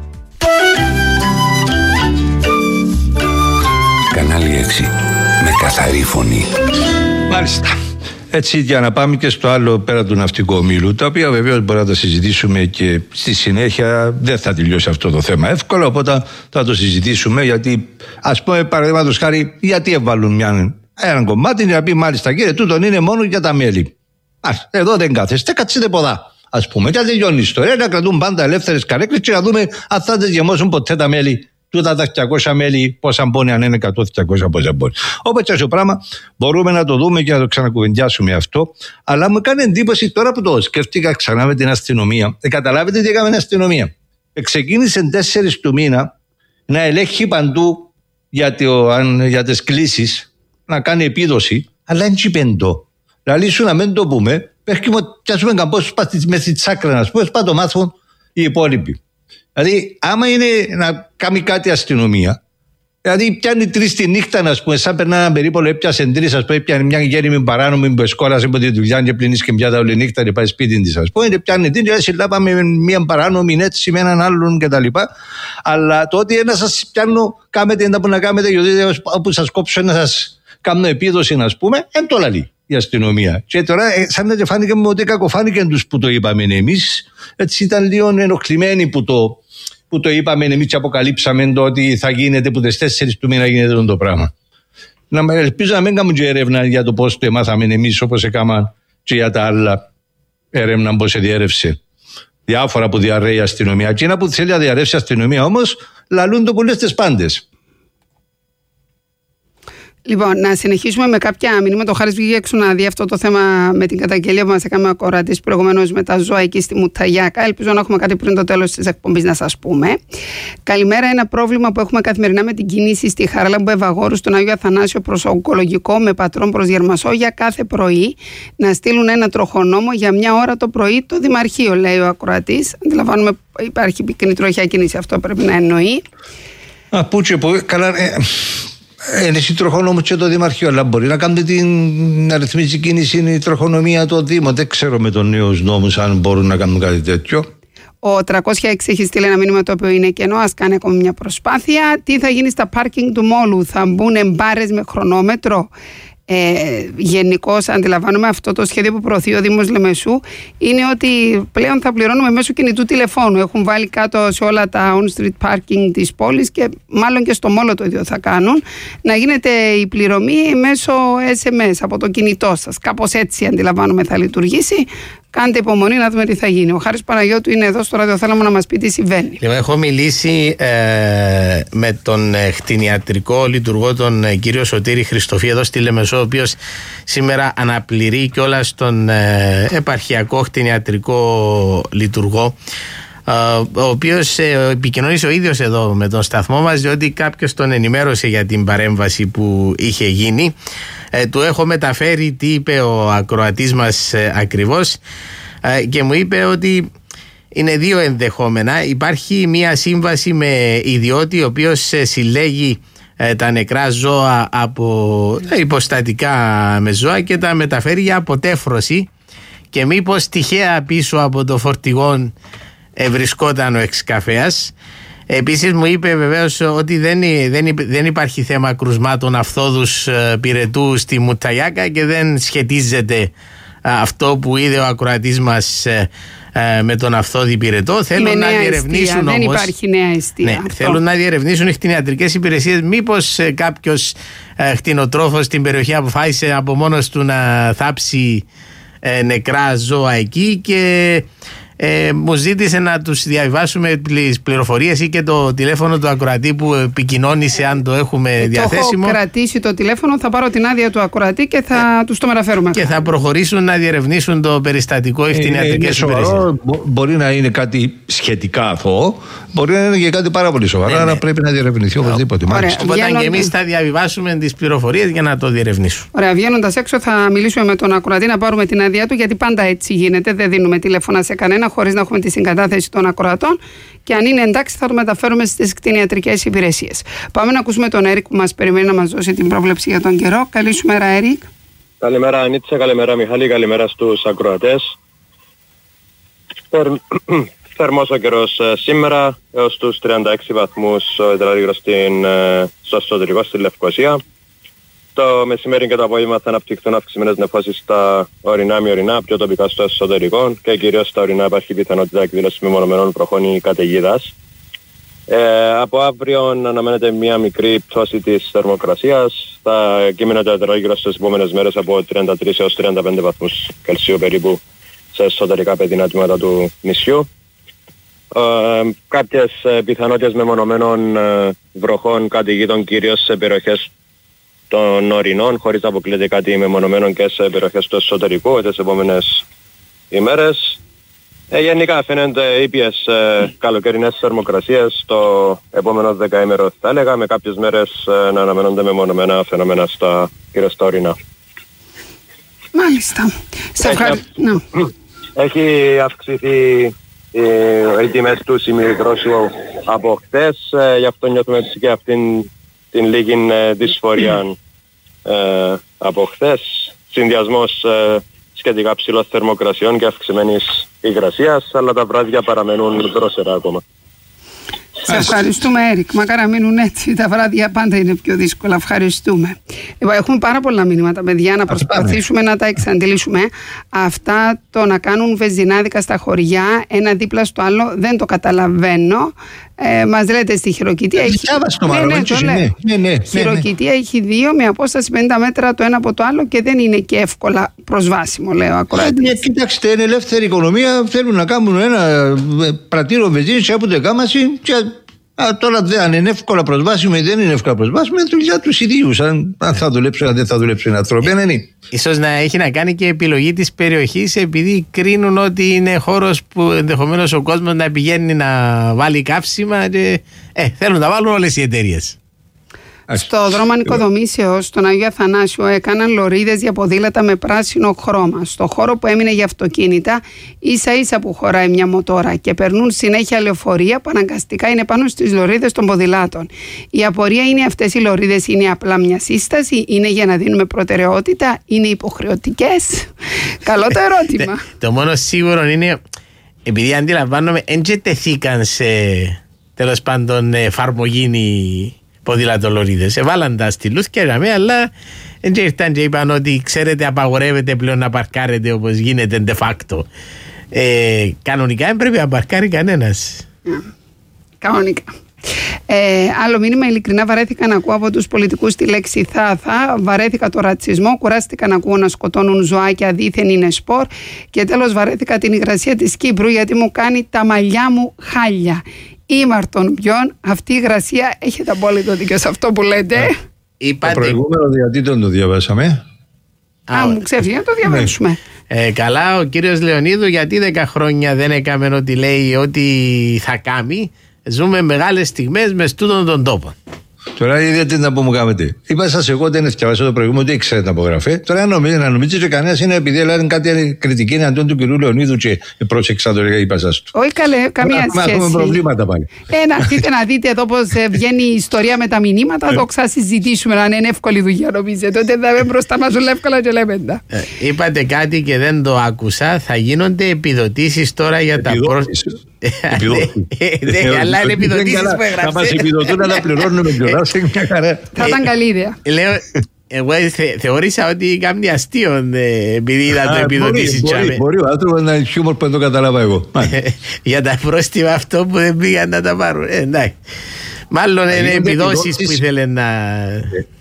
Κανάλι 6. Με καθαρή φωνή. Μάλιστα. Έτσι, για να πάμε και στο άλλο πέρα του ναυτικού ομίλου, τα οποία βεβαίως μπορούμε να τα συζητήσουμε και στη συνέχεια δεν θα τελειώσει αυτό το θέμα εύκολα, οπότε θα το συζητήσουμε. Γιατί, ας πούμε, παραδείγματος χάρη, γιατί έβαλουν έναν κομμάτι για να πει μάλιστα κύριε, τούτον είναι μόνο για τα μέλη. Εδώ δεν κάθεστε, κάτσετε ποδά. Ας πούμε, και τελειώνει η ιστορία, να κρατούν πάντα ελεύθερες καρέκλες και να δούμε αν θα τις γεμώσουν ποτέ τα μέλη. Τούτα τα 200 μέλη, πόσα μπώνει, αν είναι 100-200, πόσα μπώνει. Όπως έτσι το πράγμα, μπορούμε να το δούμε και να το ξανακουβεντιάσουμε αυτό. Αλλά μου κάνει εντύπωση τώρα που το σκέφτηκα ξανά με την αστυνομία. Καταλάβετε τι έκαμε η αστυνομία. Ξεκίνησε 4 του μήνα να ελέγχει παντού για τις κλήσεις, να κάνει επίδοση, αλλά είναι τσιπεντό. Δηλαδή, σου να μην το πούμε, πρέπει να πιάσουμε καμπόσους μέσα στη τσάκρα, να πούμε, σπά το μάθουν οι υπόλοιποι. Δηλαδή, άμα είναι να κάνει κάτι αστυνομία, δηλαδή πιάνει 3 τη νύχτα, να πούμε, σαν περνά έναν περίπολο, έπιασε 3, α πούμε, πιάνει μια γέριμη παράνομη που εσκόρασε από τη δουλειά και πλύνει και πιάτα όλη νύχτα και πάει σπίτι τη, α πούμε, πιάνει την, και συλλάβαμε με μια παράνομη έτσι, με έναν άλλον κτλ. Αλλά το ότι ένα σα πιάνω, κάμετε εντά που να κάνετε, γιατί όπου σα κόψω να σα κάνω επίδοση, να πούμε, εν το λαλεί η αστυνομία. Και τώρα, σαν να φάνηκε μου ότι κακοφάνηκε τους που το είπαμε εμείς, έτσι ήταν λίγο ενοχλημένοι που το είπαμε εμείς και αποκαλύψαμε το ότι θα γίνεται που τις 4 του μήνα γίνεται το πράγμα. Ελπίζω να μην κάνουμε και έρευνα για το πώς το έμαθαμε εμείς, όπως έκαναν και για τα άλλα έρευνα πώς διέρευσε. Διάφορα που διαρρέει η αστυνομία. Εκείνα που θέλει να διαρρεύσει η αστυνομία όμως, λαλούν το πολλές τις πάντες. Λοιπόν, να συνεχίσουμε με κάποια μηνύματα. Ο Χάρης βγήκε έξω να δει αυτό το θέμα με την καταγγελία που μας έκαμε ο ακροατής προηγουμένως με τα ζώα εκεί στη Μουταγιάκα. Ελπίζω να έχουμε κάτι πριν το τέλος της εκπομπής να σας πούμε. Καλημέρα. Ένα πρόβλημα που έχουμε καθημερινά με την κίνηση στη Χαράλαμπο Ευαγόρου στον Άγιο Αθανάσιο προς ογκολογικό με πατρόν προς Γερμασόγεια κάθε πρωί να στείλουν ένα τροχονόμο για 1 ώρα το πρωί το Δημαρχείο, λέει ο ακροατής. Αντιλαμβάνομαι υπάρχει πυκνή τροχιά κίνηση, αυτό πρέπει να εννοεί. Καλά. Είναι η τροχονόμο και το Δημαρχείο, αλλά μπορεί να κάνετε να ρυθμίσει κίνηση η τροχονομία το Δήμο. Δεν ξέρω με τον νέους νόμους αν μπορούν να κάνουν κάτι τέτοιο. Ο 306 έχει στείλει ένα μήνυμα το οποίο είναι κενό. Ας κάνει ακόμη μια προσπάθεια. Τι θα γίνει στα πάρκινγκ του Μόλου, θα μπουν μπάρες με χρονόμετρο? Γενικώς αντιλαμβάνομαι αυτό το σχέδιο που προωθεί ο Δήμος Λεμεσού είναι ότι πλέον θα πληρώνουμε μέσω κινητού τηλεφώνου. Έχουν βάλει κάτω σε όλα τα on-street parking της πόλης και μάλλον και στο Μόλο το ίδιο θα κάνουν, να γίνεται η πληρωμή μέσω SMS από το κινητό σας. Κάπως έτσι αντιλαμβάνομαι θα λειτουργήσει. Κάντε υπομονή να δούμε τι θα γίνει. Ο Χάρης Παναγιώτου είναι εδώ στο ραδιοθάλαμο να μας πει τι συμβαίνει. Έχω μιλήσει με τον κτηνιατρικό λειτουργό, τον κύριο Σωτήρη Χριστοφή, εδώ στη Λεμεσό, ο οποίος σήμερα αναπληρεί κιόλας τον επαρχιακό κτηνιατρικό λειτουργό, ο οποίος επικοινωνήσε ο ίδιος εδώ με τον σταθμό μας, διότι κάποιος τον ενημέρωσε για την παρέμβαση που είχε γίνει. Του έχω μεταφέρει τι είπε ο ακροατής μας ακριβώς και μου είπε ότι είναι 2 ενδεχόμενα. Υπάρχει μια σύμβαση με ιδιώτη ο οποίος συλλέγει τα νεκρά ζώα από υποστατικά με ζώα και τα μεταφέρει για αποτέφρωση, και μήπως τυχαία πίσω από το φορτηγόν βρισκόταν ο εξκαφέας. Επίσης μου είπε βεβαίως ότι δεν υπάρχει θέμα κρουσμάτων αυθόδους πυρετού στη Μουταγιάκα και δεν σχετίζεται αυτό που είδε ο ακροατής μας με τον αυθόδη πυρετό. Θέλουν να διερευνήσουν όμως. Δεν υπάρχει νέα αιστεία. Ναι, θέλουν να διερευνήσουν οι κτηνιατρικές υπηρεσίες μήπως κάποιος κτηνοτρόφος στην περιοχή αποφάσισε από μόνος του να θάψει νεκρά ζώα εκεί και μου ζήτησε να τους διαβάσουμε τις πληροφορίες ή και το τηλέφωνο του ακροατή που επικοινώνησε, αν το έχουμε διαθέσιμο. Έχω κρατήσει το τηλέφωνο, θα πάρω την άδεια του ακροατή και θα τους το μεταφέρουμε. Και θα προχωρήσουν να διερευνήσουν το περιστατικό στις ιατρικές υπηρεσίες. Μπορεί να είναι κάτι σχετικά αθώο, μπορεί να είναι και κάτι πάρα πολύ σοβαρό, αλλά πρέπει να διερευνηθεί οπωσδήποτε. Οπότε και εμείς θα διαβάσουμε τις πληροφορίες για να το διερευνήσουμε. Ωραία, βγαίνοντας έξω θα μιλήσουμε με τον ακροατή να πάρουμε την άδειά του, γιατί πάντα έτσι γίνεται. Δεν δίνουμε τηλέφωνα σε κανένα χωρίς να έχουμε τη συγκατάθεση των ακροατών. Και αν είναι εντάξει, θα το μεταφέρουμε στις κτηνιατρικές υπηρεσίες. Πάμε να ακούσουμε τον Έρικ που μας περιμένει να μας δώσει την πρόβλεψη για τον καιρό. Καλή σου μέρα, Έρικ. Καλημέρα, Ανίτσα, καλημέρα, Μιχάλη, καλημέρα στους ακροατές. Θερμός ο καιρός σήμερα, έως τους 36 βαθμούς ο υδραργύρος στο εσωτερικό, στη Λευκοσία. Το μεσημέρι και το απόγευμα θα αναπτυχθούν αυξημένες νεφώσεις στα ορεινά μη ορεινά, πιο τοπικά στο εσωτερικό και κυρίως στα ορεινά υπάρχει πιθανότητα εκδήλωσης μεμονωμένων βροχών ή καταιγίδας. Από αύριο αναμένεται μια μικρή πτώση της θερμοκρασίας. Θα κείμενεται το υδραργύρος στις επόμενες μέρες από 33 έως 35 βαθμούς Κελσίου περίπου σε εσωτερικά παιδινά τμήματα του νησιού. Κάποιες πιθανότητες μεμονωμένων βροχών καταιγίδων κυρίως σε περιοχές των ορεινών, χωρίς να αποκλείεται κάτι μεμονωμένο και σε περιοχές του εσωτερικού τις επόμενες ημέρες. Γενικά φαίνονται ήπιες καλοκαιρινές θερμοκρασίες το επόμενο δεκαήμερο, θα έλεγα, με κάποιες μέρες να αναμένονται μεμονωμένα φαινόμενα κυρίως στα ορεινά. Μάλιστα. Έχει αυξηθεί οι τιμές του ημιδρόσιου από χθες, γι' αυτό νιώθουμε και αυτήν την λίγη δυσφορία από χθες. Συνδυασμός σχετικά ψηλών θερμοκρασιών και αυξημένης υγρασίας, αλλά τα βράδια παραμένουν δρόσερα ακόμα. Σε ευχαριστούμε, Έρικ. Μακάρι να μείνουν έτσι. Τα βράδια πάντα είναι πιο δύσκολα. Ευχαριστούμε. Έχουμε πάρα πολλά μηνύματα, παιδιά, να προσπαθήσουμε να τα εξαντλήσουμε. Αυτά το να κάνουν βενζινάδικα στα χωριά, ένα δίπλα στο άλλο, δεν το καταλαβαίνω. Μας λέτε στη Χειροκητία έχει... Χειροκητία έχει 2 με απόσταση 50 μέτρα το ένα από το άλλο και δεν είναι και εύκολα προσβάσιμο, λέω ακροατής. Κοιτάξτε, είναι ελεύθερη οικονομία, θέλουν να κάνουν ένα πρατήριο βενζίνης από την κάμαση και τώρα αν είναι εύκολα προσβάσιμο ή δεν είναι εύκολα προσβάσιμο, είναι δουλειά τους ιδίους. Αν θα δουλέψουν, αν δεν θα δουλέψουν οι άνθρωποι, δεν είναι. Ίσως να έχει να κάνει και επιλογή της περιοχής, επειδή κρίνουν ότι είναι χώρος που ενδεχομένως ο κόσμος να πηγαίνει να βάλει καύσιμα και θέλουν να βάλουν όλες οι εταιρείες. Στο δρόμο Νοικοδομήσεως, στον Αγίο Αθανάσιο, έκαναν λωρίδες για ποδήλατα με πράσινο χρώμα. Στο χώρο που έμεινε για αυτοκίνητα, ίσα ίσα που χωράει μια μοτόρα και περνούν συνέχεια λεωφορεία που αναγκαστικά είναι πάνω στις λωρίδες των ποδηλάτων. Η απορία είναι, αυτές οι λωρίδες είναι απλά μια σύσταση, είναι για να δίνουμε προτεραιότητα, είναι υποχρεωτικές? Καλό το ερώτημα. Το μόνο σίγουρο είναι, επειδή αντιλαμβάνομαι, δεν τεθήκαν σε τέλος πάντων εφαρμογή ποδηλατολωρίδες. Εβάλαν τα στη λούθκια, αλλά δεν ήρθαν και είπαν ότι ξέρετε απαγορεύεται πλέον να παρκάρετε όπως γίνεται de facto. Κανονικά δεν πρέπει να παρκάρει κανένας. Κανονικά. Άλλο μήνυμα, ειλικρινά βαρέθηκα να ακούω από τους πολιτικούς τη λέξη θα, βαρέθηκα το ρατσισμό, κουράστηκα να ακούω να σκοτώνουν ζωάκια, δήθεν είναι σπορ, και τέλος βαρέθηκα την υγρασία της Κύπρου γιατί μου κάνει τα μαλλιά μου χάλια. Ήμαρτον ποιον, αυτή η υγρασία, έχετε απόλυτο δίκιο σε αυτό που λέτε. Το προηγούμενο διατήτων το διαβάσαμε. Μου ξέφυγε να το διαβάσουμε. Καλά, ο κύριος Λεωνίδου, γιατί 10 χρόνια δεν έκαμε ό,τι λέει, ό,τι θα κάνει. Ζούμε μεγάλες στιγμές με στούτον τον τόπο. Τώρα είδατε να μου κάνετε. Είπα σας εγώ δεν έφτιαξα το προηγούμενο, ότι ήξερα την απογραφή. Τώρα να νομίζετε ότι κανένας είναι επειδή έλεγαν κάτι κριτική εναντίον του κυρίου Λεωνίδου και πρόσεξα το είπα σας του. Όχι καλέ, καμία σχέση. Έχουμε προβλήματα πάλι. Να έρθετε να δείτε εδώ πώς βγαίνει η ιστορία με τα μηνύματα, το ξασυζητήσουμε, να είναι εύκολη δουλειά νομίζετε. Τότε θα είμαι μπροστά μας όλα εύκολα και λέμε τα. Είπατε κάτι και δεν το άκουσα, θα γίνονται επιδοτήσεις τώρα για τα αλλά είναι επιδοτήσεις που έγραψε. Θα μας επιδοτούν να τα πληρώνουμε κιόλας. Θα ήταν καλή ιδέα. Λέω, εγώ θεώρησα ότι κάνει αστείο επειδή είδα το επιδοτήσεις. Μπορεί ο άνθρωπος να είναι χιούμορ που δεν το καταλάβα εγώ. Για τα πρόστιμα αυτό που δεν πήγαν να τα πάρουν. Εντάξει. Μάλλον είναι επιδόσεις που ήθελε να...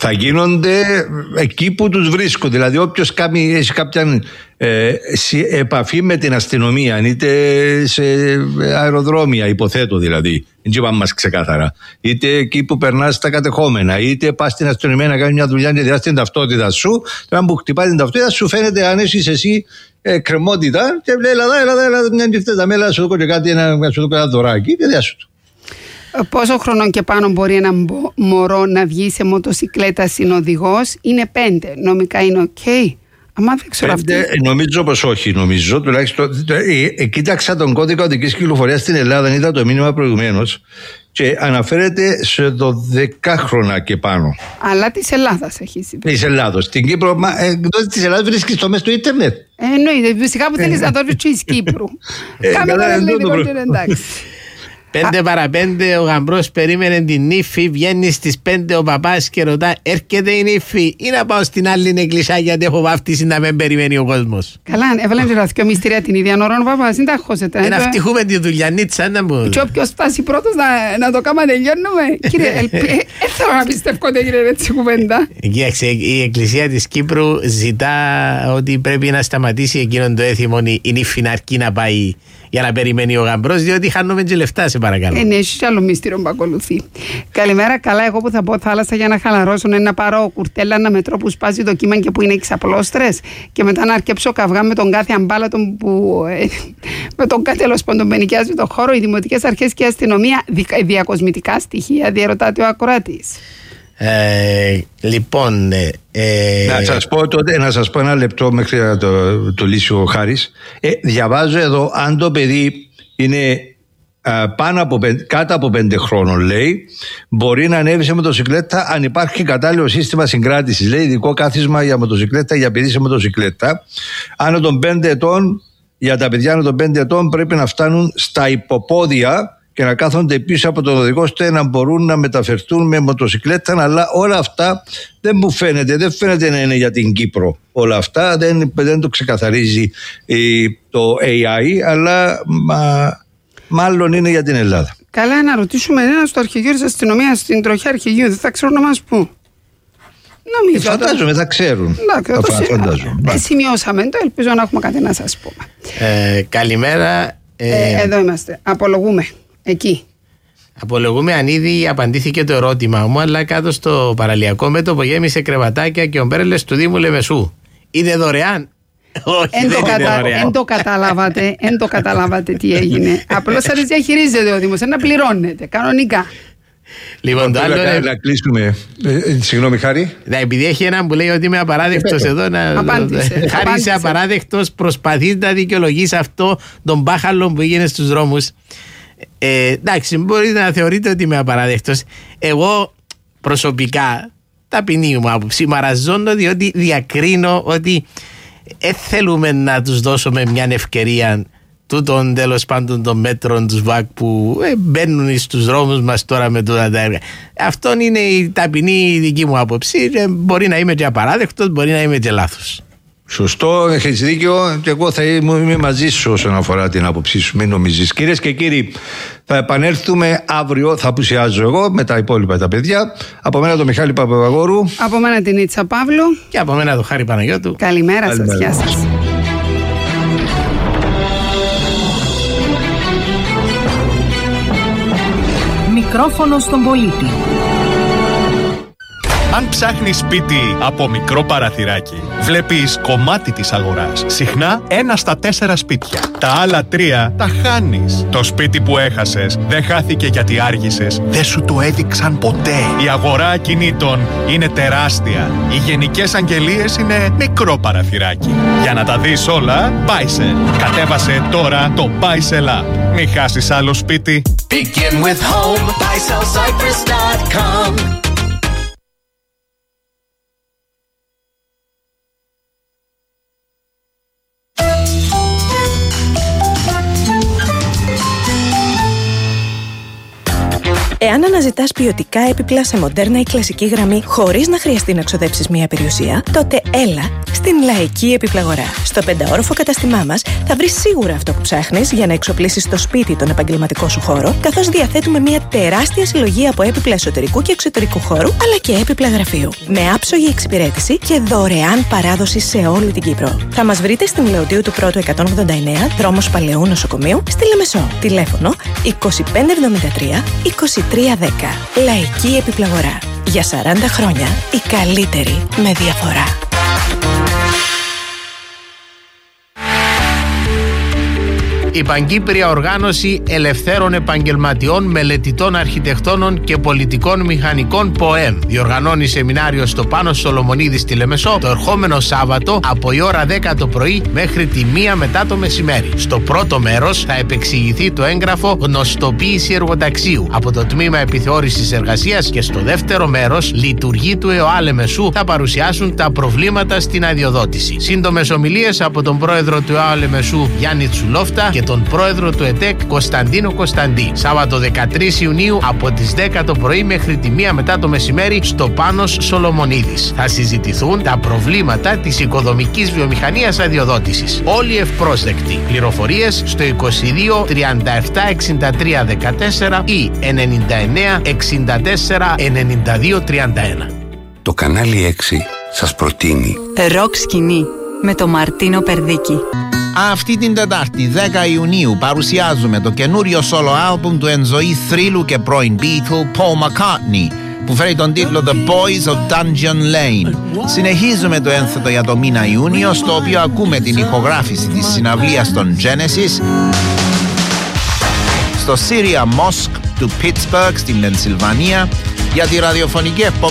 θα γίνονται εκεί που τους βρίσκουν. Δηλαδή όποιος έχει κάποια επαφή με την αστυνομία, είτε σε αεροδρόμια, υποθέτω δηλαδή, δεν είπαμε μας ξεκάθαρα, είτε εκεί που περνάς στα κατεχόμενα, είτε πας στην αστυνομία να κάνεις μια δουλειά και διάσεις την ταυτότητα σου, τώρα που χτυπάει την ταυτότητα σου φαίνεται αν έχεις εσύ κρεμότητα και λέει έλα μια νυχτέτα μέλα, σου δω και κάτι, να σου δω ένα δωράκι και διάσου του. Πόσο χρονών και πάνω μπορεί ένα μωρό να βγει σε μοτοσικλέτα συνοδηγός? Είναι 5. Νομικά είναι ok? Αμά δεν ξέρω αυτό. Νομίζω πως όχι. Νομίζω τουλάχιστον. Κοίταξα τον κώδικα οδικής κυκλοφορίας στην Ελλάδα, είδα το μήνυμα προηγουμένως και αναφέρεται σε 12χρονα και πάνω. Αλλά της Ελλάδας έχει συμβεί. Της Ελλάδος. Στην Κύπρο, εκτός της Ελλάδας βρίσκεις το μέσα στο ίντερνετ. Εννοείται. Φυσικά που θέλεις να το βρεις της Κύπρου. Κάμε ένα ελληνικό και εντάξει. 5 παρα 5 ο γαμπρός περίμενε την νύφη, βγαίνει στις 5 ο παπάς και ρωτά έρχεται η νύφη ή να πάω στην άλλη εκκλησιά γιατί έχω βάφτιση να μην περιμένει ο κόσμος. Καλά, έβαλαν και ραθκιο μυστήρια την ίδια ώρα ο παπάς, δεν τα χώσετε. Να φτυχούμε τη δουλειανίτσα να μου. Και όποιος φτάσει πρώτος να το κάμα τελειώνουμε. Κύριε, θέλω να πιστεύω ότι έγινε έτσι κουβέντα. Η εκκλησία της Κύπρου ζητά ότι πρέπει να σταματήσει εκείνον το έθιμο η νύφη να αρκεί να πάει για να περιμένει ο γαμπρός, διότι χάνουμε και λεφτά, σε παρακαλώ. Ναι, έχει άλλο μυστήριο που ακολουθεί. Καλημέρα, καλά. Εγώ που θα πω θάλασσα για να χαλαρώσω, είναι να πάρω κουρτέλα να μετρώ που σπάζει το κύμα και που είναι εξαπλώστρες και μετά να αρκέψω καυγά με τον κάθε αμπάλατον που. Με τον κάθε τέλος πάντων που ενοικιάζει το χώρο, οι δημοτικές αρχές και η αστυνομία. Διακοσμητικά στοιχεία, διαρωτάται ο ακροατής. Λοιπόν. Να σας πω ένα λεπτό μέχρι να το λύσει ο Χάρης. Διαβάζω εδώ, αν το παιδί είναι κάτω από 5 χρόνων, λέει, μπορεί να ανέβει σε μοτοσικλέτα αν υπάρχει κατάλληλο σύστημα συγκράτησης. Λέει ειδικό κάθισμα για μοτοσικλέτα, για παιδί σε μοτοσικλέτα. Άνω των 5 ετών, για τα παιδιά άνω των 5 ετών πρέπει να φτάνουν στα υποπόδια και να κάθονται πίσω από τον οδηγό ώστε να μπορούν να μεταφερθούν με μοτοσικλέτα, αλλά όλα αυτά δεν φαίνεται να είναι για την Κύπρο. Όλα αυτά δεν το ξεκαθαρίζει το AI, αλλά μάλλον είναι για την Ελλάδα. Καλά, να ρωτήσουμε ένα στο αρχηγείο της αστυνομίας, στην τροχιά αρχηγείου, δεν θα ξέρουν να μας πούν. Νομίζω. Φαντάζομαι, θα ξέρουν. Σημειώσαμε το, ελπίζω να έχουμε κάτι να σας πούμε. Καλημέρα. Εδώ είμαστε. Απολογούμε. Εκεί. Απολογούμε αν ήδη απαντήθηκε το ερώτημα μου, αλλά κάτω στο παραλιακό μέτωπο γέμισε κρεβατάκια και ομπρέλες του Δήμου Λεμεσού. Είναι δωρεάν? Όχι, Εν το καταλάβατε τι έγινε. Απλώς θα τις διαχειρίζεται ο Δήμος, να πληρώνετε κανονικά. Λοιπόν, το άλλο είναι... Να κλείσουμε. Συγγνώμη, Χάρη. Επειδή έχει έναν που λέει ότι είμαι απαράδεκτος εδώ. Χάρη, είσαι απαράδεκτος, προσπαθείς να δικαιολογείς αυτό τον μπάχαλο που έγινε στους δρόμους. Εντάξει, μπορείτε να θεωρείτε ότι είμαι απαράδεκτος. Εγώ προσωπικά, ταπεινή μου άποψη, μαραζώνω διότι διακρίνω ότι θέλουμε να τους δώσουμε μια ευκαιρία τούτων τέλος πάντων των μέτρων τους ΒΑΚ που μπαίνουν στους δρόμους μας τώρα με τούτα τα έργα. Αυτό είναι η ταπεινή δική μου άποψη. Μπορεί να είμαι και απαράδεκτος, μπορεί να είμαι και λάθος. Σωστό, έχεις δίκιο και εγώ θα είμαι μαζί σου όσον αφορά την άποψή σου, μην νομίζεις. Κυρίες και κύριοι, θα επανέλθουμε αύριο, θα απουσιάζω εγώ με τα υπόλοιπα τα παιδιά. Από μένα τον Μιχάλη Παπαγόρου. Από μένα την Ήτσα Παύλου. Και από μένα τον Χάρη Παναγιώτου. Καλημέρα σας, γεια σας. Μικρόφωνο στον πολίτη. Αν ψάχνεις σπίτι από μικρό παραθυράκι, βλέπεις κομμάτι της αγοράς. Συχνά 1 στα 4 σπίτια. Τα άλλα 3 τα χάνεις. Το σπίτι που έχασες δεν χάθηκε γιατί άργησες. Δεν σου το έδειξαν ποτέ. Η αγορά ακινήτων είναι τεράστια. Οι γενικές αγγελίες είναι μικρό παραθυράκι. Για να τα δεις όλα, Buysell. Κατέβασε τώρα το Buysell App. Μην χάσεις άλλο σπίτι. Begin with home, BuysellCyprus.com. Εάν αναζητάς ποιοτικά έπιπλα σε μοντέρνα ή κλασική γραμμή χωρίς να χρειαστεί να ξοδέψεις μια περιουσία, τότε έλα στην Λαϊκή Επιπλαγορά. Στο 5όροφο καταστημά μας θα βρεις σίγουρα αυτό που ψάχνεις για να εξοπλίσεις στο σπίτι τον επαγγελματικό σου χώρο, καθώς διαθέτουμε μια τεράστια συλλογή από έπιπλα εσωτερικού και εξωτερικού χώρου, αλλά και έπιπλα γραφείου. Με άψογη εξυπηρέτηση και δωρεάν παράδοση σε όλη την Κύπρο. Θα μας βρείτε στην Λεωντίου του Πρώτου 189, δρόμος Παλαιού Νοσοκομείου, στη Λεμεσό. Τηλέφωνο 2573 2310. Λαϊκή Επιπλαγορά. Για 40 χρόνια η καλύτερη με διαφορά. Η Παγκύπρια Οργάνωση Ελευθέρων Επαγγελματιών Μελετητών Αρχιτεκτόνων και Πολιτικών Μηχανικών ΠΟΕΜ διοργανώνει σεμινάριο στο Πάνος Σολομονίδη στη Λεμεσό το ερχόμενο Σάββατο από η ώρα 10 το πρωί μέχρι τη 1 μετά το μεσημέρι. Στο πρώτο μέρος θα επεξηγηθεί το έγγραφο Γνωστοποίηση Εργοταξίου από το Τμήμα Επιθεώρησης Εργασίας και στο δεύτερο μέρος λειτουργοί του ΕΟΑ Λεμεσού θα παρουσιάσουν τα προβλήματα στην αδειοδότηση. Σύντομες ομιλίες από τον πρόεδρο του ΕΟΑ Λεμεσού Γιάννη Τσουλόφτα και τον πρόεδρο του ΕΤΕΚ Κωνσταντίνο Κωνσταντή. Σάββατο 13 Ιουνίου από τις 10 το πρωί μέχρι τη 1 μετά το μεσημέρι στο Πάνος Σολομονίδης. Θα συζητηθούν τα προβλήματα της οικοδομικής βιομηχανίας αδειοδότησης. Όλοι ευπρόσδεκτοι. Πληροφορίες στο 22 37 63 14 ή 99 64 92 31. Το κανάλι 6 σας προτείνει Ροκ σκηνή με το Μαρτίνο Περδίκη. Αυτή την Τετάρτη 10 Ιουνίου παρουσιάζουμε το καινούριο solo album του εν ζωή θρύλου και πρώην Beatle Paul McCartney που φέρει τον τίτλο The Boys of Dungeon Lane. Συνεχίζουμε το ένθετο για το μήνα Ιούνιο, στο οποίο ακούμε την ηχογράφηση της συναυλίας των Genesis στο Syria Mosque του Pittsburgh στην Πενσιλβανία για τη ραδιοφωνική εκπομπή